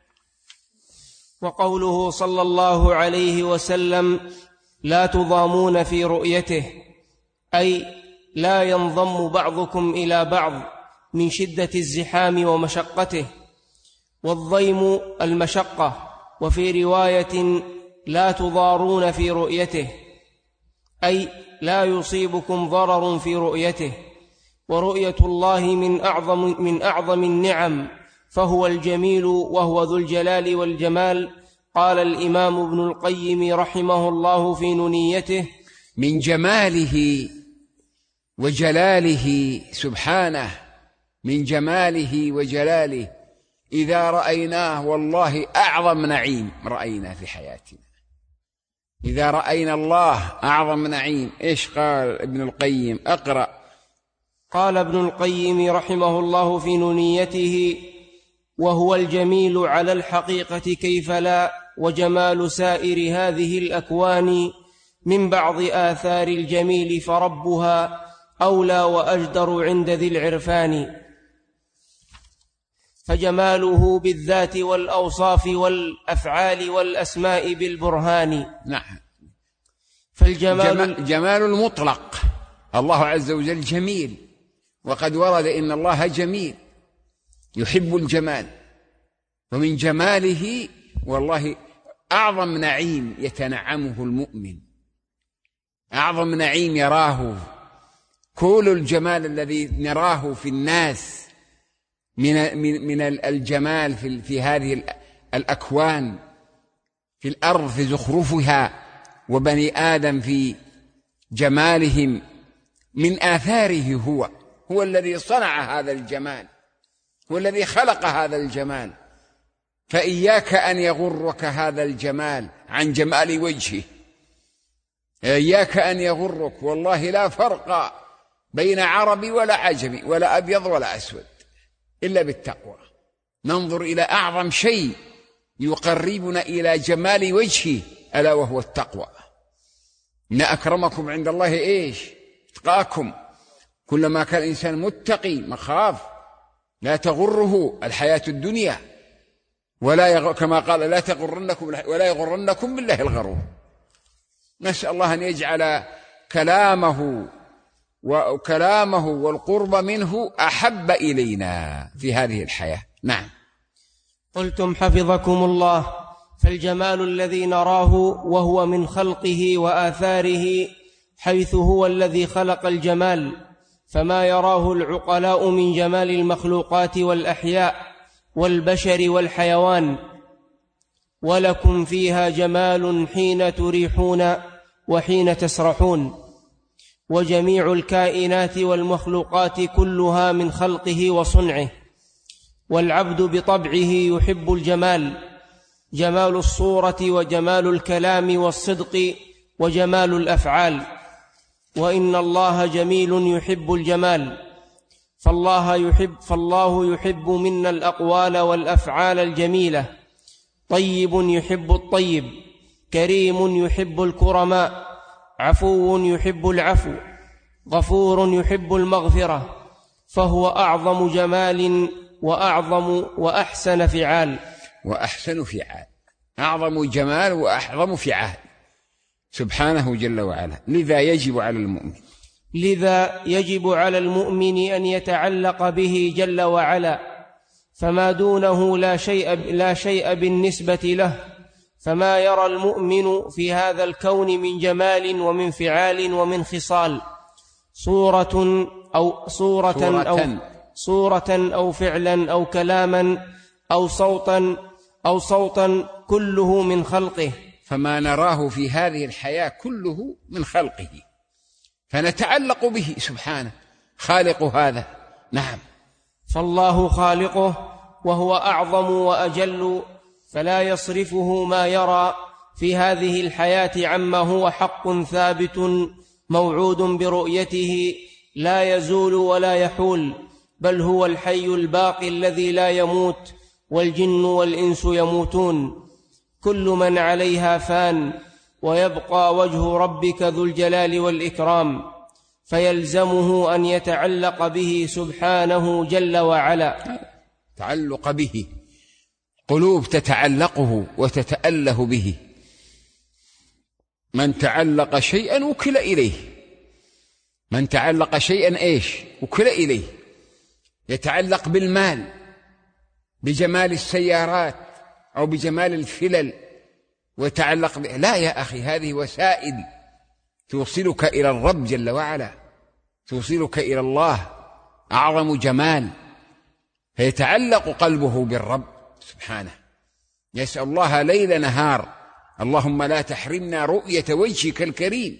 وقوله صلى الله عليه وسلم لا تضامون في رؤيته، أي لا ينضم بعضكم إلى بعض من شدة الزحام ومشقته. والضيم المشقة. وفي رواية لا تضارون في رؤيته، أي لا يصيبكم ضرر في رؤيته. ورؤية الله من أعظم, من أعظم النعم، فهو الجميل وهو ذو الجلال والجمال. قال الإمام ابن القيم رحمه الله في نونيته: من جماله وجلاله سبحانه، من جماله وجلاله إذا رأيناه والله أعظم نعيم رأينا في حياتنا. إذا رأينا الله أعظم نعيم. إيش قال ابن القيم؟ أقرأ. قال ابن القيم رحمه الله في نونيته: وهو الجميل على الحقيقة كيف لا، وجمال سائر هذه الأكوان من بعض آثار الجميل، فربها أولى وأجدر عند ذي العرفان. فجماله بالذات والأوصاف والأفعال والأسماء بالبرهان. نعم. فالجمال جمال, جمال المطلق. الله عز وجل جميل، وقد ورد إن الله جميل يحب الجمال. ومن جماله والله أعظم نعيم يتنعمه المؤمن، أعظم نعيم يراه. كل الجمال الذي نراه في الناس من من الجمال في في هذه الأكوان، في الأرض في زخرفها، وبني آدم في جمالهم، من آثاره. هو هو الذي صنع هذا الجمال، هو الذي خلق هذا الجمال. فإياك أن يغرك هذا الجمال عن جمال وجهه، إياك أن يغرك. والله لا فرق بين عربي ولا عجمي ولا أبيض ولا أسود إلا بالتقوى. ننظر إلى أعظم شيء يقربنا إلى جمال وجهه، ألا وهو التقوى. إن أكرمكم عند الله إيش؟ اتقاكم. كلما كان الإنسان متقي مخاف لا تغره الحياة الدنيا، ولا يغ... كما قال لا تغرنكم ولا يغرنكم بالله الغرور. نسأل الله أن يجعل كلامه وكلامه والقرب منه أحب إلينا في هذه الحياة. نعم. قلتم حفظكم الله: فالجمال الذي نراه وهو من خلقه وآثاره، حيث هو الذي خلق الجمال، فما يراه العقلاء من جمال المخلوقات والأحياء والبشر والحيوان. ولكم فيها جمال حين تريحون وحين تسرحون. وجميع الكائنات والمخلوقات كلها من خلقه وصنعه. والعبد بطبعه يحب الجمال، جمال الصورة وجمال الكلام والصدق وجمال الأفعال. وإن الله جميل يحب الجمال، فالله يحب, فالله يحب منا الأقوال والأفعال الجميلة. طيب يحب الطيب، كريم يحب الكرماء، عفو يحب العفو، غفور يحب المغفرة. فهو أعظم جمال وأعظم وأحسن فعال. وأحسن فعال، أعظم جمال وأعظم فعال سبحانه جل وعلا. لذا يجب على المؤمن لذا يجب على المؤمن أن يتعلق به جل وعلا، فما دونه لا شيء, لا شيء بالنسبة له. فما يرى المؤمن في هذا الكون من جمال ومن فعال ومن خصال صورة أو صورة, صورة أو صورة أو فعلا أو كلاما أو صوتا أو صوتا كله من خلقه. فما نراه في هذه الحياة كله من خلقه، فنتعلق به سبحانه خالق هذا. نعم. فالله خالقه وهو أعظم وأجل، فلا يصرفه ما يرى في هذه الحياة عما هو حق ثابت موعود برؤيته لا يزول ولا يحول، بل هو الحي الباقي الذي لا يموت، والجن والإنس يموتون، كل من عليها فان، ويبقى وجه ربك ذو الجلال والإكرام، فيلزمه أن يتعلق به سبحانه جل وعلا. تعلق به، قلوب تتعلقه وتتأله به. من تعلق شيئا وكل إليه، من تعلق شيئا إيش وكل إليه. يتعلق بالمال، بجمال السيارات أو بجمال الفلل ويتعلق به. لا يا أخي، هذه وسائل توصلك إلى الرب جل وعلا، توصلك إلى الله أعظم جمال. فيتعلق قلبه بالرب سبحانه، يسأل الله ليل نهار: اللهم لا تحرمنا رؤية وجهك الكريم.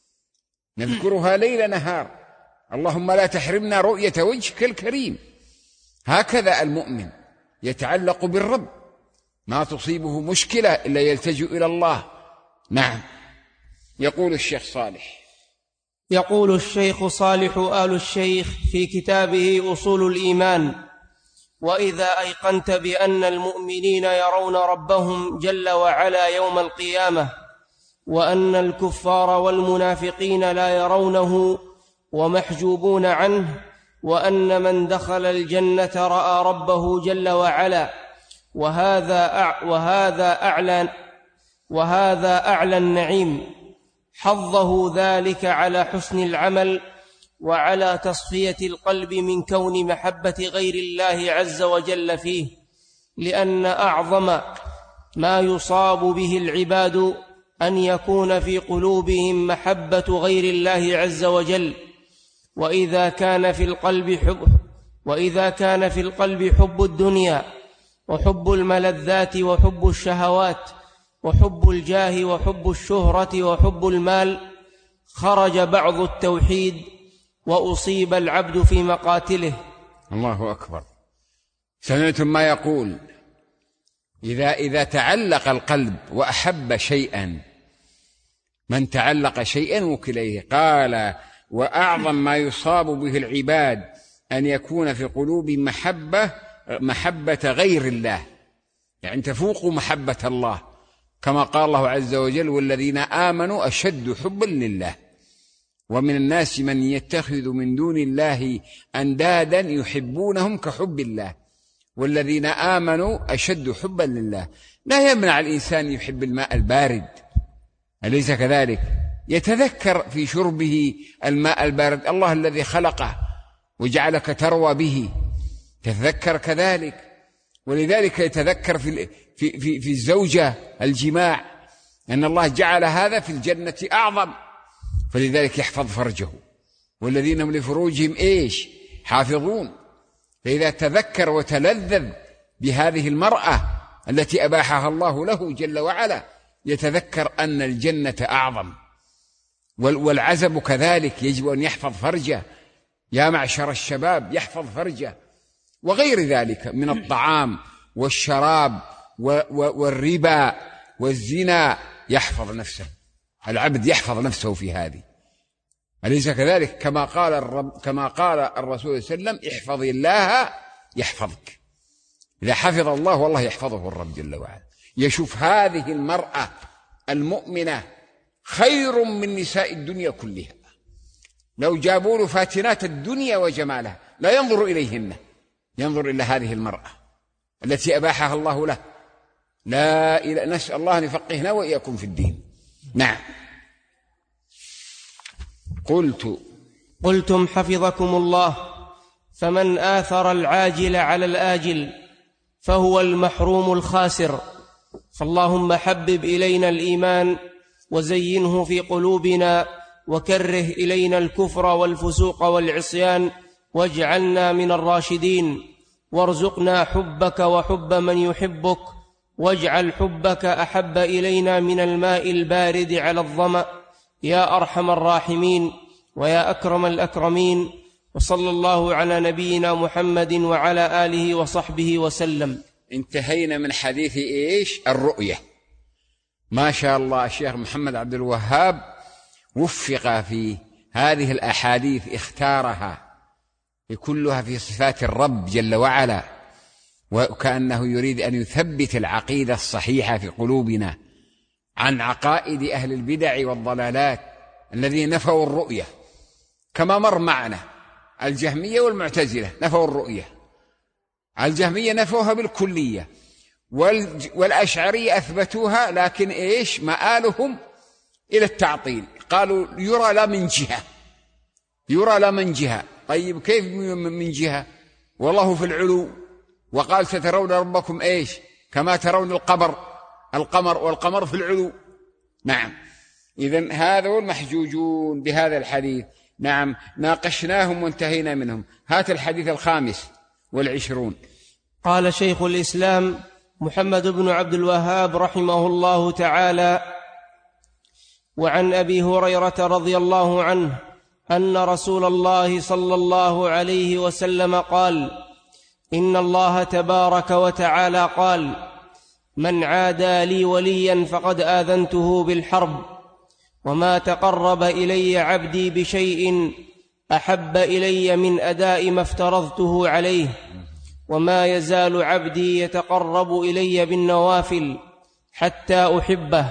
نذكرها ليل نهار: اللهم لا تحرمنا رؤية وجهك الكريم. هكذا المؤمن يتعلق بالرب، ما تصيبه مشكلة إلا يلتجئ إلى الله. نعم. يقول الشيخ صالح يقول الشيخ صالح آل الشيخ في كتابه أصول الإيمان: وإذا أيقنت بأن المؤمنين يرون ربهم جل وعلا يوم القيامة، وأن الكفار والمنافقين لا يرونه ومحجوبون عنه، وأن من دخل الجنة رأى ربه جل وعلا، وهذا أع وهذا أعلى وهذا أعلى النعيم، حظه ذلك على حسن العمل وعلى تصفية القلب من كون محبة غير الله عز وجل فيه، لأن أعظم ما يصاب به العباد أن يكون في قلوبهم محبة غير الله عز وجل. وإذا كان في القلب حب وإذا كان في القلب حب الدنيا وحب الملذات وحب الشهوات وحب الجاه وحب الشهرة وحب المال، خرج بعض التوحيد وأصيب العبد في مقاتله. الله أكبر. سمعتم ما يقول: إذا إذا تعلق القلب وأحب شيئا، من تعلق شيئا وكليه. قال: وأعظم ما يصاب به العباد أن يكون في قلوب محبة محبة غير الله، يعني تفوق محبة الله، كما قال الله عز وجل: والذين آمنوا أشد حبا لله. ومن الناس من يتخذ من دون الله أندادا يحبونهم كحب الله، والذين آمنوا أشد حبا لله. لا يمنع الإنسان يحب الماء البارد، أليس كذلك؟ يتذكر في شربه الماء البارد الله الذي خلقه وجعلك تروى به، تتذكر كذلك. ولذلك يتذكر في في في, في الزوجة الجماع، أن الله جعل هذا في الجنة أعظم، فلذلك يحفظ فرجه. والذين هم لفروجهم إيش؟ حافظون. فإذا تذكر وتلذذ بهذه المرأة التي أباحها الله له جل وعلا، يتذكر أن الجنة أعظم. والعزب كذلك يجب أن يحفظ فرجه، يا معشر الشباب يحفظ فرجه، وغير ذلك من الطعام والشراب والربا والزنا، يحفظ نفسه. العبد يحفظ نفسه في هذه، أليس كذلك؟ كما قال الرب كما قال الرسول صلى الله عليه وسلم: احفظ الله يحفظك. إذا حفظ الله والله يحفظه الرب جل وعلا. يشوف هذه المرأة المؤمنة خير من نساء الدنيا كلها، لو جابوا له فاتنات الدنيا وجمالها لا ينظر إليهن، ينظر إلى هذه المرأة التي أباحها الله له. لا إله، نسأل الله أن يفقهنا وإياكم في الدين. نعم. قلت قلتم حفظكم الله: فمن آثر العاجل على الآجل فهو المحروم الخاسر. فاللهم حبب إلينا الإيمان وزينه في قلوبنا، وكره إلينا الكفر والفسوق والعصيان واجعلنا من الراشدين، وارزقنا حبك وحب من يحبك، واجعل حبك أحب إلينا من الماء البارد على الظمأ، يا أرحم الراحمين ويا أكرم الأكرمين. وصلى الله على نبينا محمد وعلى آله وصحبه وسلم. انتهينا من حديث إيش؟ الرؤية. ما شاء الله الشيخ محمد عبد الوهاب وفق في هذه الأحاديث، اختارها كلها في صفات الرب جل وعلا، وكأنه يريد أن يثبت العقيدة الصحيحة في قلوبنا عن عقائد أهل البدع والضلالات الذين نفوا الرؤية، كما مر معنا الجهمية والمعتزلة نفوا الرؤية. الجهمية نفوها بالكلية، والأشعرية أثبتوها، لكن إيش مآلهم إلى التعطيل، قالوا يرى لا من جهة، يرى لا من جهة. طيب كيف من جهة؟ والله في العلو، وقال سترون ربكم إيش كما ترون القمر القمر والقمر في العلو. نعم، إذن هذول محجوجون بهذا الحديث. نعم، ناقشناهم وانتهينا منهم. هات الحديث الخامس والعشرون. قال شيخ الإسلام محمد بن عبد الوهاب رحمه الله تعالى: وعن أبي هريرة رضي الله عنه أن رسول الله صلى الله عليه وسلم قال: إن الله تبارك وتعالى قال: من عادى لي وليا فقد آذنته بالحرب، وما تقرب إلي عبدي بشيء أحب إلي من أداء ما افترضته عليه، وما يزال عبدي يتقرب إلي بالنوافل حتى أحبه،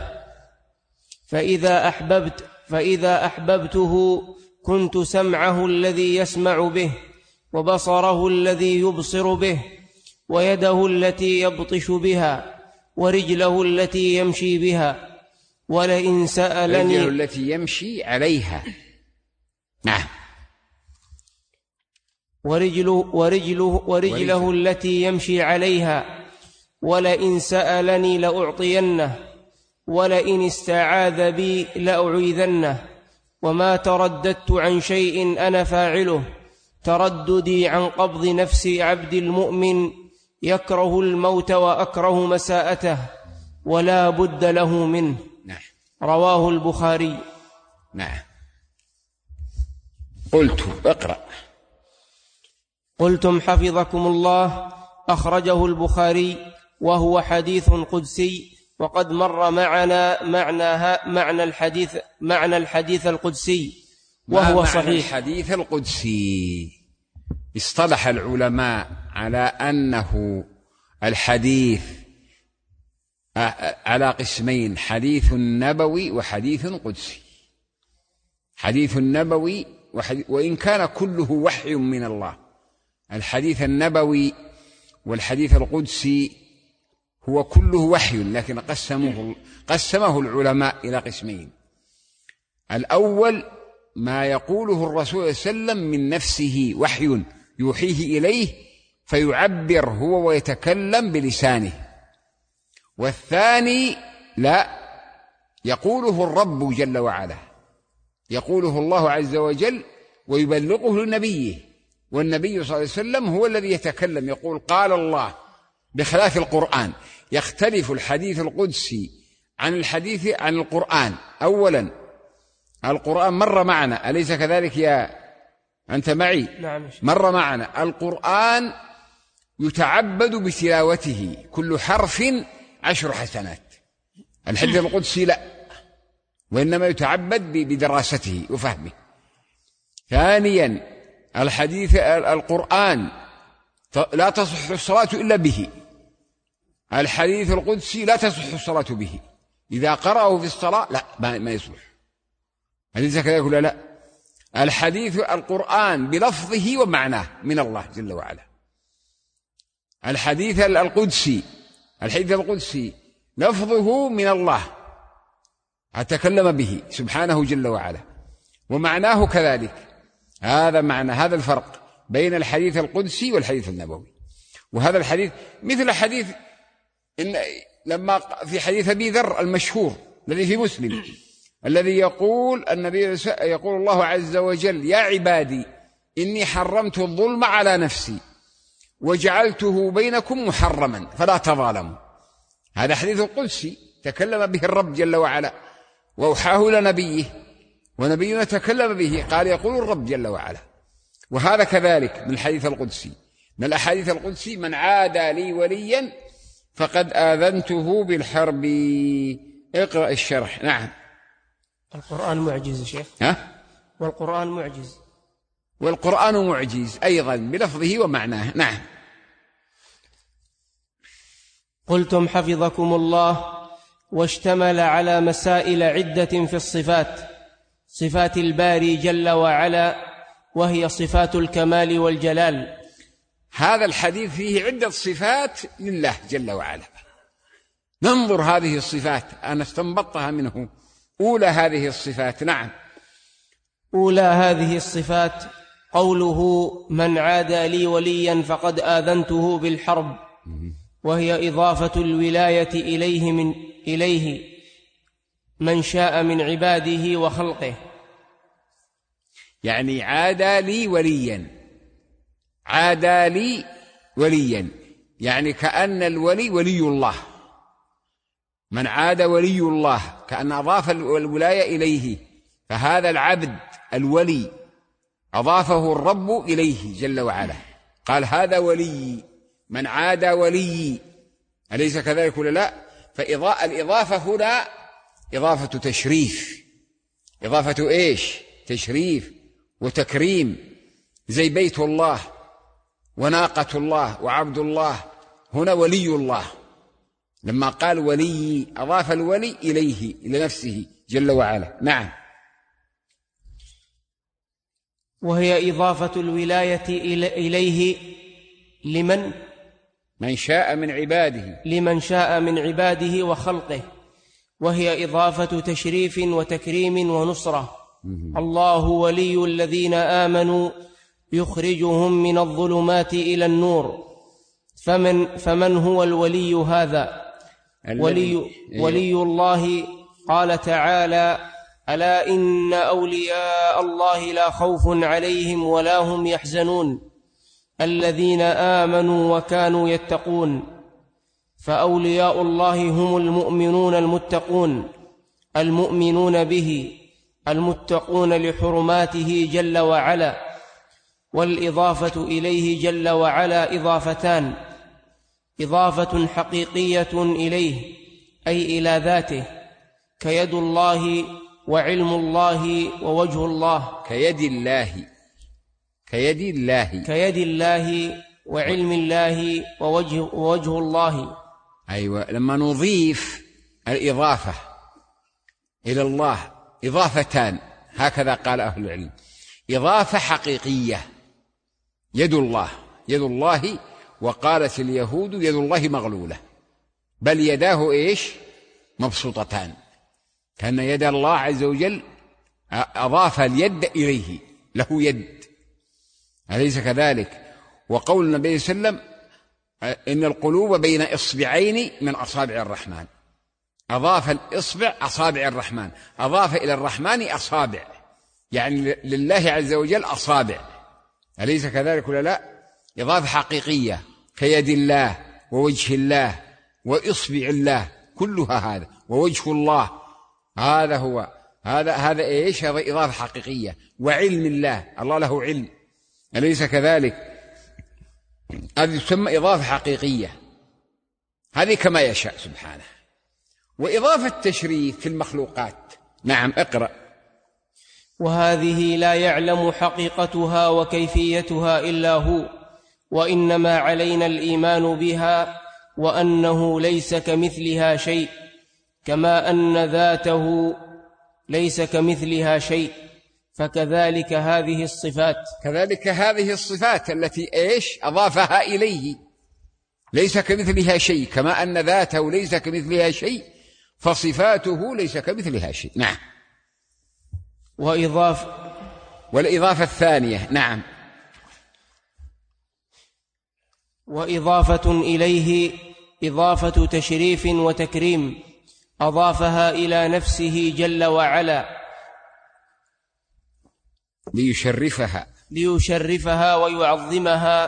فإذا أحببت فإذا أحببته كنت سمعه الذي يسمع به، وبصره الذي يبصر به، ويده التي يبطش بها، ورجله التي يمشي بها. ولئن سألني رجله التي يمشي عليها. نعم. ورجله, ورجله, ورجله التي يمشي عليها. ولئن سألني لأعطينه، ولئن استعاذ بي لأعيذنه. وما ترددت عن شيء أنا فاعله ترددي عن قبض نفس عبد المؤمن، يكره الموت وأكره مساءته، ولا بد له منه. نعم. رواه البخاري. نعم. قلت اقرأ. قلتم حفظكم الله. أخرجه البخاري، وهو حديث قدسي، وقد مر معنا معنى معنى الحديث معنى الحديث القدسي، وهو ما صحيح. معنى الحديث القدسي؟ اصطلح العلماء على أنه الحديث على قسمين: حديث نبوي وحديث قدسي. حديث نبوي وحديث، وإن كان كله وحي من الله. الحديث النبوي والحديث القدسي هو كله وحي، لكن قسموه قسمه العلماء إلى قسمين: الأول ما يقوله الرسول صلى الله عليه وسلم من نفسه، وحي يوحيه إليه فيعبر هو ويتكلم بلسانه. والثاني لا، يقوله الرب جل وعلا، يقوله الله عز وجل ويبلغه لنبيه، والنبي صلى الله عليه وسلم هو الذي يتكلم يقول قال الله، بخلاف القرآن. يختلف الحديث القدسي عن الحديث عن القرآن. أولا القرآن مر معنا، أليس كذلك يا أنت معي؟ نعم. مر معنا القرآن يتعبد بتلاوته، كل حرف عشر حسنات. الحديث القدسي لا، وإنما يتعبد بدراسته وفهمه. ثانيا الحديث القرآن لا تصح الصلاة إلا به. الحديث القدسي لا تصح الصلاة به، إذا قرأه في الصلاة لا ما يصلح. أليس كذلك ولا لا؟ الحديث القرآن بلفظه ومعناه من الله جل وعلا. الحديث القدسي الحديث القدسي لفظه من الله أتكلم به سبحانه جل وعلا، ومعناه كذلك. هذا معنى هذا الفرق بين الحديث القدسي والحديث النبوي. وهذا الحديث مثل حديث إن لما في حديث أبي ذر المشهور الذي في مسلم، الذي يقول النبي يقول الله عز وجل: يا عبادي إني حرمت الظلم على نفسي وجعلته بينكم محرما فلا تظالموا. هذا حديث قدسي تكلم به الرب جل وعلا وأوحاه لنبيه، ونبينا تكلم به، قال يقول الرب جل وعلا. وهذا كذلك من الحديث القدسي، من الأحاديث القدسي: من عادى لي وليا فقد آذنته بالحرب. اقرأ الشرح. نعم. القرآن معجز يا شيخ. ها؟ والقرآن معجز. والقرآن معجز أيضا بلفظه ومعناه. نعم. قلتم حفظكم الله: واشتمل على مسائل عدة في الصفات، صفات الباري جل وعلا، وهي صفات الكمال والجلال. هذا الحديث فيه عدة صفات لله جل وعلا. ننظر هذه الصفات، أنا استنبطتها منه. أولى هذه الصفات. نعم. أولى هذه الصفات قوله: من عادى لي وليا فقد آذنته بالحرب، وهي إضافة الولاية إليه من إليه من شاء من عباده وخلقه. يعني عادى لي وليا، عادى لي وليا، يعني كأن الولي ولي الله. من عاد ولي الله كأن أضاف الولاية إليه، فهذا العبد الولي أضافه الرب إليه جل وعلا، قال هذا ولي، من عاد ولي، أليس كذلك ولا لا؟ فالإضافة هنا إضافة تشريف، إضافة إيش؟ تشريف وتكريم، زي بيت الله وناقة الله وعبد الله، هنا ولي الله. لما قال ولي أضاف الولي إليه إلى نفسه جل وعلا. نعم. وهي إضافة الولاية إليه لمن من شاء من عباده، لمن شاء من عباده وخلقه، وهي إضافة تشريف وتكريم ونصرة. الله ولي الذين آمنوا يخرجهم من الظلمات إلى النور. فمن, فمن هو الولي هذا؟ ولي, ولي الله قال تعالى: ألا إن أولياء الله لا خوف عليهم ولا هم يحزنون الذين آمنوا وكانوا يتقون. فأولياء الله هم المؤمنون المتقون، المؤمنون به، المتقون لحرماته جل وعلا. والإضافة إليه جل وعلا إضافتان: إضافة حقيقية إليه أي إلى ذاته، كيد الله وعلم الله ووجه الله. كيد الله، كيد الله، كيد الله وعلم الله ووجه, ووجه الله. أيوة. لما نضيف الإضافة إلى الله إضافتان، هكذا قال أهل العلم: إضافة حقيقية يد الله، يد الله، وقالت اليهود يد الله مغلولة، بل يداه إيش؟ مبسوطتان، كأن يد الله عز وجل أضاف اليد إليه، له يد، أليس كذلك؟ وقول النبي صلى الله عليه وسلم: إن القلوب بين إصبعين من أصابع الرحمن. أضاف الإصبع أصابع الرحمن، أضاف إلى الرحمن أصابع، يعني لله عز وجل أصابع، أليس كذلك ولا لا؟ إضافة حقيقية كيد الله ووجه الله وإصبع الله، كلها هذا، ووجه الله، هذا هو هذا هذا إيش؟ هذا إضافة حقيقية. وعلم الله، الله له علم، أليس كذلك؟ هذه تسمى إضافة حقيقية، هذه كما يشاء سبحانه. وإضافة تشريف في المخلوقات. نعم. اقرأ. وهذه لا يعلم حقيقتها وكيفيتها إلا هو، وإنما علينا الإيمان بها، وأنه ليس كمثلها شيء، كما أن ذاته ليس كمثلها شيء. فكذلك هذه الصفات، كذلك هذه الصفات التي إيش؟ أضافها إليه، ليس كمثلها شيء، كما أن ذاته ليس كمثلها شيء، فصفاته ليس كمثلها شيء. نعم. وإضافة والإضافة الثانية. نعم. وإضافة إليه إضافة تشريف وتكريم، أضافها إلى نفسه جل وعلا ليشرفها، ليشرفها ويعظمها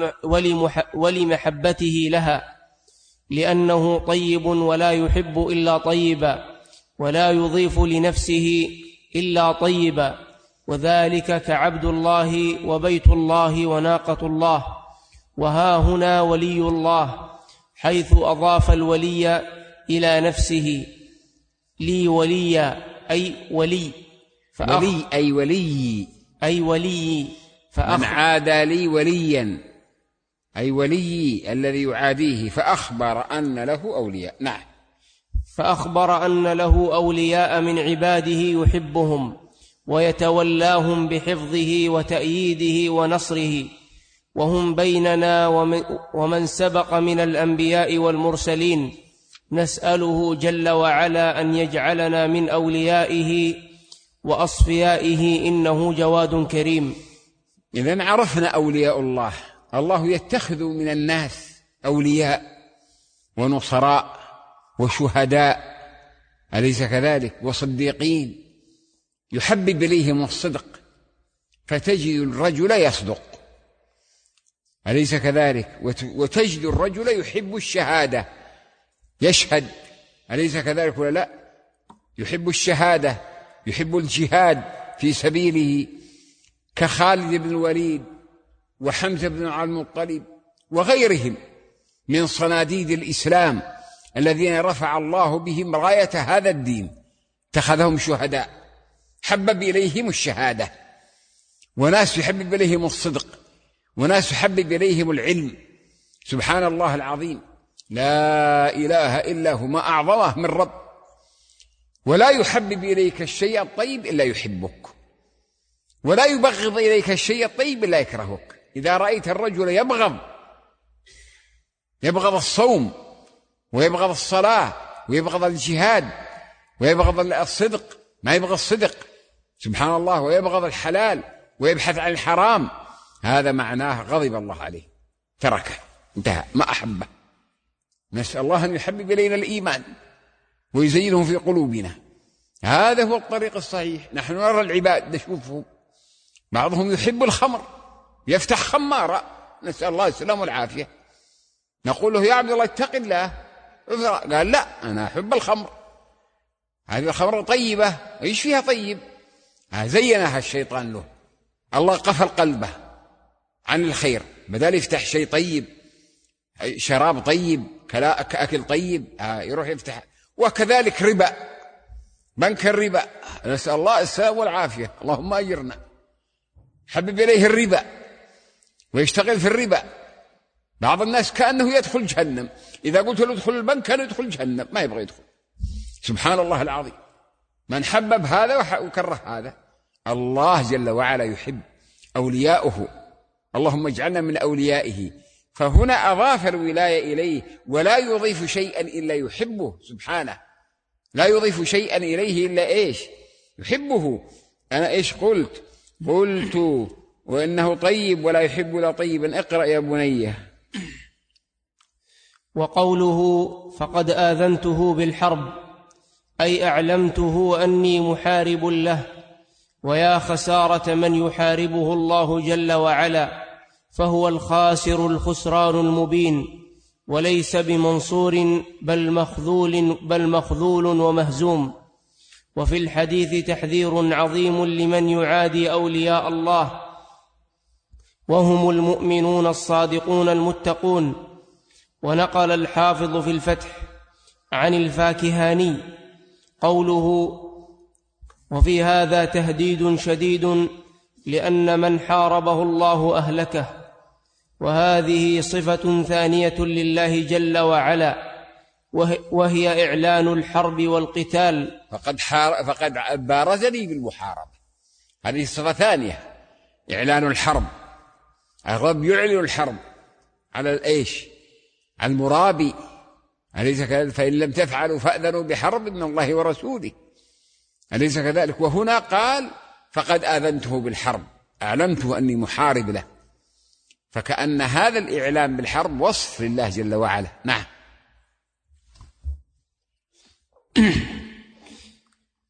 ولمحبته لها، لأنه طيب ولا يحب إلا طيبا، ولا يضيف لنفسه إلا طيبا، وذلك كعبد الله وبيت الله وناقة الله. وها هنا ولي الله، حيث أضاف الولي إلى نفسه، لي ولي أي ولي، ولي أي ولي أي ولي من عادى لي وليا أي ولي الذي يعاديه، فأخبر أن له أولياء. نعم. فأخبر أن له أولياء من عباده يحبهم ويتولاهم بحفظه وتأييده ونصره، وهم بيننا ومن سبق من الأنبياء والمرسلين. نسأله جل وعلا أن يجعلنا من أوليائه وأصفيائه، إنه جواد كريم. إذن عرفنا أولياء الله. الله يتخذ من الناس أولياء ونصراء وشهداء، أليس كذلك؟ وصديقين، يحبب إليهم الصدق، فتجد الرجل يصدق، أليس كذلك؟ وتجد الرجل يحب الشهادة، يشهد، أليس كذلك ولا لا؟ يحب الشهادة، يحب الجهاد في سبيله، كخالد بن الوليد وحمزة بن عبد المطلب وغيرهم من صناديد الإسلام الذين رفع الله بهم راية هذا الدين، اتخذهم شهداء، حبب إليهم الشهادة، وناس يحبب إليهم الصدق، وناس يحبب إليهم العلم. سبحان الله العظيم، لا إله إلا هو، ما أعظمه من رب. ولا يحبب إليك الشيء الطيب إلا يحبك، ولا يبغض إليك الشيء الطيب إلا يكرهك. إذا رأيت الرجل يبغض يبغض الصوم ويبغض الصلاة ويبغض الجهاد ويبغض الصدق، ما يبغض الصدق، سبحان الله، ويبغض الحلال ويبحث عن الحرام، هذا معناه غضب الله عليه، تركه، انتهى، ما أحبه. نسأل الله أن يحبب إلينا الإيمان ويزينه في قلوبنا. هذا هو الطريق الصحيح. نحن نرى العباد نشوفهم، بعضهم يحب الخمر، يفتح خمارة، نسأل الله السلام والعافية، نقول له يا عبد الله اتق الله، قال لا أنا أحب الخمر، هذه الخمر طيبة، إيش فيها طيب؟ زينها الشيطان له، الله قفل قلبه عن الخير، بدل يفتح شيء طيب، شراب طيب، أكل طيب، يروح يفتح. وكذلك ربا، بنك الربا، نسأل الله السلام والعافية، اللهم أجرنا، حبب إليه الربا ويشتغل في الربا. بعض الناس كأنه يدخل جهنم، إذا قلت له ادخل البنك كان يدخل جهنم، ما يبغى يدخل. سبحان الله العظيم، من حبب هذا وكره هذا. الله جل وعلا يحب أولياؤه، اللهم اجعلنا من أوليائه. فهنا أضاف الولاية إليه، ولا يضيف شيئا إلا يحبه سبحانه، لا يضيف شيئا إليه إلا إيش؟ يحبه. أنا إيش قلت؟ قلت وإنه طيب ولا يحب إلا طيبا. اقرأ يا بني. وقوله فقد آذنته بالحرب، أي أعلمته أني محارب له، ويا خسارة من يحاربه الله جل وعلا، فهو الخاسر الخسران المبين، وليس بمنصور بل مخذول, بل مخذول ومهزوم. وفي الحديث تحذير عظيم لمن يعادي أولياء الله، وهم المؤمنون الصادقون المتقون. ونقل الحافظ في الفتح عن الفاكهاني قوله وفي هذا تهديد شديد لأن من حاربه الله أهلكه. وهذه صفة ثانية لله جل وعلا، وهي إعلان الحرب والقتال. فقد, فقد بارزني بالمحاربة، هذه صفة ثانية، إعلان الحرب. الرب يعلن الحرب على الإيش؟ على المرابي، أليس كذلك؟ فإن لم تفعلوا فأذنوا بحرب من الله ورسوله، أليس كذلك؟ وهنا قال فقد آذنته بالحرب، أعلمته أني محارب له، فكأن هذا الإعلام بالحرب وصف لله جل وعلا. نعم.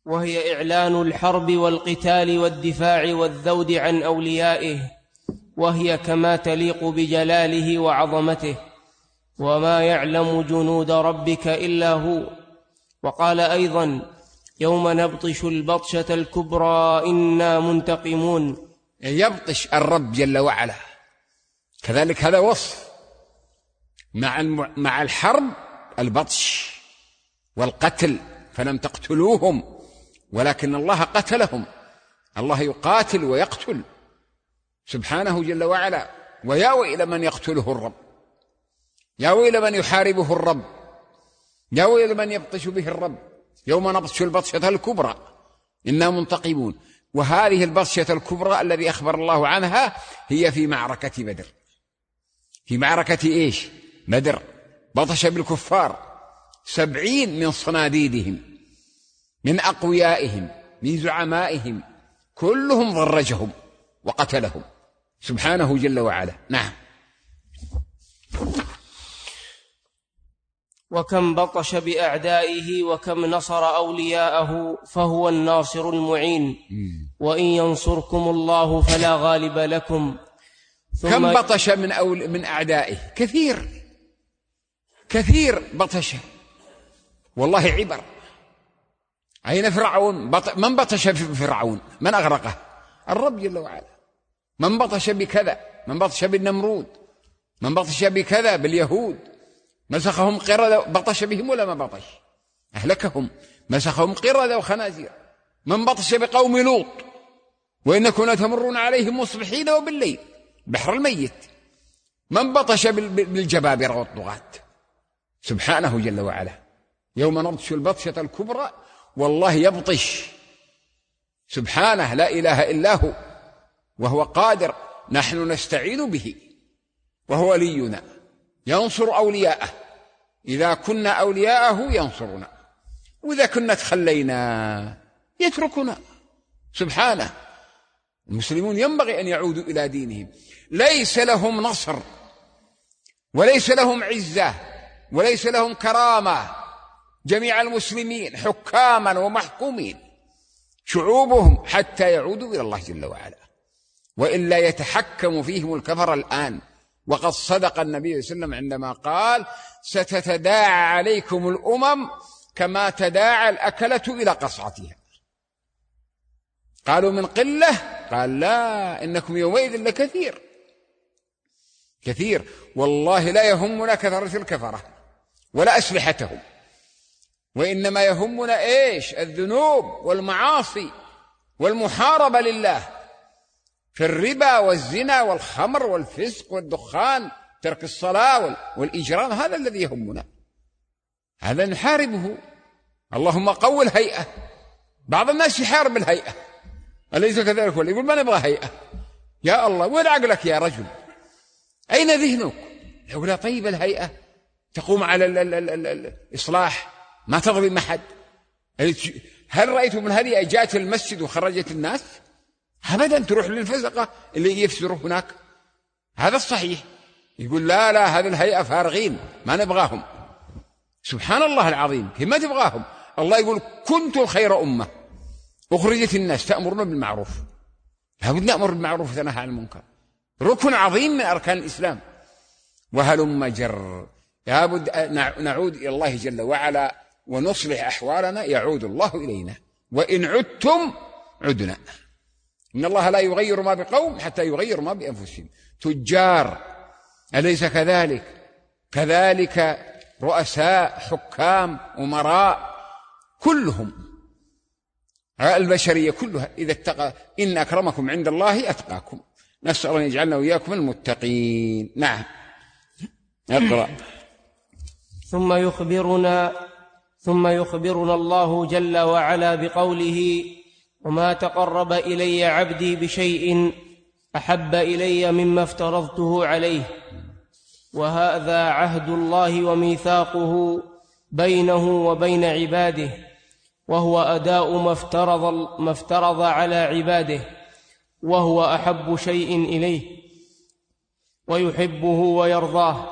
وهي إعلان الحرب والقتال والدفاع والذود عن أوليائه، وهي كما تليق بجلاله وعظمته، وما يعلم جنود ربك إلا هو. وقال أيضا: يوم نبطش البطشة الكبرى إنا منتقمون. يبطش الرب جل وعلا، كذلك هذا وصف مع مع الحرب البطش والقتل، فلم تقتلوهم ولكن الله قتلهم. الله يقاتل ويقتل سبحانه جل وعلا. ويا ويل من يقتله الرب، يا ويل من يحاربه الرب، يا ويل من يبطش به الرب. يوم نبطش البطشة الكبرى إنا منتقمون. وهذه البطشة الكبرى الذي أخبر الله عنها هي في معركة بدر. في معركة إيش؟ بدر. بطش بالكفار سبعين من صناديدهم، من أقويائهم، من زعمائهم، كلهم ضرجهم وقتلهم سبحانه جل وعلا. نعم. وكم بطش بأعدائه وكم نصر أولياءه، فهو الناصر المعين. وإن ينصركم الله فلا غالب لكم. كم بطش من, أول من أعدائه؟ كثير كثير بطش، والله عبر. أين فرعون؟ بط... من بطش في فرعون؟ من أغرقه؟ الرب جل وعلا. من بطش بكذا؟ من بطش بالنمرود؟ من بطش بكذا باليهود؟ مسخهم قردة، بطش بهم ولا ما بطش؟ أهلكهم، مسخهم قردة وخنازير. من بطش بقوم لوط؟ وإنكم لتمرون عليهم مصبحين وبالليل، بحر الميت. من بطش بالجبابرة والطغاة سبحانه جل وعلا. يوم نبطش البطشة الكبرى، والله يبطش سبحانه، لا إله إلا هو، وهو قادر. نحن نستعين به وهو ولينا، ينصر أولياءه. إذا كنا أولياءه ينصرنا، وإذا كنا تخلينا يتركنا سبحانه. المسلمون ينبغي أن يعودوا إلى دينهم. ليس لهم نصر، وليس لهم عزة، وليس لهم كرامة. جميع المسلمين حكاما ومحكومين شعوبهم حتى يعودوا إلى الله جل وعلا، وإلا يتحكم فيهم الكفر الآن. وقد صدق النبي صلى الله عليه وسلم عندما قال: ستتداعى عليكم الأمم كما تداعى الأكلة إلى قصعتها. قالوا: من قلة؟ قال: لا، إنكم يومئذ لكثير كثير. والله لا يهمنا كثرة الكفرة ولا أسلحتهم، وإنما يهمنا إيش؟ الذنوب والمعاصي والمحاربة لله في الربا والزنا والخمر والفسق والدخان، ترك الصلاة والإجرام. هذا الذي يهمنا، هذا نحاربه. اللهم قوي الهيئة. بعض الناس يحارب الهيئة، أليس كذلك؟ ولا يقول ما نبغى هيئة. يا الله، وين عقلك يا رجل؟ أين ذهنك؟ يقول: طيب الهيئة تقوم على ال ال ال ال الإصلاح، ما تظلم أحد. هل رأيتم من هذه جاءت المسجد وخرجت الناس؟ أبدا، تروح للفزقة اللي يفسروا هناك. هذا الصحيح. يقول: لا لا، هذه الهيئة فارغين، ما نبغاهم. سبحان الله العظيم، كيف ما تبغاهم؟ الله يقول: كنتم خير أمة أخرجت الناس تأمرون بالمعروف. لابد نأمر بالمعروف وننهى عن المنكر، ركن عظيم من أركان الإسلام. وهلم جر، لابد نعود إلى الله جل وعلا ونصلح أحوالنا، يعود الله إلينا. وإن عدتم عدنا. إن الله لا يغير ما بقوم حتى يغير ما بأنفسهم. تجار، أليس كذلك؟ كذلك رؤساء، حكام، أمراء، كلهم البشرية كلها إذا اتقى. إن أكرمكم عند الله أتقاكم. نسأل أن يجعلنا وإياكم المتقين. نعم، اقرأ. ثم يخبرنا ثم يخبرنا الله جل وعلا بقوله: وما تقرب إلي عبدي بشيء أحب إلي مما افترضته عليه. وهذا عهد الله وميثاقه بينه وبين عباده، وهو أداء ما افترض, ما افترض على عباده، وهو أحب شيء إليه ويحبه ويرضاه.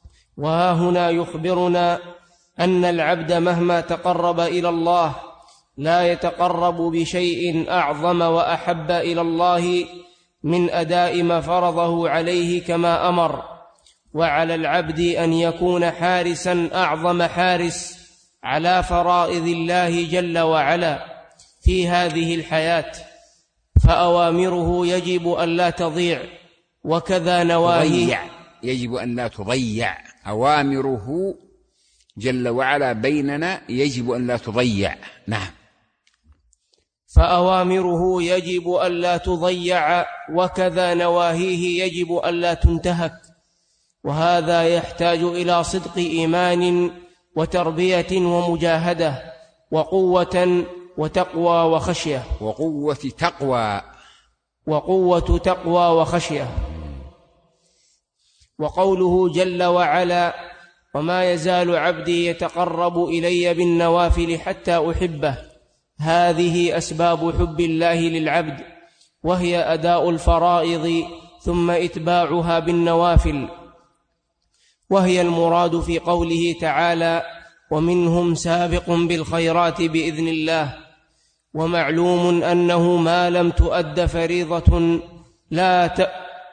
وها هنا يخبرنا أن العبد مهما تقرب إلى الله لا يتقرب بشيء أعظم وأحب إلى الله من أداء ما فرضه عليه كما أمر، وعلى العبد أن يكون حارسا أعظم حارس على فرائض الله جل وعلا في هذه الحياة، فأوامره يجب أن لا تضيع، وكذا نواهيه يجب أن لا تضيع. أوامره جل وعلا بيننا يجب أن لا تضيع. نعم. فأوامره يجب أن لا تضيع، وكذا نواهيه يجب أن لا تنتهك، وهذا يحتاج إلى صدق إيمان وتربية ومجاهدة وقوة وتقوى وخشية وقوة تقوى وقوة تقوى وخشية. وقوله جل وعلا: وما يزال عبدي يتقرب إلي بالنوافل حتى أحبه، هذه أسباب حب الله للعبد، وهي أداء الفرائض ثم إتباعها بالنوافل، وهي المراد في قوله تعالى: ومنهم سابق بالخيرات بإذن الله. ومعلوم أنه ما لم تؤد فريضة لا ت...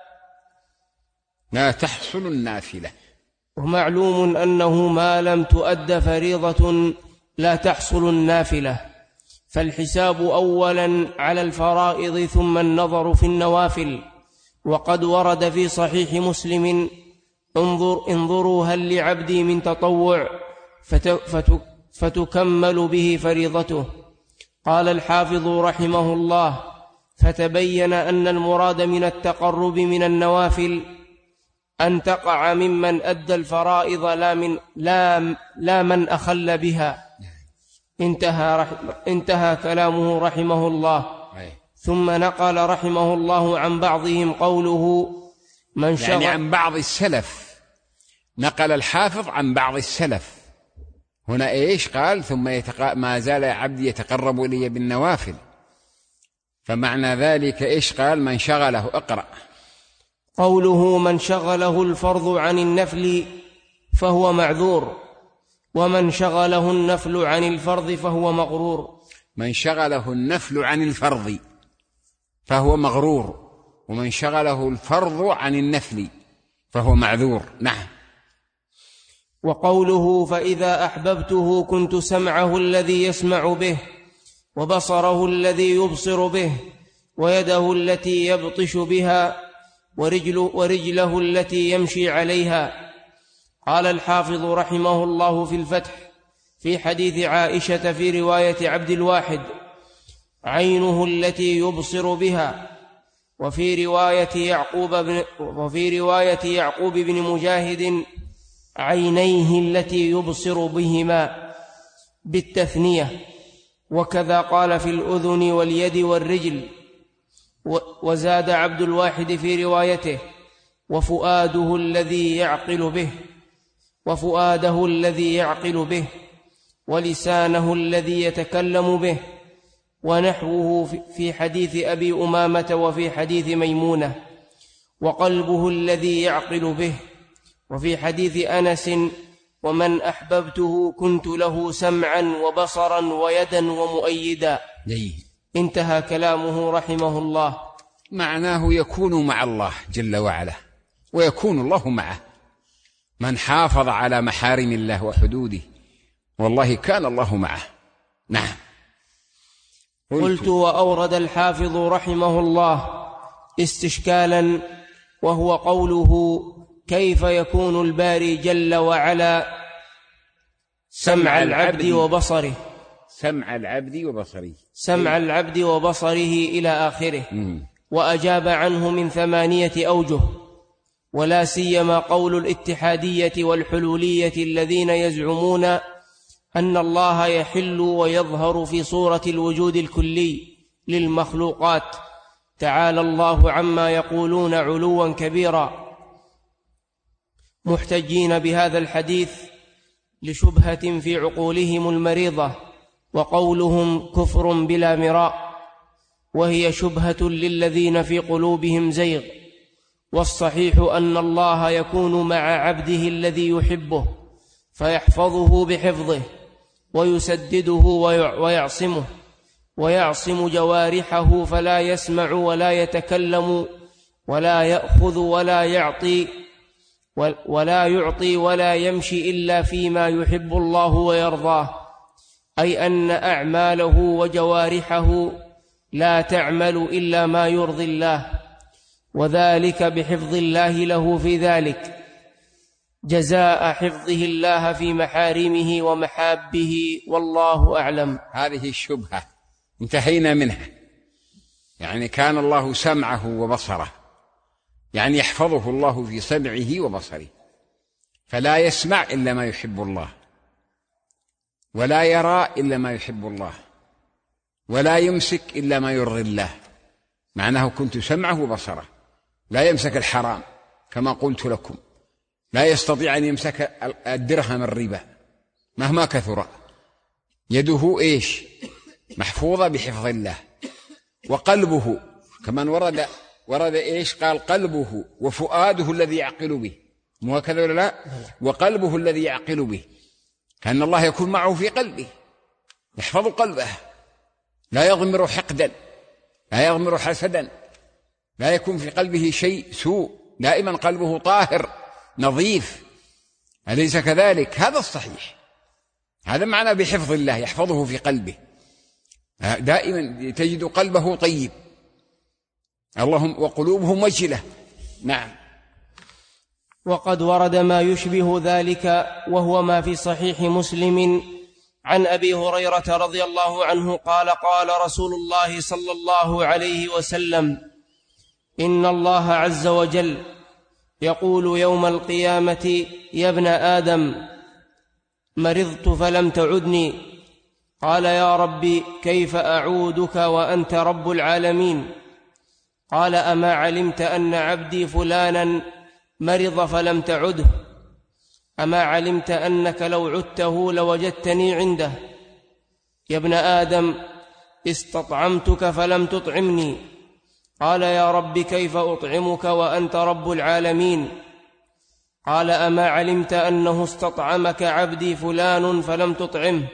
لا تحصل النافلة ومعلوم أنه ما لم تؤد فريضة لا تحصل النافلة، فالحساب أولا على الفرائض ثم النظر في النوافل. وقد ورد في صحيح مسلم: انظر انظروا هل لعبدي من تطوع فت... فت... فتكمل به فريضته. قال الحافظ رحمه الله: فتبين أن المراد من التقرب من النوافل أن تقع ممن أدى الفرائض لا, من لا, لا من أخل بها. انتهى, رح... انتهى كلامه رحمه الله. ثم نقل رحمه الله عن بعضهم قوله: من شغل، يعني عن بعض السلف. نقل الحافظ عن بعض السلف هنا إيش قال؟ ثم يتق... ما زال عبدي يتقرب إلي بالنوافل، فمعنى ذلك إيش قال؟ من شغله. اقرأ. قوله: من شغله الفرض عن النفل فهو معذور، ومن شغله النفل عن الفرض فهو مغرور. من شغله النفل عن الفرض فهو مغرور، ومن شغله الفرض عن النفل فهو معذور. نعم. وقوله: فإذا أحببته كنت سمعه الذي يسمع به، وبصره الذي يبصر به، ويده التي يبطش بها، ورجله, ورجله التي يمشي عليها. قال الحافظ رحمه الله في الفتح في حديث عائشة في رواية عبد الواحد: عينه التي يبصر بها. وفي رواية يعقوب بن, وفي رواية يعقوب بن مجاهد: عينيه التي يبصر بهما، بالتثنية. وكذا قال في الأذن واليد والرجل. وزاد عبد الواحد في روايته: وفؤاده الذي يعقل به وفؤاده الذي يعقل به ولسانه الذي يتكلم به، ونحوه في حديث أبي أمامة وفي حديث ميمونة. وقلبه الذي يعقل به، وفي حديث أنس: ومن أحببته كنت له سمعا وبصرا ويدا ومؤيدا. انتهى كلامه رحمه الله. معناه يكون مع الله جل وعلا ويكون الله معه. من حافظ على محارم الله وحدوده والله كان الله معه. نعم. قلت, قلت وأورد الحافظ رحمه الله استشكالا، وهو قوله: كيف يكون الباري جل وعلا سمع العبد وبصره سمع العبد وبصره سمع العبد وبصره إلى آخره. وأجاب عنه من ثمانية أوجه، ولا سيما قول الاتحادية والحلولية الذين يزعمون أن الله يحل ويظهر في صورة الوجود الكلي للمخلوقات، تعالى الله عما يقولون علوا كبيرا، محتجين بهذا الحديث لشبهة في عقولهم المريضة، وقولهم كفر بلا مراء، وهي شبهة للذين في قلوبهم زيغ. والصحيح أن الله يكون مع عبده الذي يحبه فيحفظه بحفظه، ويسدده ويعصمه ويعصم جوارحه فلا يسمع ولا يتكلم ولا يأخذ ولا يعطي ولا يعطي ولا يمشي إلا فيما يحب الله ويرضاه، أي أن أعماله وجوارحه لا تعمل إلا ما يرضي الله، وذلك بحفظ الله له في ذلك جزاء حفظه الله في محارمه ومحابه، والله أعلم. هذه الشبهة انتهينا منها. يعني كان الله سمعه وبصره، يعني يحفظه الله في سمعه وبصره، فلا يسمع إلا ما يحب الله، ولا يرى إلا ما يحب الله، ولا يمسك إلا ما يرضي الله. معناه كنت سمعه وبصره، لا يمسك الحرام كما قلت لكم، لا يستطيع أن يمسك الدرهم الربا مهما كثر. يده إيش؟ محفوظة بحفظ الله. وقلبه كمان ورد ورد إيش؟ قال قلبه وفؤاده الذي يعقل به، مو هكذا ولا لا؟ وقلبه الذي يعقل به، كأن الله يكون معه في قلبه، يحفظ قلبه، لا يضمر حقدا، لا يضمر حسدا، لا يكون في قلبه شيء سوء، دائما قلبه طاهر نظيف، أليس كذلك؟ هذا الصحيح، هذا معنى بحفظ الله، يحفظه في قلبه، دائما تجد قلبه طيب. اللهم وقلوبهم وجلة. نعم. وقد ورد ما يشبه ذلك، وهو ما في صحيح مسلم عن أبي هريرة رضي الله عنه قال: قال رسول الله صلى الله عليه وسلم: إن الله عز وجل يقول يوم القيامة: يا ابن آدم، مرضت فلم تعدني. قال: يا ربي، كيف أعودك وأنت رب العالمين؟ قال: أما علمت أن عبدي فلانا مرض فلم تعده؟ أما علمت أنك لو عدته لوجدتني عنده؟ يا ابن آدم، استطعمتك فلم تطعمني. قال: يا رب، كيف أطعمك وأنت رب العالمين؟ قال: أما علمت أنه استطعمك عبدي فلان فلم تطعمه؟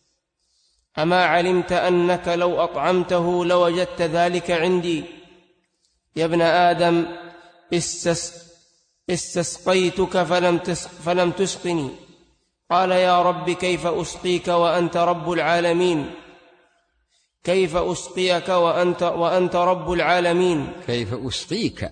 أما علمت أنك لو أطعمته لوجدت ذلك عندي؟ يا ابن آدم، استس استسقيتك فلم, تسق فلم تسقني. قال: يا رب، كيف أسقيك وأنت رب العالمين؟ كيف أسقيك وأنت, وأنت رب العالمين؟ كيف أسقيك؟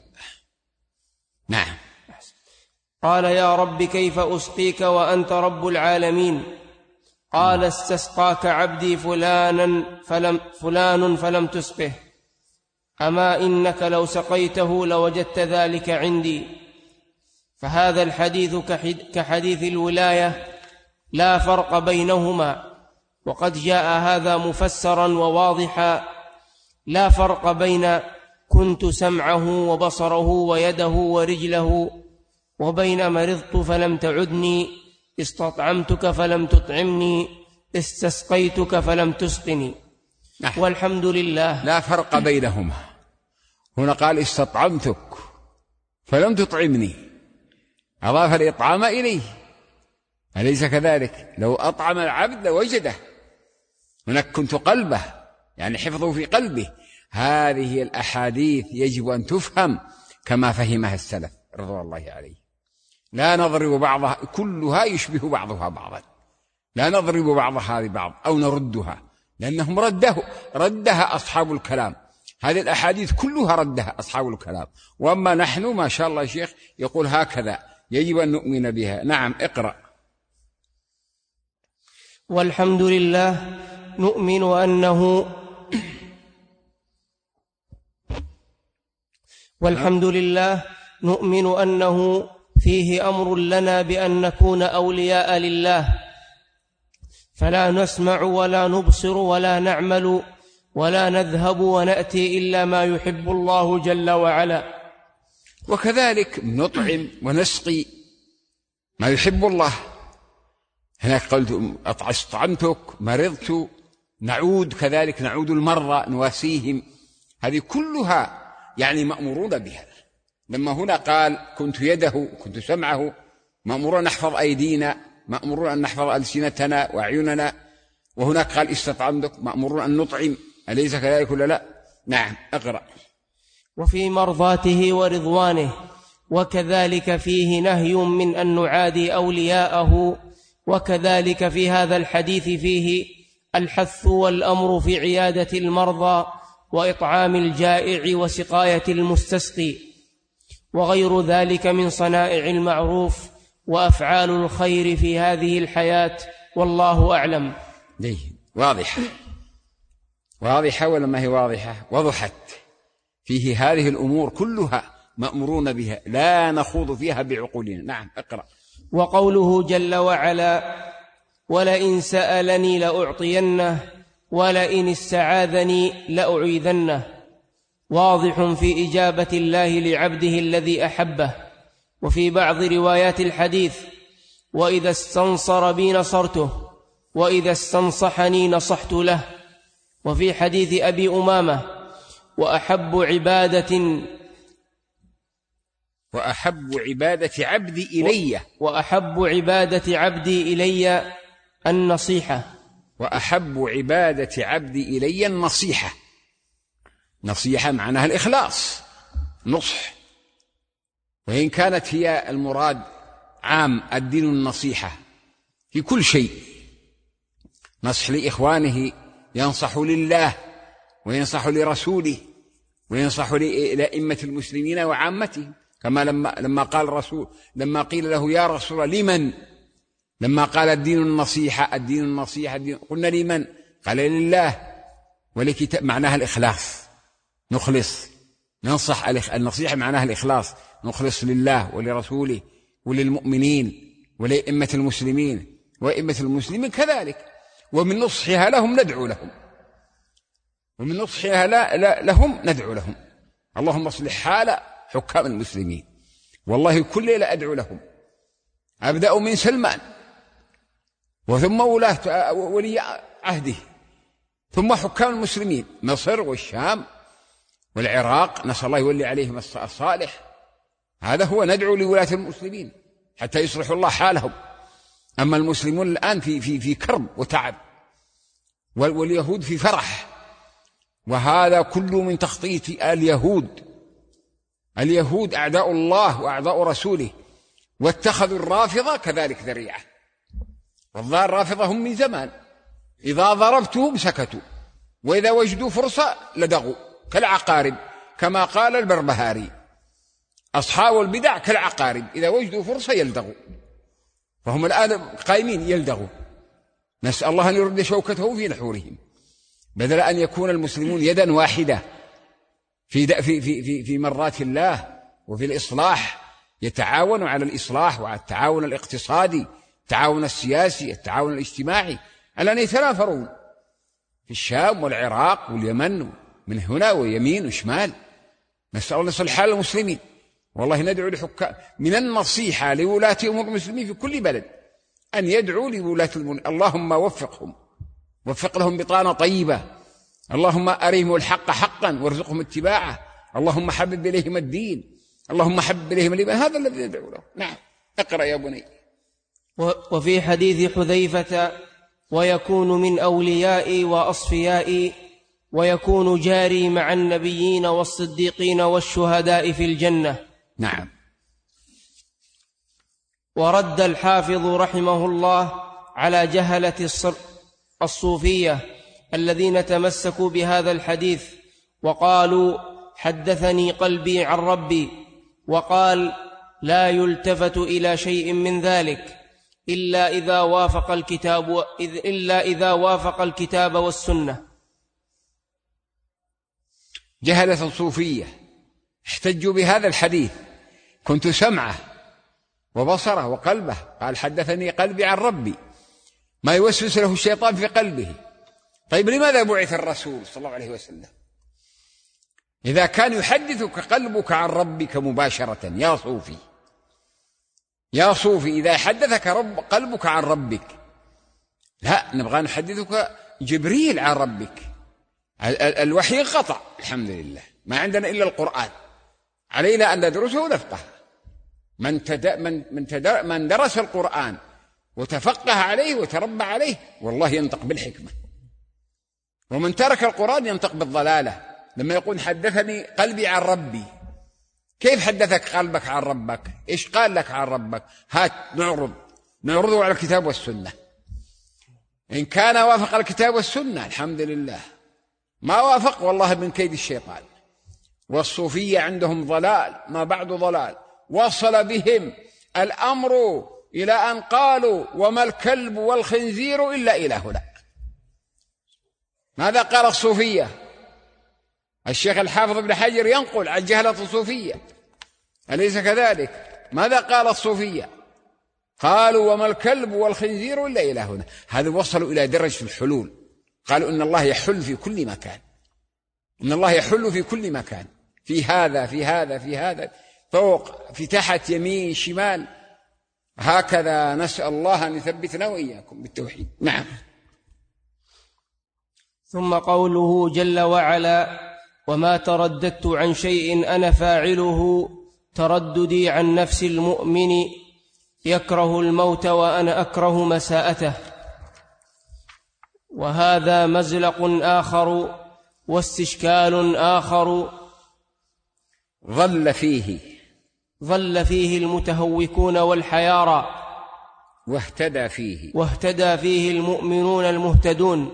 نعم. قال: يا رب، كيف أسقيك وأنت رب العالمين؟ قال: استسقاك عبدي فلانا فلم فلان فلم تسقه. أما إنك لو سقيته لوجدت ذلك عندي. فهذا الحديث كحديث الولاية، لا فرق بينهما، وقد جاء هذا مفسرا وواضحا. لا فرق بين كنت سمعه وبصره ويده ورجله، وبين مرضت فلم تعدني، استطعمتك فلم تطعمني، استسقيتك فلم تسقني. والحمد لله. لا فرق بينهما. هنا قال: استطعمتك فلم تطعمني، أضاف الإطعام إليه، أليس كذلك؟ لو أطعم العبد لوجده. هناك كنت قلبه، يعني حفظه في قلبه. هذه الأحاديث يجب أن تفهم كما فهمها السلف رضوان الله عليه، لا نضرب بعضها، كلها يشبه بعضها بعضا، لا نضرب بعضها ببعض أو نردها، لأنهم رده ردها أصحاب الكلام. هذه الأحاديث كلها ردها أصحاب الكلام، وأما نحن ما شاء الله شيخ يقول هكذا، يجب أن نؤمن بها. نعم، اقرأ. والحمد لله نؤمن أنه والحمد لله نؤمن أنه فيه أمر لنا بأن نكون أولياء لله، فلا نسمع ولا نبصر ولا نعمل ولا نذهب ونأتي إلا ما يحب الله جل وعلا. وكذلك نطعم ونسقي ما يحب الله. هناك قلت أطعمتك، مرضت، نعود كذلك، نعود المرة، نواسيهم، هذه كلها يعني مأمورون بها. لما هنا قال كنت يده، كنت سمعه، مأمورون نحفظ أيدينا، مأمورون أن نحفظ ألسنتنا وأعيننا، وهناك قال استطعمتك مأمورون أن نطعم، أليس كذلك ولا لا؟ نعم اقرأ. وفي مرضاته ورضوانه، وكذلك فيه نهي من أن نعادي أولياءه، وكذلك في هذا الحديث فيه الحث والأمر في عيادة المرضى وإطعام الجائع وسقاية المستسقي وغير ذلك من صنائع المعروف وأفعال الخير في هذه الحياة، والله أعلم. دي واضحة واضحة ولا ما هي واضحة؟ وضحت. فيه هذه الأمور كلها مأمورون بها، لا نخوض فيها بعقولنا. نعم اقرأ. وقوله جل وعلا: ولئن سألني لأعطينه ولئن استعاذني لأعيذنه، واضح في إجابة الله لعبده الذي أحبه. وفي بعض روايات الحديث: وإذا استنصر بي نصرته وإذا استنصحني نصحت له. وفي حديث أبي أمامة: وأحب عبادة وأحب عبادة عبدي إلي وأحب عبادة عبدي إلي النصيحة وأحب عبادة عبدي إلي النصيحة. نصيحة معناها الإخلاص، نصح، وإن كانت هي المراد عام الدين النصيحة في كل شيء، نصح لإخوانه، ينصح لله وينصح لرسوله وينصح لأئمة المسلمين وعامتهم، كما لما لما قال الرسول لما قيل له يا رسول لمن، لما قال الدين النصيحة الدين النصيحة الدين، قلنا لمن؟ قال لله ولكتاب، معناها الإخلاص، نخلص ننصح. النصيحة معناها الإخلاص، نخلص لله ولرسوله وللمؤمنين ولأئمة المسلمين وأئمة المسلمين كذلك. ومن نصحها لهم ندعو لهم ومن نصحها لا لا لهم ندعو لهم. اللهم اصلح حال حكام المسلمين، والله كل ليلة أدعو لهم، أبدأ من سلمان وثم ولاة ولي عهده ثم حكام المسلمين، مصر والشام والعراق، نسأل الله يولي عليهم الصالح. هذا هو ندعو لولاة المسلمين حتى يصلحوا الله حالهم. أما المسلمون الآن في في في كرب وتعب، واليهود في فرح، وهذا كله من تخطيط اليهود. اليهود أعداء الله وأعداء رسوله، واتخذوا الرافضة كذلك ذريعة. والله الرافضة هم من زمان، إذا ضربتهم سكتوا، وإذا وجدوا فرصة لدغوا كالعقارب، كما قال البربهاري: أصحاب البدع كالعقارب إذا وجدوا فرصة يلدغوا. فهم الآن قائمين يلدغوا، نسأل الله أن يرد شوكته في نحورهم، بدل أن يكون المسلمون يدا واحدة في في في في مرات الله وفي الإصلاح، يتعاون على الإصلاح وعلى التعاون الاقتصادي، التعاون السياسي، التعاون الاجتماعي، على أن يتنافرون في الشام والعراق واليمن، من هنا ويمين وشمال. نسأل الله يصلح حال المسلمين. والله ندعو لحكام، من النصيحة لولاة أمور المسلمين في كل بلد أن يدعوا لولاة المسلمين: اللهم وفقهم، وفق لهم بطانة طيبة، اللهم أريهم الحق حقا وارزقهم اتباعه، اللهم حبب إليهم الدين، اللهم حبب إليهم الإيمان. هذا الذي ندعو له. نعم اقرأ يا بني. وفي حديث حذيفة: ويكون من أوليائي وأصفيائي، ويكون جاري مع النبيين والصديقين والشهداء في الجنة. نعم. ورد الحافظ رحمه الله على جهلة الصوفية الذين تمسكوا بهذا الحديث وقالوا: حدثني قلبي عن ربي، وقال: لا يلتفت إلى شيء من ذلك إلا إذا وافق الكتاب إلا إذا وافق الكتاب والسنة. جهلة الصوفية احتجوا بهذا الحديث: كنت سمعه وبصره وقلبه، قال حدثني قلبي عن ربي، ما يوسوس له الشيطان في قلبه. طيب لماذا بعث الرسول صلى الله عليه وسلم إذا كان يحدثك قلبك عن ربك مباشرة؟ يا صوفي يا صوفي إذا حدثك رب قلبك عن ربك، لا، نبغى نحدثك جبريل عن ربك. الوحي انقطع الحمد لله، ما عندنا إلا القرآن، علينا أن ندرسه ونفقه. من, تد... من... من, تد... من درس القرآن وتفقه عليه وتربى عليه، والله ينطق بالحكمة. ومن ترك القرآن ينطق بالضلالة. لما يقول حدثني قلبي عن ربي، كيف حدثك قلبك عن ربك؟ إيش قال لك عن ربك؟ هات نعرض نعرضه على الكتاب والسنة. إن كان وافق الكتاب والسنة الحمد لله، ما وافق والله من كيد الشيطان. والصوفية عندهم ضلال ما بعد ضلال، وصل بهم الأمر إلى أن قالوا وما الكلب والخنزير إلا إلهنا. ماذا قال الصوفية؟ الشيخ الحافظ ابن حجر ينقل عن جهلة الصوفية، أليس كذلك؟ ماذا قال الصوفية؟ قالوا وما الكلب والخنزير إلا إلهنا. هذا وصلوا إلى درجة الحلول، قالوا إن الله يحل في كل مكان، إن الله يحل في كل مكان، في هذا في هذا في هذا، فوق في تحت يمين شمال. هكذا نسأل الله أن يثبتنا وإياكم بالتوحيد. نعم. ثم قوله جل وعلا: وما ترددت عن شيء أنا فاعله ترددي عن نفس المؤمن يكره الموت وأنا أكره مساءته. وهذا مزلق آخر واستشكال آخر ظل فيه ظل فيه المتهوكون والحيارى، واهتدى فيه واهتدى فيه المؤمنون المهتدون،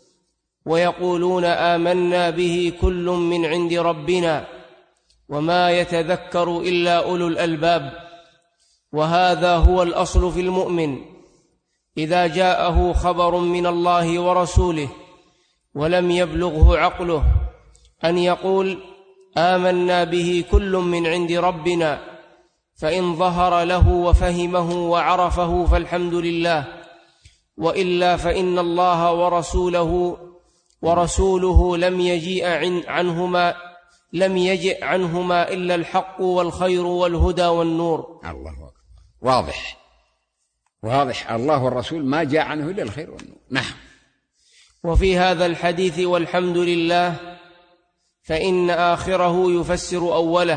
ويقولون آمنا به كل من عند ربنا وما يتذكر إلا أولو الألباب. وهذا هو الأصل في المؤمن إذا جاءه خبر من الله ورسوله ولم يبلغه عقله أن يقول آمنا به كل من عند ربنا، فإن ظهر له وفهمه وعرفه فالحمد لله، وإلا فإن الله ورسوله ورسوله لم يجيء عنهما لم يجئ عنهما إلا الحق والخير والهدى والنور. الله أكبر. واضح واضح، الله والرسول ما جاء عنه إلا الخير والنور. نعم. وفي هذا الحديث والحمد لله فإن آخره يفسر أوله،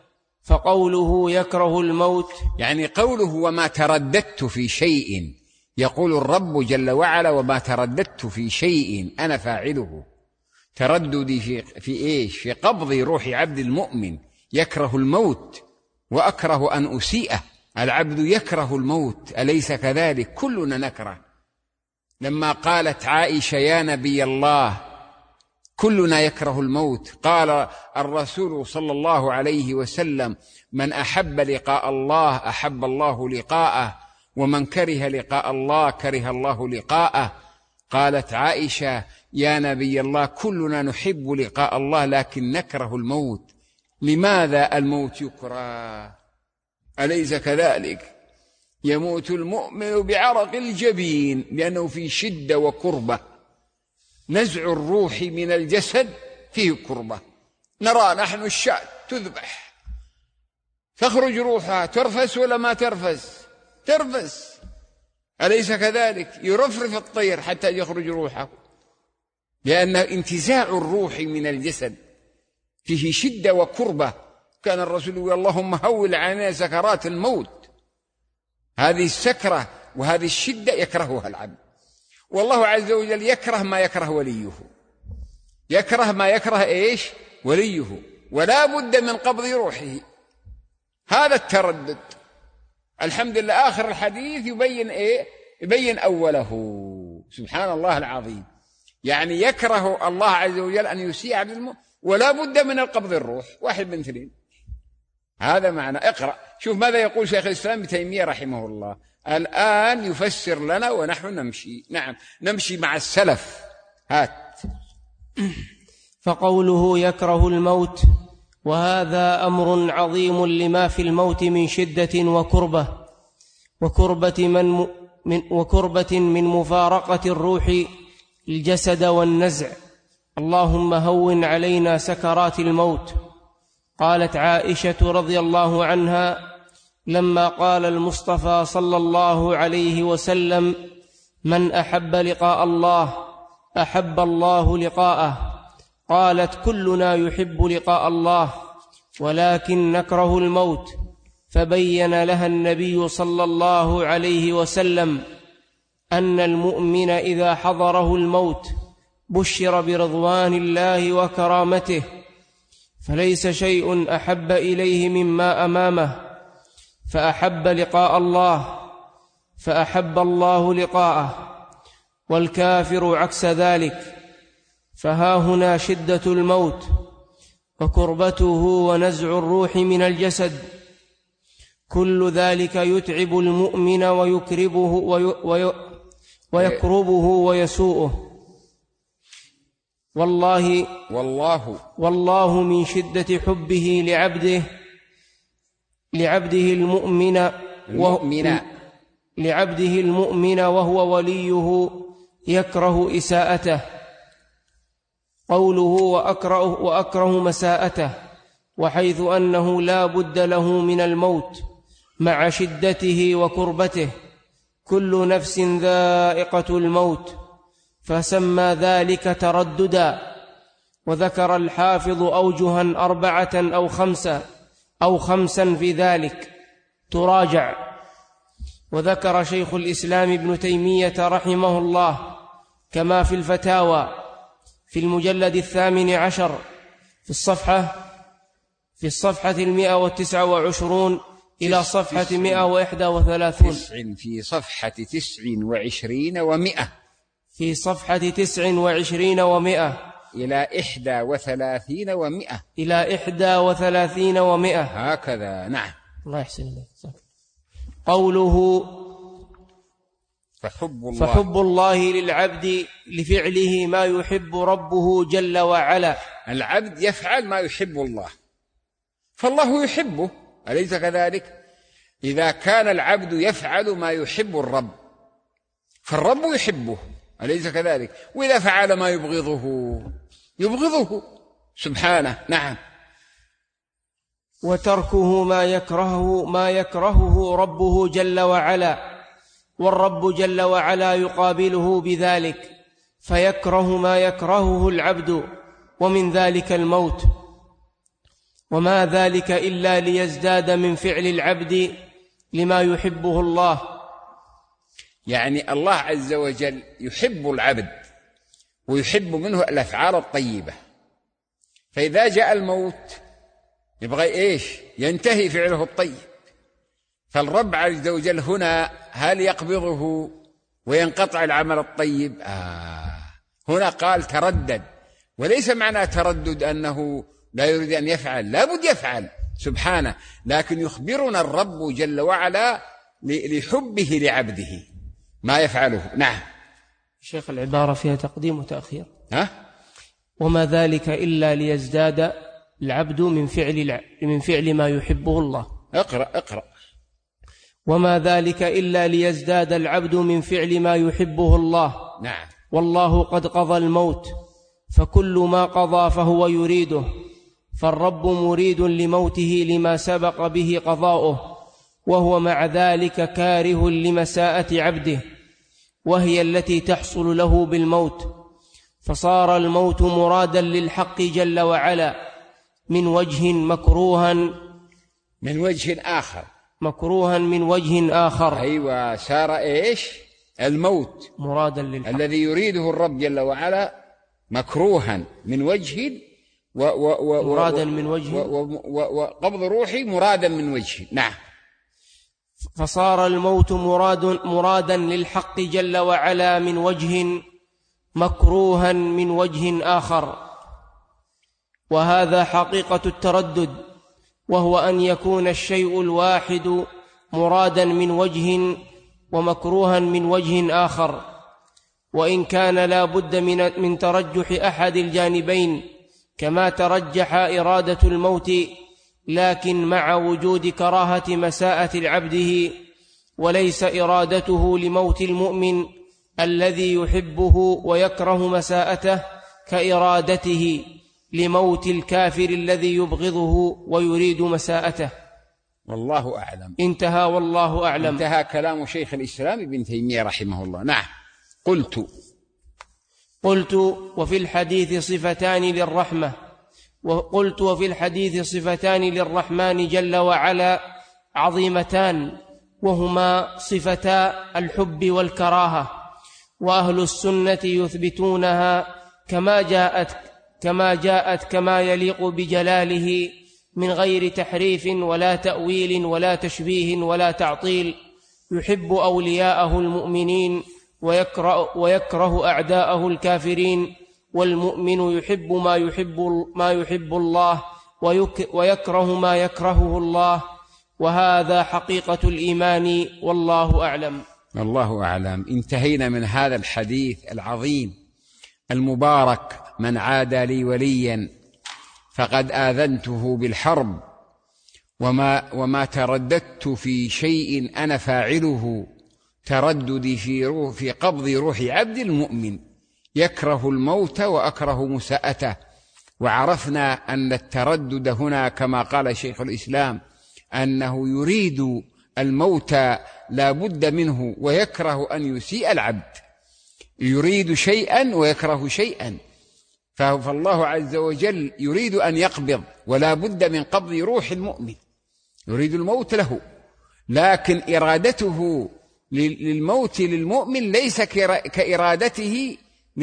فقوله يكره الموت يعني قوله وما ترددت في شيء، يقول الرب جل وعلا وما ترددت في شيء أنا فاعله. ترددي في, في إيش؟ في قبض روح عبد المؤمن. يكره الموت وأكره أن أسيئه. العبد يكره الموت، أليس كذلك؟ كلنا نكره. لما قالت عائشة يا نبي الله كلنا يكره الموت، قال الرسول صلى الله عليه وسلم من أحب لقاء الله أحب الله لقاءه، ومن كره لقاء الله كره الله لقاءه. قالت عائشة يا نبي الله كلنا نحب لقاء الله لكن نكره الموت. لماذا الموت يكره؟ أليس كذلك؟ يموت المؤمن بعرق الجبين لأنه في شدة وكربة. نزع الروح من الجسد فيه كربة. نرى نحن الشاة تذبح تخرج روحها، ترفس ولا ما ترفس؟ ترفس، أليس كذلك؟ يرفرف الطير حتى يخرج روحه، لأن انتزاع الروح من الجسد فيه شدة وكربة. كان الرسول يقول اللهم هول علينا سكرات الموت. هذه السكرة وهذه الشدة يكرهها العبد، والله عز وجل يكره ما يكره وليه. يكره ما يكره إيش؟ وليه، ولا بد من قبض روحه. هذا التردد. الحمد لله آخر الحديث يبين إيه؟ يبين أوله. سبحان الله العظيم. يعني يكره الله عز وجل أن يسيء عبد المؤمن، ولا بد من القبض الروح. واحد من اثنين. هذا معنى. اقرأ شوف ماذا يقول شيخ الإسلام ابن تيمية رحمه الله. الآن يفسر لنا ونحن نمشي. نعم نمشي مع السلف. هات. فقوله يكره الموت، وهذا أمر عظيم لما في الموت من شدة وكربة وكربة من, من وكربة من مفارقة الروح الجسد والنزع. اللهم هون علينا سكرات الموت. قالت عائشة رضي الله عنها لما قال المصطفى صلى الله عليه وسلم من أحب لقاء الله أحب الله لقاءه، قالت كلنا يحب لقاء الله ولكن نكره الموت. فبين لها النبي صلى الله عليه وسلم أن المؤمن إذا حضره الموت بشر برضوان الله وكرامته، فليس شيء أحب إليه مما أمامه، فأحب لقاء الله فأحب الله لقاءه، والكافر عكس ذلك. فها هنا شدة الموت وكربته ونزع الروح من الجسد، كل ذلك يتعب المؤمن ويكربه وي ويكربه ويسوءه. والله والله والله من شدة حبه لعبده لعبده المؤمن المؤمن لعبده المؤمن وهو وليه يكره إساءته. قوله وأكره, وأكره مساءته، وحيث أنه لا بد له من الموت مع شدته وكربته، كل نفس ذائقة الموت، فسمى ذلك ترددا. وذكر الحافظ أوجها أربعة أو خمسة أو خمسا في ذلك تراجع. وذكر شيخ الإسلام ابن تيمية رحمه الله كما في الفتاوى في المجلد الثامن عشر في الصفحة في الصفحة المئة والتسعة وعشرون إلى صفحة مئة وإحدى وثلاثون في صفحة تسع وعشرين ومئة في صفحة تسع وعشرين ومئة إلى إحدى وثلاثين ومئة إلى إحدى وثلاثين ومئة هكذا. نعم. الله يحسن إليك. قوله فحب الله, فحب الله للعبد لفعله ما يحب ربه جل وعلا. العبد يفعل ما يحب الله، فالله يحبه، أليس كذلك؟ إذا كان العبد يفعل ما يحب الرب فالرب يحبه، أليس كذلك؟ وإذا فعل ما يبغضه يبغضه سبحانه. نعم. وتركه ما يكرهه ما يكرهه ربه جل وعلا، والرب جل وعلا يقابله بذلك فيكره ما يكرهه العبد، ومن ذلك الموت. وما ذلك إلا ليزداد من فعل العبد لما يحبه الله. يعني الله عز وجل يحب العبد ويحب منه الأفعال الطيبة، فإذا جاء الموت يبغى إيش؟ ينتهي فعله الطيب. فالرب عز وجل هنا هل يقبضه وينقطع العمل الطيب؟ آه هنا قال تردد، وليس معنى تردد أنه لا يريد أن يفعل، لا بد يفعل سبحانه، لكن يخبرنا الرب جل وعلا لحبه لعبده ما يفعله. نعم. شيخ العبارة فيها تقديم وتأخير. ها؟ وما ذلك إلا ليزداد العبد من فعل من فعل ما يحبه الله. اقرأ اقرأ. وما ذلك إلا ليزداد العبد من فعل ما يحبه الله. نعم. والله قد قضى الموت، فكل ما قضى فهو يريده، فالرب مريد لموته لما سبق به قضاؤه، وهو مع ذلك كاره لمساءة عبده، وهي التي تحصل له بالموت، فصار الموت مرادا للحق جل وعلا من وجه مكروها من وجه آخر مكروها من وجه آخر. أيوة، صار إيش؟ الموت مرادا للحق الذي يريده الرب جل وعلا مكروها من وجه و و و مرادا من وجه وقبض روحي مرادا من وجه. نعم. فصار الموت مراد مرادا للحق جل وعلا من وجه مكروها من وجه آخر، وهذا حقيقة التردد، وهو أن يكون الشيء الواحد مرادا من وجه ومكروها من وجه آخر، وإن كان لا بد من, من ترجح أحد الجانبين كما ترجح إرادة الموت، لكن مع وجود كراهة مساءة العبده، وليس إرادته لموت المؤمن الذي يحبه ويكره مساءته كإرادته لموت الكافر الذي يبغضه ويريد مساءته. والله أعلم. انتهى والله أعلم. انتهى كلام شيخ الإسلام ابن تيمية رحمه الله. نعم. قلت قلت وفي الحديث صفتان للرحمة وقلت وفي الحديث صفتان للرحمن جل وعلا عظيمتان، وهما صفتا الحب والكراهة، وأهل السنة يثبتونها كما جاءت كما جاءت كما يليق بجلاله، من غير تحريف ولا تأويل ولا تشبيه ولا تعطيل. يحب أولياءه المؤمنين ويكره, ويكره أعداءه الكافرين، والمؤمن يحب ما يحب, ما يحب الله ويكره ما يكرهه الله، وهذا حقيقة الإيمان، والله أعلم. الله أعلم. انتهينا من هذا الحديث العظيم المبارك: من عادى لي وليا فقد آذنته بالحرب، وما, وما ترددت في شيء أنا فاعله ترددي في, روح في قبض روح عبد المؤمن، يكره الموت وأكره مساءته. وعرفنا أن التردد هنا كما قال شيخ الإسلام أنه يريد الموت لا بد منه، ويكره أن يسيء العبد، يريد شيئا ويكره شيئا. فالله عز وجل يريد أن يقبض، ولا بد من قبض روح المؤمن، يريد الموت له، لكن إرادته للموت للمؤمن ليس كإرادته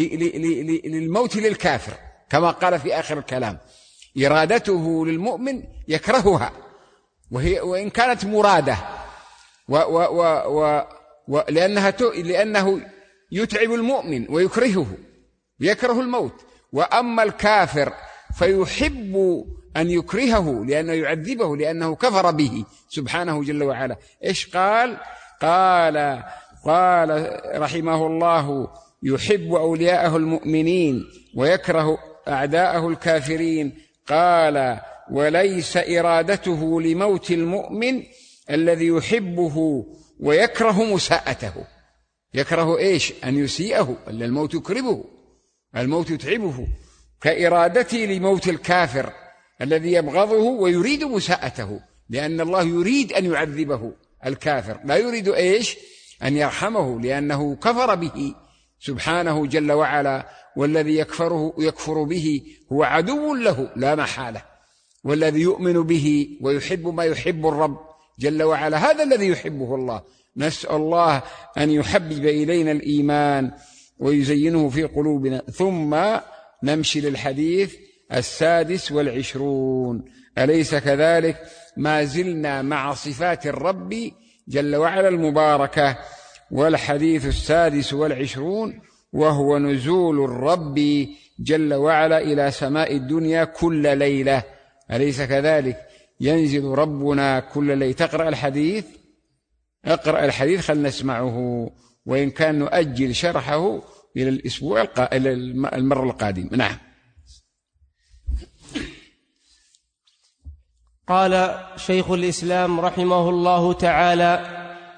للموت للكافر، كما قال في آخر الكلام: إرادته للمؤمن يكرهها، وهي وإن كانت مرادة، و و و و و لأنها لأنه يتعب المؤمن ويكرهه، يكره الموت. وأما الكافر فيحب أن يكرهه لأنه يعذبه، لأنه كفر به سبحانه جل وعلا. إيش قال؟ قال قال رحمه الله: يحب أولياءه المؤمنين ويكره أعداءه الكافرين. قال: وليس إرادته لموت المؤمن الذي يحبه ويكره مساءته. يكره إيش؟ أن يسيئه، إلا الموت يكربه، الموت يتعبه، كإرادته لموت الكافر الذي يبغضه ويريد مساءته، لأن الله يريد أن يعذبه الكافر، لا يريد إيش؟ أن يرحمه، لأنه كفر به سبحانه جل وعلا، والذي يكفره يكفر به هو عدو له لا محالة، والذي يؤمن به ويحب ما يحب الرب جل وعلا هذا الذي يحبه الله. نسأل الله أن يحبب إلينا الإيمان ويزينه في قلوبنا. ثم نمشي للحديث السادس والعشرون، أليس كذلك؟ ما زلنا مع صفات الرب جل وعلا المباركة، والحديث السادس والعشرون وهو نزول الرب جل وعلا إلى سماء الدنيا كل ليلة، أليس كذلك؟ ينزل ربنا كل ليلة. تقرأ الحديث؟ اقرأ الحديث خل نسمعه، وإن كان نؤجل شرحه إلى الأسبوع القا... إلى المرة القادمة. نعم. قال شيخ الإسلام رحمه الله تعالى: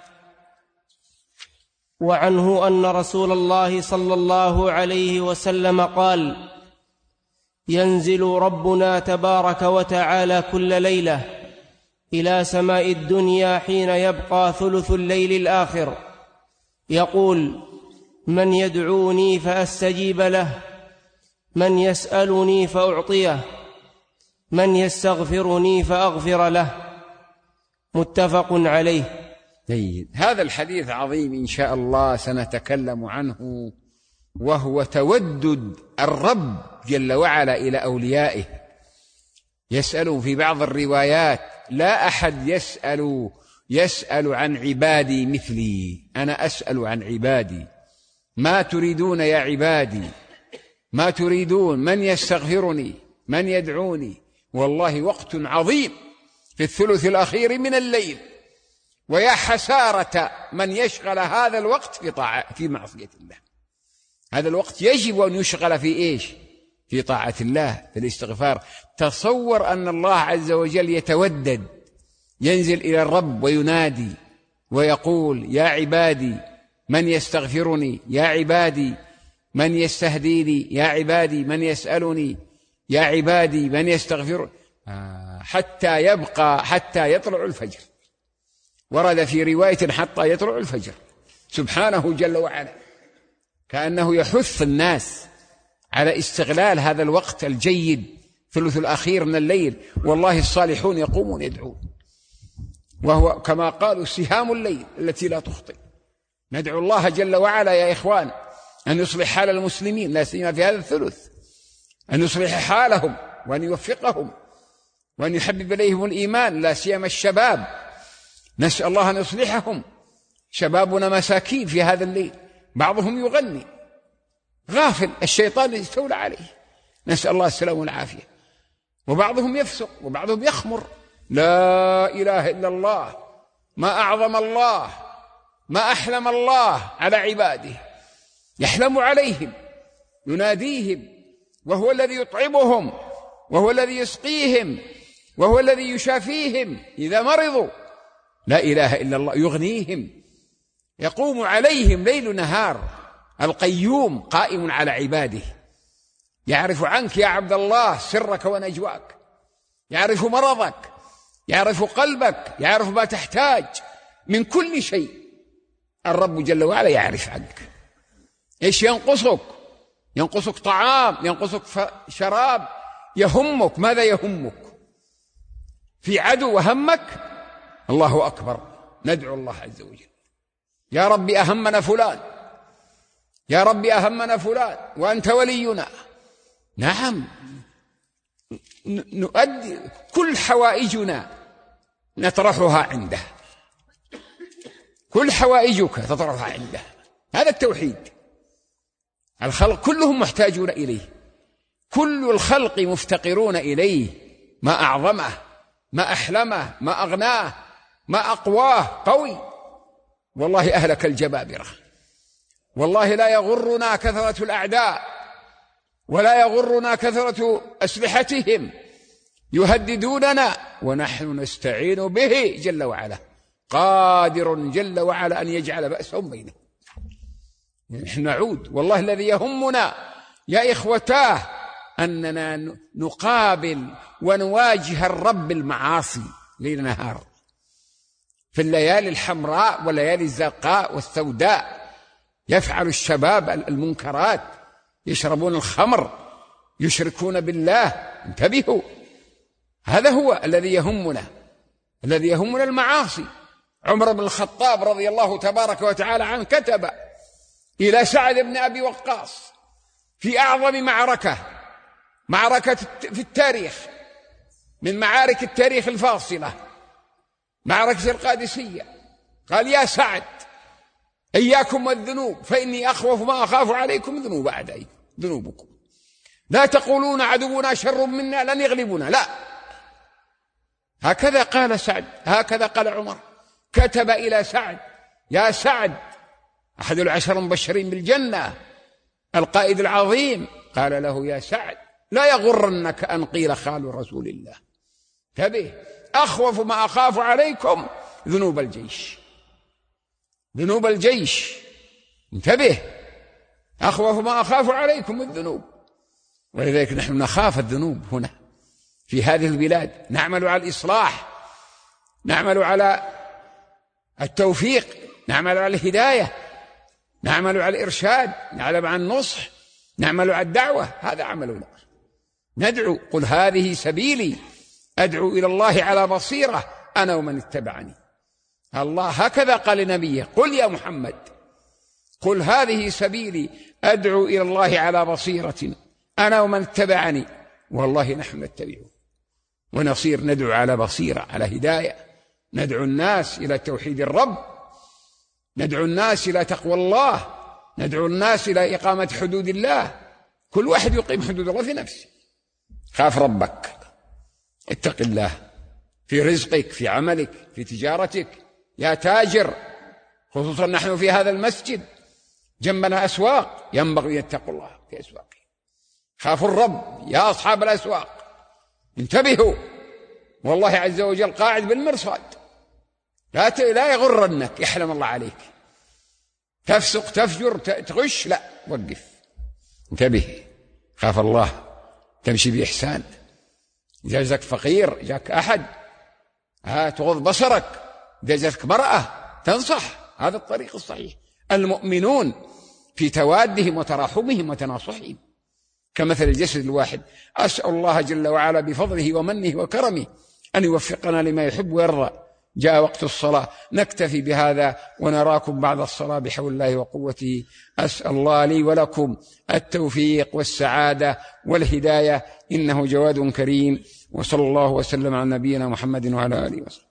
وعنه أن رسول الله صلى الله عليه وسلم قال: ينزل ربنا تبارك وتعالى كل ليلة إلى سماء الدنيا حين يبقى ثلث الليل الآخر، يقول: من يدعوني فأستجيب له، من يسألني فأعطيه، من يستغفرني فأغفر له. متفق عليه. جيد. هذا الحديث عظيم إن شاء الله سنتكلم عنه، وهو تودد الرب جل وعلا إلى أوليائه. يسأل في بعض الروايات: لا أحد يسأل يسأل عن عبادي مثلي، أنا أسأل عن عبادي. ما تريدون يا عبادي؟ ما تريدون؟ من يستغفرني؟ من يدعوني؟ والله وقت عظيم في الثلث الأخير من الليل، ويا حسارة من يشغل هذا الوقت في طاعة في معصية الله. هذا الوقت يجب أن يشغل في إيش؟ في طاعة الله، في الاستغفار. تصور أن الله عز وجل يتودد، ينزل إلى الرب وينادي ويقول: يا عبادي من يستغفرني، يا عبادي من يستهديني، يا عبادي من يسألني، يا عبادي من يستغفر، حتى يبقى حتى يطلع الفجر. ورد في رواية حتى يطلع الفجر سبحانه جل وعلا، كأنه يحث الناس على استغلال هذا الوقت الجيد ثلث الأخير من الليل. والله الصالحون يقومون يدعون. وهو كما قالوا سهام الليل التي لا تخطئ. ندعو الله جل وعلا يا إخوان أن يصلح حال المسلمين لا سيما في هذا الثلث، أن يصلح حالهم وأن يوفقهم وأن يحبب إليهم الإيمان لا سيما الشباب. نسأل الله أن يصلحهم. شبابنا مساكين في هذا الليل، بعضهم يغني غافل، الشيطان يستولى عليه، نسأل الله السلامة والعافية. وبعضهم يفسق وبعضهم يخمر. لا إله إلا الله، ما أعظم الله، ما أحلم الله على عباده، يحلم عليهم، يناديهم، وهو الذي يطعمهم، وهو الذي يسقيهم، وهو الذي يشافيهم إذا مرضوا. لا إله إلا الله، يغنيهم، يقوم عليهم ليل نهار، القيوم قائم على عباده، يعرف عنك يا عبد الله سرك ونجواك، يعرف مرضك، يعرف قلبك، يعرف ما تحتاج من كل شيء. الرب جل وعلا يعرف عنك إيش ينقصك، ينقصك طعام، ينقصك شراب، يهمك، ماذا يهمك؟ في عدو وهمك؟ الله أكبر. ندعو الله عز وجل يا رب أهمنا فلان، يا رب أهمنا فلان وأنت ولينا. نعم، نؤدي كل حوائجنا نطرحها عنده، كل حوائجك تطرحها عنده. هذا التوحيد. الخلق كلهم محتاجون إليه، كل الخلق مفتقرون إليه. ما أعظمه، ما أحلمه، ما أغناه، ما أقواه، قوي. والله أهلك الجبابرة. والله لا يغرنا كثرة الأعداء، ولا يغرنا كثرة أسلحتهم، يهددوننا ونحن نستعين به جل وعلا، قادر جل وعلا أن يجعل بأسهم بينهم. نحن نعود. والله الذي يهمنا يا إخوتاه أننا نقابل ونواجه الرب المعاصي ليل نهار، في الليالي الحمراء والليالي الزرقاء والسوداء. يفعل الشباب المنكرات، يشربون الخمر، يشركون بالله. انتبهوا، هذا هو الذي يهمنا، الذي يهمنا المعاصي. عمر بن الخطاب رضي الله تبارك وتعالى عنه كتب إلى سعد بن أبي وقاص في أعظم معركة، معركة في التاريخ من معارك التاريخ الفاصلة، معركة القادسية، قال: يا سعد، إياكم والذنوب، فإني أخوف ما أخاف عليكم ذنوب أعدائكم، ذنوبكم. لا تقولون عدونا شر منا لن يغلبنا، لا. هكذا قال سعد، هكذا قال عمر، كتب إلى سعد: يا سعد، أحد العشر المبشرين بالجنة، القائد العظيم، قال له: يا سعد، لا يغرنك أن قيل خال رسول الله. انتبه، أخوف ما أخاف عليكم ذنوب الجيش، ذنوب الجيش. انتبه، أخوف ما أخاف عليكم الذنوب. ولذلك نحن نخاف الذنوب هنا في هذه البلاد. نعمل على الإصلاح، نعمل على التوفيق، نعمل على الهداية، نعمل على الإرشاد، نعمل على النصح، نعمل على الدعوة. هذا عملنا. ندعو: قل هذه سبيلي أدعو إلى الله على بصيرة أنا ومن اتبعني. الله هكذا قال لنبيه: قل يا محمد، قل هذه سبيلي أدعو إلى الله على بصيرة أنا ومن اتبعني. والله نحن نتبعه ونصير، ندعو على بصيرة، على هداية، ندعو الناس إلى توحيد الرب، ندعو الناس إلى تقوى الله، ندعو الناس إلى إقامة حدود الله. كل واحد يقيم حدود الله في نفسه. خاف ربك، اتق الله في رزقك، في عملك، في تجارتك. يا تاجر، خصوصا نحن في هذا المسجد جنبنا أسواق، ينبغي أن يتقوا الله في أسواقهم. خافوا الرب يا أصحاب الأسواق، انتبهوا. والله عز وجل قاعد بالمرصاد، لا لا يغرنك، يحلم الله عليك. تفسق، تفجر، تغش، لا، وقف، انتبه، خاف الله، تمشي بإحسان. جازك فقير، جاك أحد، ها تغض بصرك، جازك مرأة، تنصح. هذا الطريق الصحيح. المؤمنون في توادهم وتراحمهم وتناصحهم كمثل الجسد الواحد. أسأل الله جل وعلا بفضله ومنه وكرمه أن يوفقنا لما يحب ويرضى، جاء وقت الصلاة. نكتفي بهذا ونراكم بعد الصلاة بحول الله وقوته. أسأل الله لي ولكم التوفيق والسعادة والهداية، إنه جواد كريم. وصلى الله وسلم على نبينا محمد وعلى آله وصحبه.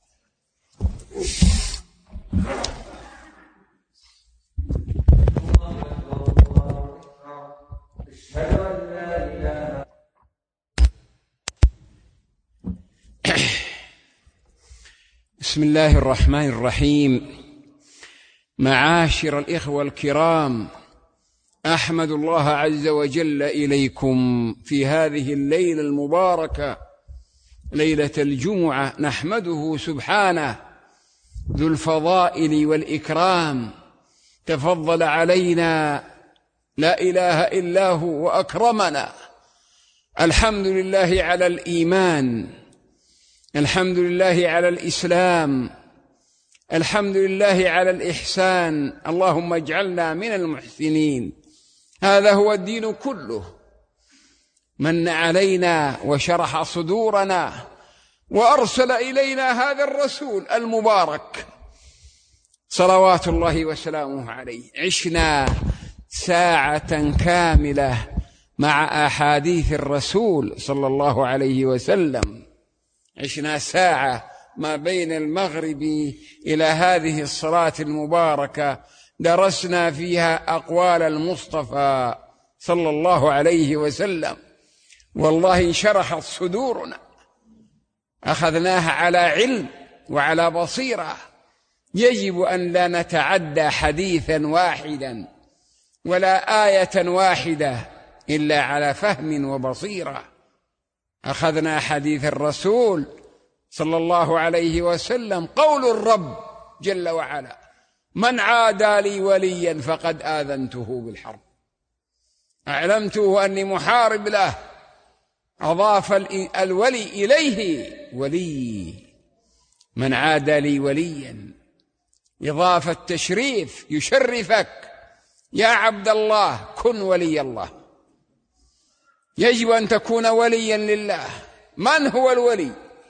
بسم الله الرحمن الرحيم. معاشر الإخوة الكرام، أحمد الله عز وجل إليكم في هذه الليلة المباركة، ليلة الجمعة. نحمده سبحانه ذو الفضائل والإكرام، تفضل علينا لا إله إلا هو وأكرمنا. الحمد لله على الإيمان، الحمد لله على الإسلام، الحمد لله على الإحسان. اللهم اجعلنا من المحسنين. هذا هو الدين كله. من علينا وشرح صدورنا وأرسل إلينا هذا الرسول المبارك صلوات الله وسلامه عليه. عشنا ساعة كاملة مع أحاديث الرسول صلى الله عليه وسلم. عشنا ساعة ما بين المغرب إلى هذه الصلاة المباركة، درسنا فيها أقوال المصطفى صلى الله عليه وسلم. والله شرحت صدورنا، أخذناها على علم وعلى بصيرة. يجب أن لا نتعدى حديثا واحدا ولا آية واحدة إلا على فهم وبصيرة. أخذنا حديث الرسول صلى الله عليه وسلم، قول الرب جل وعلا: من عادى لي وليا فقد آذنته بالحرب، أعلمته أني محارب له. أضاف الولي إليه ولي، من عادى لي وليا، إضافة تشريف يشرفك. يا عبد الله كن ولي الله. يجب أن تكون وليا لله. من هو الولي؟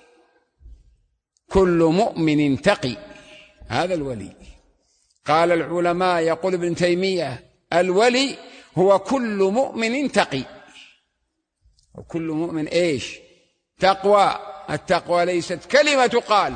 كل مؤمن تقي، هذا الولي. قال العلماء، يقول ابن تيمية: الولي هو كل مؤمن تقي. وكل مؤمن إيش؟ تقوى. التقوى ليست كلمة تقال،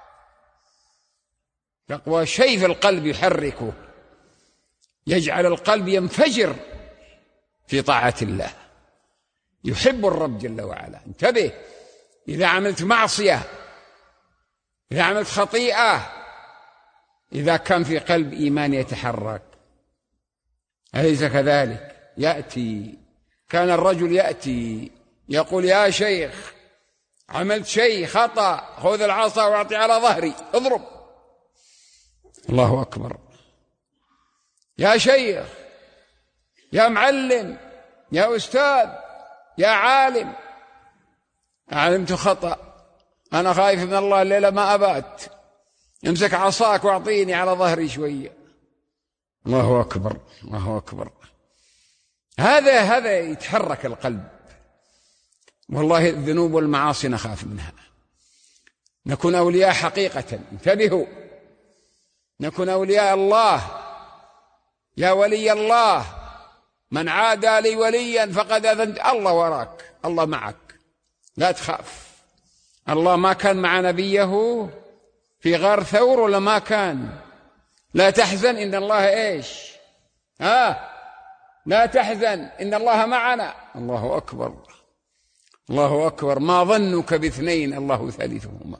تقوى شيء في القلب يحركه، يجعل القلب ينفجر في طاعة الله، يحب الرب جل وعلا. انتبه، إذا عملت معصية، إذا عملت خطيئة، إذا كان في قلب إيمان يتحرك. أليس كذلك؟ يأتي، كان الرجل يأتي يقول: يا شيخ عملت شيء خطأ، خذ العصا واعطي على ظهري اضرب. الله أكبر. يا شيخ، يا معلم، يا أستاذ، يا عالم، علمت خطأ، أنا خايف من الله الليلة ما أبات، امسك عصاك واعطيني على ظهري شوية. الله أكبر، الله أكبر. هذا هذا يتحرك القلب. والله الذنوب والمعاصي نخاف منها. نكون أولياء حقيقة. انتبهوا، نكون أولياء الله. يا ولي الله، من عادى لي وليا فقد أذنت. الله وراك، الله معك، لا تخاف. الله ما كان مع نبيه في غار ثور ولا ما كان؟ لا تحزن إن الله إيش؟ ها، لا تحزن إن الله معنا. الله أكبر، الله أكبر. ما ظنك باثنين الله ثالثهما.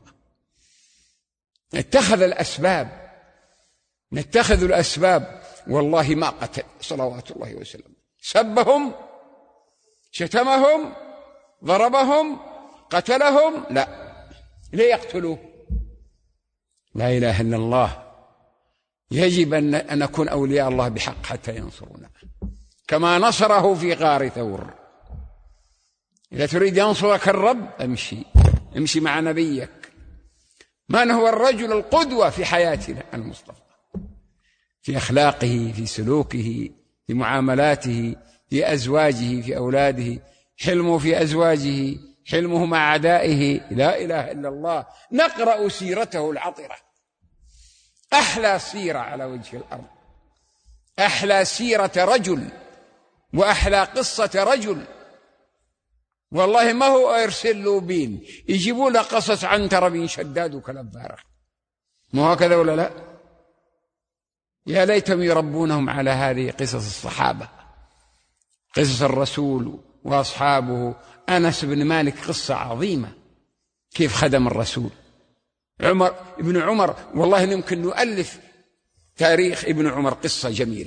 نتخذ الأسباب، نتخذ الأسباب. والله ما قتل صلوات الله وسلم. سبهم، شتمهم، ضربهم، قتلهم؟ لا. ليه يقتلوه؟ لا إله إلا الله. يجب أن نكون أولياء الله بحق حتى ينصرنا كما نصره في غار ثور. إذا تريد ينصرك الرب امشي، امشي مع نبيك. من هو الرجل القدوة في حياتنا؟ المصطفى، في أخلاقه، في سلوكه، في معاملاته، في أزواجه، في أولاده، حلمه في أزواجه، حلمه مع أعدائه، لا إله إلا الله. نقرأ سيرته العطرة، أحلى سيرة على وجه الأرض، أحلى سيرة رجل وأحلى قصة رجل. والله ما هو يرسل لوبين يجيبوا له قصص عنترة بن شداد وكلام فارغ، مو هكذا ولا لا؟ يا ليتهم يربونهم على هذه قصص الصحابة، قصص الرسول وأصحابه. أنس بن مالك قصة عظيمة، كيف خدم الرسول. عمر ابن عمر، والله يمكن نؤلف تاريخ ابن عمر، قصة جميلة،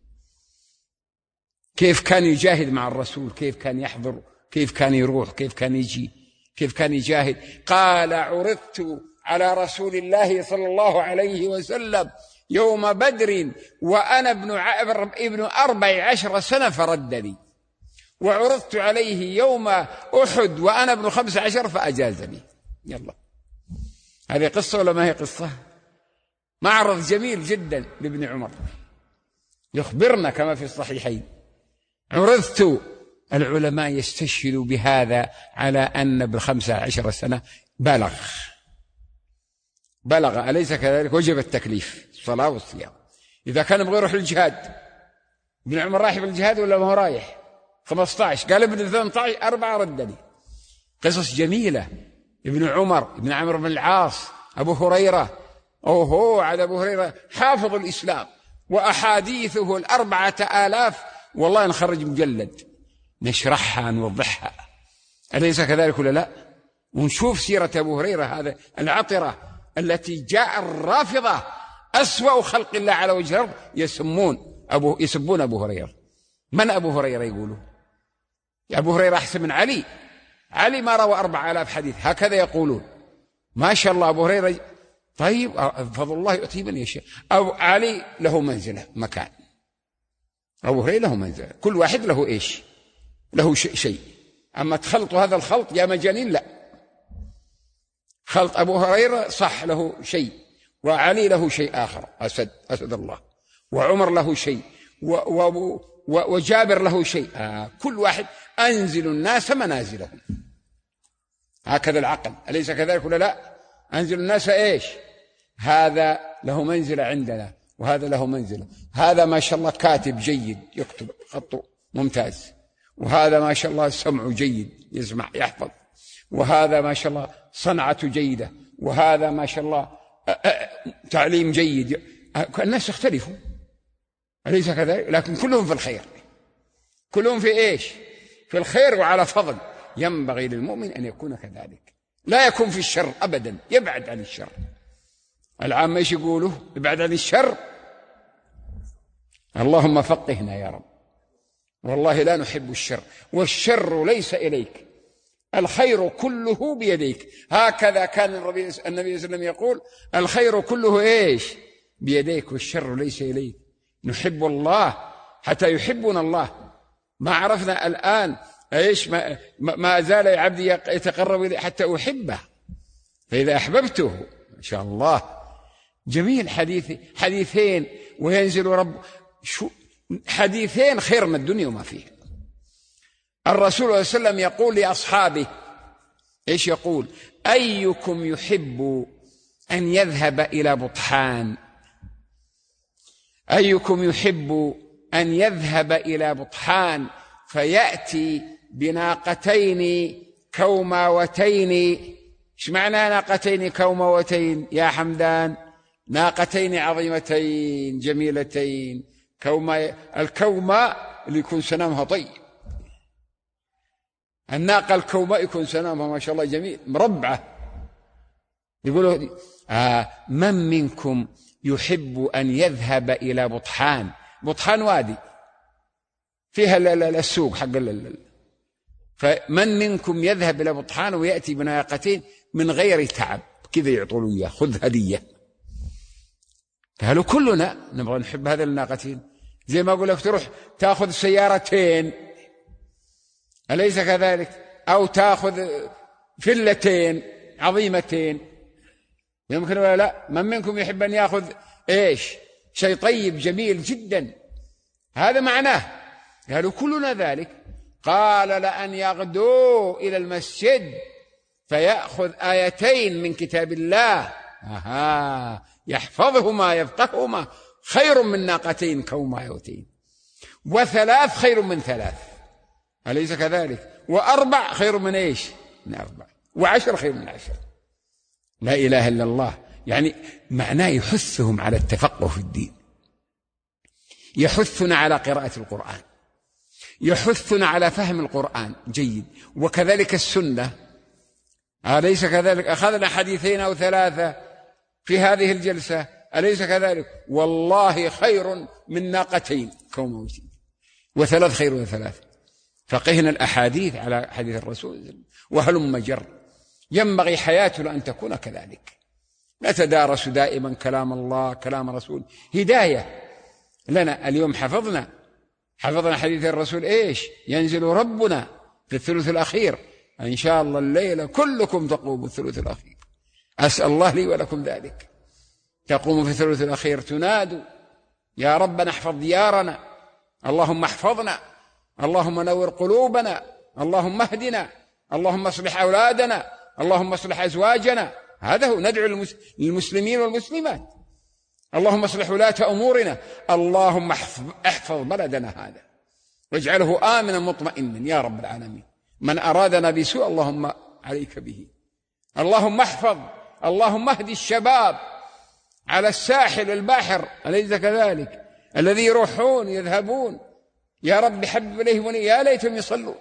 كيف كان يجاهد مع الرسول، كيف كان يحضر، كيف كان يروح، كيف كان يجي، كيف كان يجاهد. قال: عرضت على رسول الله صلى الله عليه وسلم يوم بدر وأنا ابن ابن أربع عشر سنة فردني، وعرضت عليه يوم أحد وأنا ابن خمس عشر فأجازني. يلا، هذه قصة ولا ما هي قصة؟ معرض جميل جدا لابن عمر، يخبرنا كما في الصحيحين. عرضت، العلماء يستشهدوا بهذا على أن بالخمسة عشر سنة بلغ بلغ أليس كذلك؟ وجب التكليف، الصلاة والصيام. إذا كان يبغى يروح للجهاد، ابن عمر رايح بالجهاد ولا ما هو رايح؟ خمسة عشر، قال ابن ثمانية عشر أربعة ردني. قصص جميلة. ابن عمر، ابن عمرو بن العاص، أبو هريرة، أوه على أبو هريرة حافظ الإسلام، وأحاديثه الأربعة آلاف، والله نخرج مجلد نشرحها نوضحها، أليس كذلك ولا لا؟ ونشوف سيرة أبو هريرة هذا العطرة التي جاء الرافضة أسوأ خلق الله على وجه الأرض يسمون أبو يسبون أبو هريرة. من أبو هريرة؟ يقولوا أبو هريرة أحسن من علي، علي ما روى أربع آلاف حديث، هكذا يقولون. ما شاء الله أبو هريرة طيب، فضل الله يؤتي من يشاء. أو علي له منزلة مكان، أبو هريرة له منزلة، كل واحد له إيش؟ له شيء. أما تخلطوا هذا الخلط يا مجانين، لا. خلط أبو هريرة صح له شيء، وعلي له شيء آخر، أسد أسد الله، وعمر له شيء، وجابر له شيء. آه كل واحد أنزل الناس منازلهم، هكذا العقل، أليس كذلك ولا لا؟ أنزل الناس إيش؟ هذا له منزلة عندنا، وهذا له منزلة. هذا ما شاء الله كاتب جيد يكتب خطه ممتاز، وهذا ما شاء الله سمعه جيد يسمع يحفظ، وهذا ما شاء الله صنعته جيدة، وهذا ما شاء الله تعليم جيد. الناس يختلفوا، أليس كذلك؟ لكن كلهم في الخير، كلهم في إيش؟ في الخير وعلى فضل. ينبغي للمؤمن أن يكون كذلك، لا يكون في الشر أبدا، يبعد عن الشر. العامة ايش يقولوا؟ يبعد عن الشر. اللهم فقهنا يا رب، والله لا نحب الشر، والشر ليس إليك، الخير كله بيديك. هكذا كان النبي صلى الله عليه وسلم يقول: الخير كله ايش؟ بيديك، والشر ليس إليك. نحب الله حتى يحبنا الله. ما عرفنا الآن ايش؟ ما, ما زال عبدي يتقرب إلي حتى أحبه، فإذا أحببته ما شاء الله. جميل. حديث حديثين وينزل رب شو حديثين خير من الدنيا وما فيها. الرسول صلى الله عليه وسلم يقول لأصحابه ايش يقول؟ أيكم يحب أن يذهب إلى بطحان، أيكم يحب أن يذهب إلى بطحان فيأتي بناقتين كوماوتين. ايش معنى ناقتين كوماوتين يا حمدان؟ ناقتين عظيمتين جميلتين. كوما، الكومة اللي يكون سنامها طيب، الناقة الكومة يكون سنامها ما شاء الله جميل مربعة. يقولوا آه من منكم يحب أن يذهب إلى بطحان؟ بطحان وادي فيها السوق حق ال فمن منكم يذهب إلى بطحان ويأتي بناقتين من غير تعب، كذا يعطوا إياه، خذ هدية. قالوا كلنا نبغى نحب هذه الناقتين، زي ما أقول لك تروح تأخذ سيارتين، أليس كذلك؟ أو تأخذ فلتين عظيمتين، يمكن ولا لا؟ من منكم يحب أن يأخذ إيش؟ شيء طيب جميل جدا، هذا معناه. قالوا كلنا ذلك. قال لأن يغدو إلى المسجد فيأخذ آيتين من كتاب الله أها يحفظهما يفقههما خير من ناقتين كومايوتين، وثلاث خير من ثلاث، أليس كذلك؟ وأربع خير من إيش؟ من أربع، وعشر خير من عشر. لا إله إلا الله. يعني معناه يحثهم على التفقه في الدين، يحثنا على قراءة القرآن، يحثنا على فهم القرآن جيد، وكذلك السنة، أليس كذلك؟ أخذنا حديثين أو ثلاثة في هذه الجلسة، أليس كذلك؟ والله خير من ناقتين كوموتين، وثلاث خير من ثلاث. فقهنا الأحاديث على حديث الرسول وهلم جر. ينبغي حياتنا أن تكون كذلك، نتدارس دائما كلام الله كلام الرسول، هداية لنا. اليوم حفظنا حفظنا حديث الرسول إيش؟ ينزل ربنا في الثلث الأخير، إن شاء الله الليلة كلكم تقوموا الثلث الأخير، أسأل الله لي ولكم ذلك. تقوم في الثلث الأخير تنادوا يا ربنا احفظ ديارنا، اللهم احفظنا، اللهم نور قلوبنا، اللهم اهدنا، اللهم اصلح أولادنا، اللهم اصلح أزواجنا. هذا هو ندعو للمسلمين والمسلمات. اللهم اصلح ولاة أمورنا، اللهم احفظ بلدنا هذا واجعله آمنا مطمئنا يا رب العالمين. من أرادنا بسوء اللهم عليك به. اللهم احفظ، اللهم اهدي الشباب على الساحل البحر، أليس كذلك؟ الذي يروحون يذهبون، يا رب حبب إليهم، يا ليتهم يصلوا.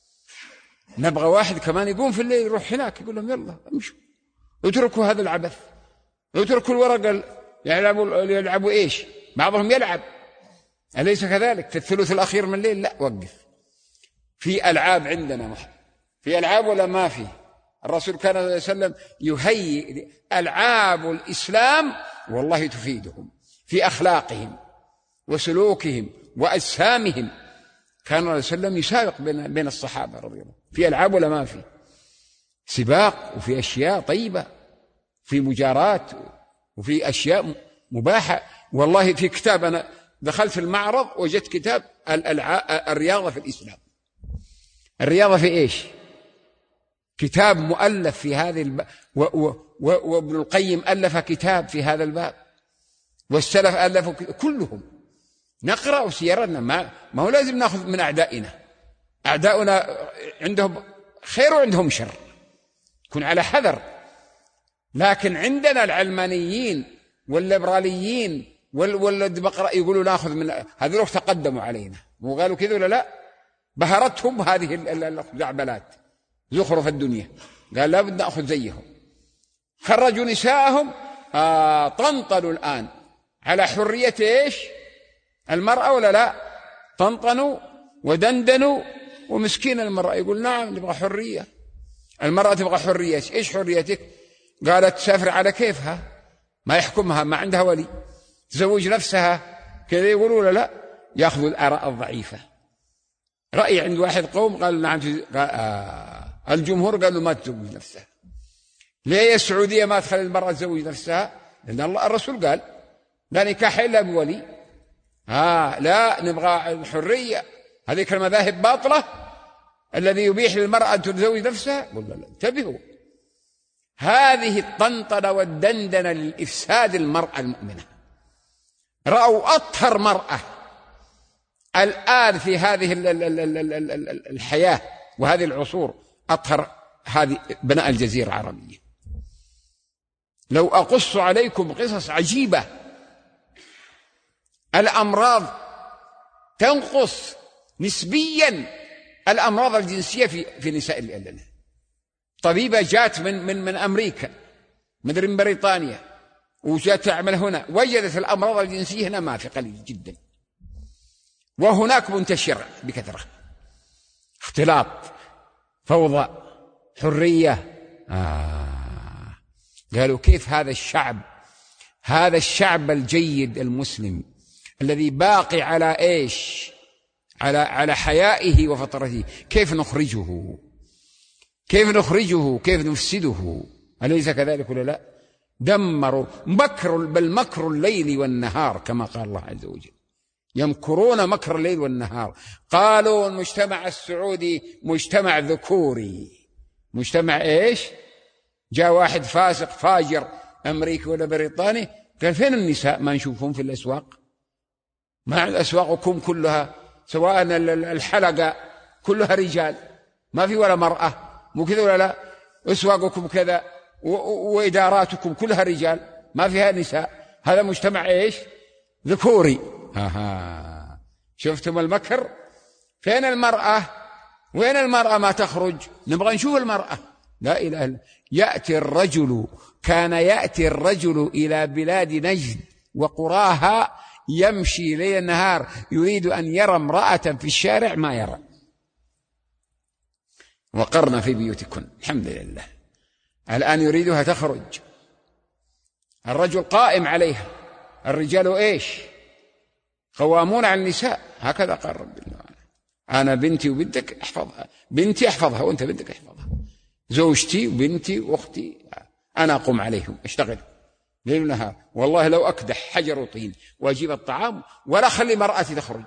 نبغى واحد كمان يقوم في الليل يروح هناك يقول لهم يلا امشوا، اتركوا هذا العبث، اتركوا الورق، يلعبوا يلعبوا ايش؟ بعضهم يلعب، أليس كذلك؟ في الثلث الأخير من الليل لا، وقف. في ألعاب عندنا، في ألعاب ولا ما في؟ الرسول كان صلى الله عليه وسلم يهيئ ألعاب الإسلام والله تفيدهم في أخلاقهم وسلوكهم وأجسامهم. كان صلى الله عليه وسلم يسابق بين بين الصحابة رضي الله. في ألعاب ولا ما في؟ سباق، وفي أشياء طيبة، في مجارات، وفي أشياء مباحة. والله في كتاب، أنا دخلت في المعرض وجدت كتاب الرياضة في الإسلام. الرياضة في إيش؟ كتاب مؤلف في هذه الباب، وابن القيم ألف كتاب في هذا الباب، والسلف ألفوا كلهم. نقرأ سيرنا، ما, ما هو لازم نأخذ من أعدائنا. أعداؤنا عندهم خير وعندهم شر، كن على حذر. لكن عندنا العلمانيين والليبراليين والديمقراطيين يقولوا نأخذ من هذول، تقدموا علينا، مو قالوا كذا ولا لا؟ بهرتهم هذه الزعبلات زخرف الدنيا، قال لا بد نأخذ زيهم. خرجوا نساءهم، آه طنطنوا الآن على حرية إيش؟ المرأة ولا لا؟ طنطنوا ودندنوا، ومسكين المرأة يقول نعم نبغى حرية. المرأة تبغى حرية. إيش حريتك؟ قالت تسافر على كيفها، ما يحكمها، ما عندها ولي، تزوج نفسها كذا. يقولوا ولا لا؟ يأخذوا الآراء الضعيفة. رأي عند واحد قوم قال نعم، قال آه. الجمهور قالوا ما تزوج نفسها. ليه السعودية ما تخلي المرأة تزوج نفسها؟ لأن الله الرسول قال لا نكاح إلا بولي. آه لا، نبغى الحرية. هذه المذاهب باطلة، الذي يبيح للمرأة أن تزوج نفسها. قلنا لا، انتبهوا، هذه الطنطنة والدندنة للإفساد المرأة المؤمنة. رأوا أطهر مرأة الآن في هذه الحياة وهذه العصور، أطهر هذه بناء الجزيرة العربية. لو أقص عليكم قصص عجيبة. الأمراض تنقص نسبيا، الأمراض الجنسية في في نساء الألل. طبيبة جات من من من أمريكا، مدري من بريطانيا، وجات تعمل هنا، وجدت الأمراض الجنسية هنا ما في، قليل جدا، وهناك منتشرة بكثرة. اختلاط، فوضى، حرية. آه. قالوا كيف هذا الشعب، هذا الشعب الجيد المسلم الذي باقي على إيش؟ على على حيائه وفطرته، كيف نخرجه؟ كيف نخرجه؟ كيف نفسده؟ أليس كذلك ولا لا؟ دمروا، مكر، بل مكر الليل والنهار كما قال الله عز وجل. يمكرون مكر الليل والنهار. قالوا المجتمع السعودي مجتمع ذكوري. مجتمع إيش؟ جاء واحد فاسق فاجر أمريكي ولا بريطاني قال فين النساء؟ ما نشوفهم في الأسواق؟ ما أسواقكم كلها سواء الحلقة كلها رجال، ما في ولا مرأة، مو كذا ولا لا؟ أسواقكم كذا وإداراتكم كلها رجال ما فيها نساء. هذا مجتمع إيش؟ ذكوري. آها. شفتم المكر؟ فين المرأة؟ وين المرأة ما تخرج؟ نبغى نشوف المرأة. لا إله إلا يأتي الرجل كان يأتي الرجل إلى بلاد نجد وقراها يمشي ليل النهار يريد أن يرى امرأة في الشارع ما يرى. وقرنا في بيوتكن الحمد لله. الآن يريدها تخرج، الرجل قائم عليها، الرجال إيش؟ قوامون على النساء. هكذا قال رب الله. أنا بنتي وبنتك احفظها، بنتي احفظها وأنت بنتك احفظها، زوجتي وبنتي وأختي أنا أقوم عليهم أشتغل ليل ونهار. والله لو أكدح حجر وطين وأجيب الطعام ولا أخلي مرأتي تخرج.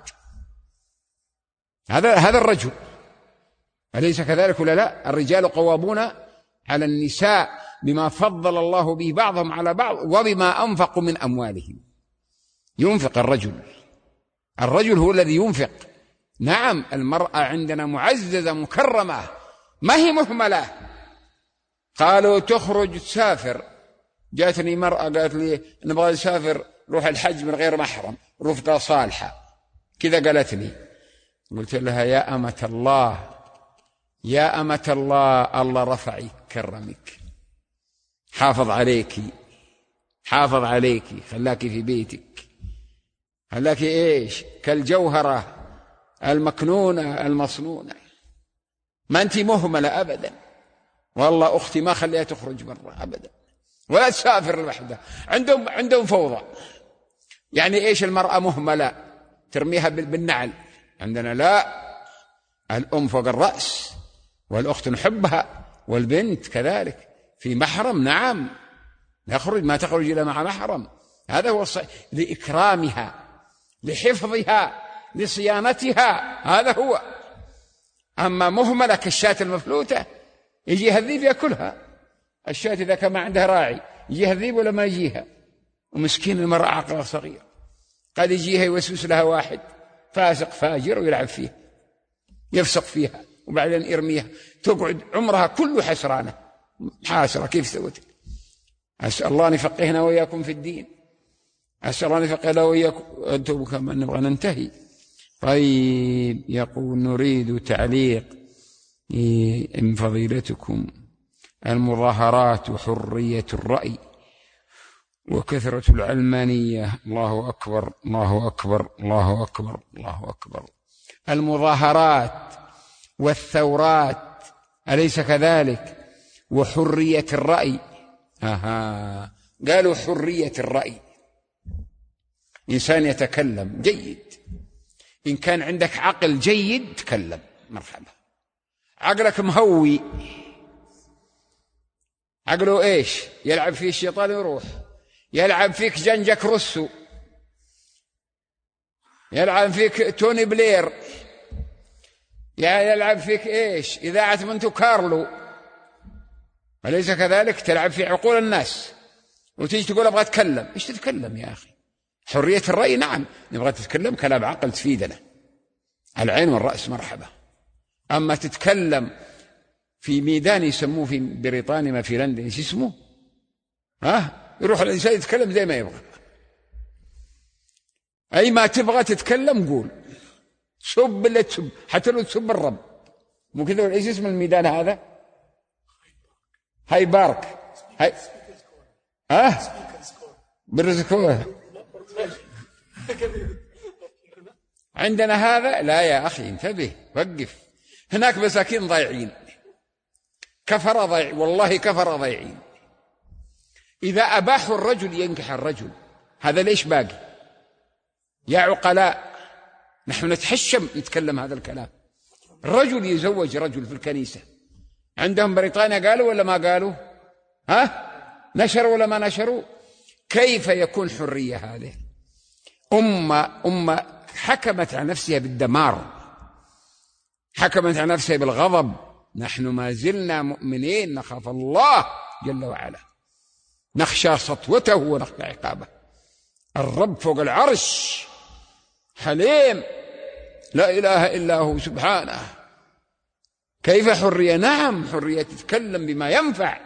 هذا هذا الرجل. أليس كذلك ولا لا؟ الرجال قوامون على النساء بما فضل الله به بعضهم على بعض وبما أنفقوا من أموالهم. ينفق الرجل، الرجل هو الذي ينفق. نعم المرأة عندنا معززة مكرمة ما هي مهملة. قالوا تخرج تسافر، جاتني مرأة قالت لي نبغى نسافر روح الحج من غير محرم رفقة صالحة كذا قالت لي. قلت لها يا أمة الله يا أمة الله الله رفعك كرمك حافظ عليك حافظ عليك خلاك في بيتك خلاك إيش كالجوهرة المكنونة المصنونة ما أنت مهملة أبدا. والله أختي ما خليها تخرج برا أبدا ولا تسافر لوحدها. عندهم عندهم فوضى. يعني إيش المرأة مهملة ترميها بالنعل؟ عندنا لا، الأم فوق الرأس والأخت نحبها والبنت كذلك في محرم. نعم يخرج ما تخرج إلا مع محرم. هذا هو الصحيح. لإكرامها لحفظها لصيانتها هذا هو. أما مهملة كالشاة المفلوتة يجي هذيب يأكلها. الشاة إذا كان ما عندها راعي يجي هذيب ولا ما يجيها. ومسكين المرأة عقلها صغير قد يجيها يوسوس لها واحد فاسق فاجر ويلعب فيها يفسق فيها وبعدين يرميها تقعد عمرها كله حسرانة حاسرة. كيف سوت؟ أسأل الله أن يفقهنا وإياكم في الدين. أسأل الله أن يفقهنا وإياكم. أنتم كما نبغى ننتهي. طيب يقول نريد تعليق من فضيلتكم المظاهرات وحرية الرأي وكثرة العلمانية. الله أكبر الله أكبر الله أكبر الله أكبر. المظاهرات والثورات أليس كذلك؟ وحرية الرأي. أها قالوا حرية الرأي إنسان يتكلم جيد. إن كان عندك عقل جيد تكلم مرحبا. عقلك مهوي عقله إيش يلعب فيه الشيطان يروح يلعب فيك جنجك روسو يلعب فيك توني بلير يلعب فيك إيش إذاعة مونتو كارلو. أليس كذلك؟ تلعب في عقول الناس وتيجي تقول أبغى أتكلم. إيش تتكلم يا أخي؟ حرية الرأي نعم نبغى تتكلم كلام عقل تفيدنا العين والرأس مرحبا. أما تتكلم في ميدان يسموه في بريطانيا ما في لندن ايش اسمه ها يروح الإنسان يتكلم زي ما يبغى. أي ما تبغى تتكلم قول سب اللي تسب حتى لو تسب الرب مو كذا. ايش اسم الميدان هذا؟ هاي بارك هاي ها بالرزكوه عندنا هذا. لا يا أخي انتبه وقف. هناك مساكين ضايعين كفر ضيع والله كفر ضيعين. إذا أباحوا الرجل ينكح الرجل هذا ليش باقي؟ يا عقلاء نحن نتحشم نتكلم هذا الكلام. الرجل يزوج رجل في الكنيسة. عندهم بريطانيا قالوا ولا ما قالوا؟ ها نشروا ولا ما نشروا؟ كيف يكون حرية هذه؟ أمة أمة حكمت على نفسها بالدمار، حكمت على نفسها بالغضب. نحن ما زلنا مؤمنين، نخاف الله جل وعلا، نخشى سطوته ونخشى عقابه. الرب فوق العرش حليم، لا إله إلا هو سبحانه. كيف حرية؟ نعم حرية، تتكلم بما ينفع.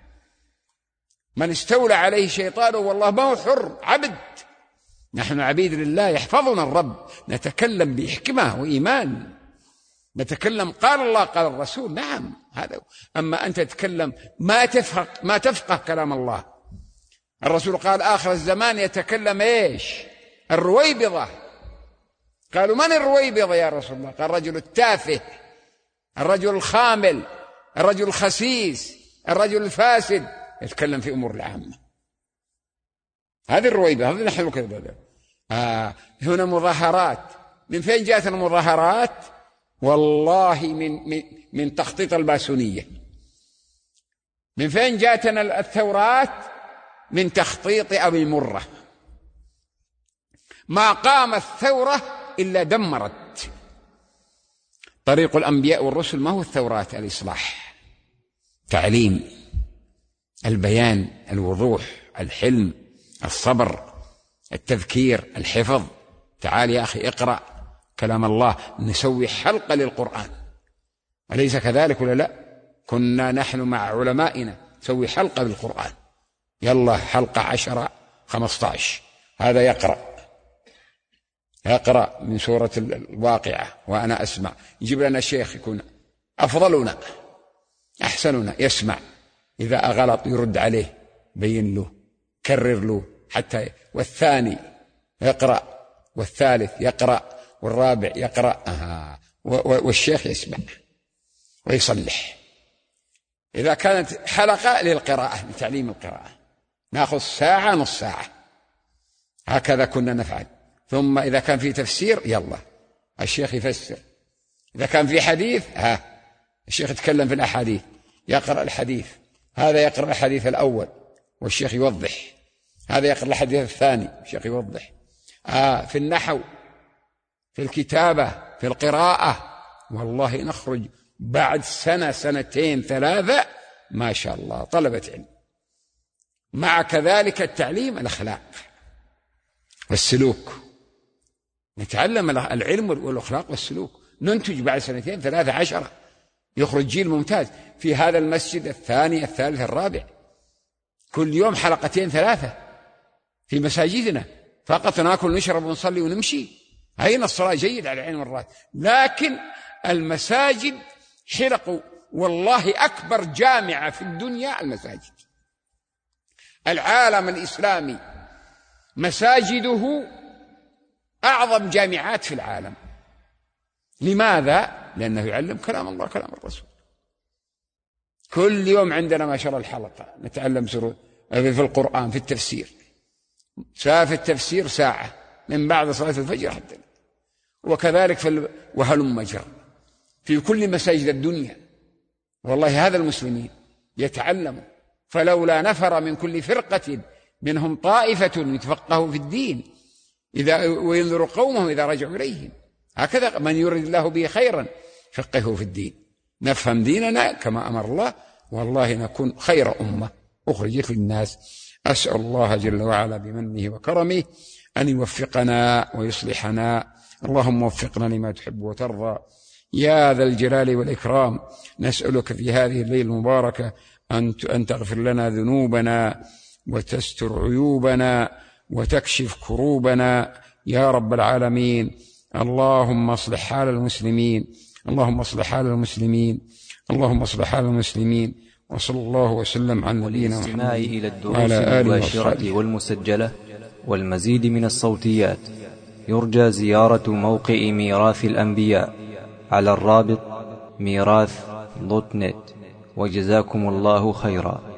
من استولى عليه شيطانه والله ما هو حر، عبد. نحن عبيد لله، يحفظنا الرب، نتكلم بحكمة وإيمان، نتكلم قال الله قال الرسول. نعم هذا. أما أنت تتكلم ما تفقه ما تفقه كلام الله. الرسول قال آخر الزمان يتكلم إيش؟ الرويبضة. قالوا من الرويبضة يا رسول الله؟ قال الرجل التافه، الرجل الخامل، الرجل الخسيس، الرجل الفاسد، يتكلم في أمور العامة. هذه الرويبة، هذا نحن كذا. آه هنا مظاهرات. من فين جاءت المظاهرات؟ والله من, من, من تخطيط الباسونية. من فين جاءتنا الثورات؟ من تخطيط أبي مرة. ما قامت ثورة إلا دمرت. طريق الأنبياء والرسل ما هو الثورات، الإصلاح، تعليم، البيان، الوضوح، الحلم، الصبر، التذكير، الحفظ. تعال يا أخي اقرأ كلام الله، نسوي حلقة للقرآن، أليس كذلك ولا لا؟ كنا نحن مع علمائنا نسوي حلقة بالقرآن، يلا حلقة عشرة خمسة عشر، هذا يقرأ يقرأ من سورة الواقعة وأنا أسمع، يجيب لنا شيخ يكون أفضلنا أحسننا يسمع، إذا أغلط يرد عليه، بين له، كرر له حتى، والثاني يقرأ، والثالث يقرأ، والرابع يقرأ، آه. والشيخ يسمع ويصلح. إذا كانت حلقة للقراءة لتعليم القراءة نأخذ ساعة نص ساعة، هكذا كنا نفعل. ثم إذا كان في تفسير يلا الشيخ يفسر، إذا كان في حديث ها الشيخ يتكلم في الأحاديث، يقرأ الحديث، هذا يقرأ الحديث الأول والشيخ يوضح، هذا يقرأ الحديث الثاني والشيخ يوضح. آه في النحو، في الكتابة، في القراءة، والله نخرج بعد سنة سنتين ثلاثة ما شاء الله طلبة علم. مع كذلك التعليم، الأخلاق والسلوك، نتعلم العلم والأخلاق والسلوك، ننتج بعد سنتين ثلاثة عشرة، يخرج جيل ممتاز. في هذا المسجد الثاني الثالث الرابع كل يوم حلقتين ثلاثة في مساجدنا، فقط ناكل ونشرب ونصلي ونمشي. أين الصلاة؟ جيد على العين والرأس، لكن المساجد حلق. والله أكبر جامعة في الدنيا المساجد. العالم الإسلامي مساجده أعظم جامعات في العالم. لماذا؟ لأنه يعلم كلام الله كلام الرسول. كل يوم عندنا ما شاء الله الحلقة نتعلم سورة في القرآن، في التفسير، ساعة في التفسير ساعة من بعد صلاة الفجر حتى، وكذلك في ال... وهلم مجر في كل مساجد الدنيا. والله هذا المسلمين يتعلموا، فلولا نفر من كل فرقة منهم طائفة يتفقهوا في الدين إذا وينذر قومهم إذا رجعوا إليهم. هكذا من يريد الله به خيرا فقهه في الدين، نفهم ديننا كما أمر الله، والله نكون خير أمة أخرجت للناس. أسأل الله جل وعلا بمنه وكرمه أن يوفقنا ويصلحنا. اللهم وفقنا لما تحب وترضى يا ذا الجلال والإكرام. نسألك في هذه الليلة المباركة أن تغفر لنا ذنوبنا وتستر عيوبنا وتكشف كروبنا يا رب العالمين. اللهم اصلح حال المسلمين، اللهم اصلح حال المسلمين، اللهم اصلح حال المسلمين. وصلى الله وسلم على نبينا محمد إلى الدروس المباشرة والمسجلة والمزيد من الصوتيات يرجى زيارة موقع ميراث الأنبياء على الرابط ميراث دوت نت. وجزاكم الله خيرا.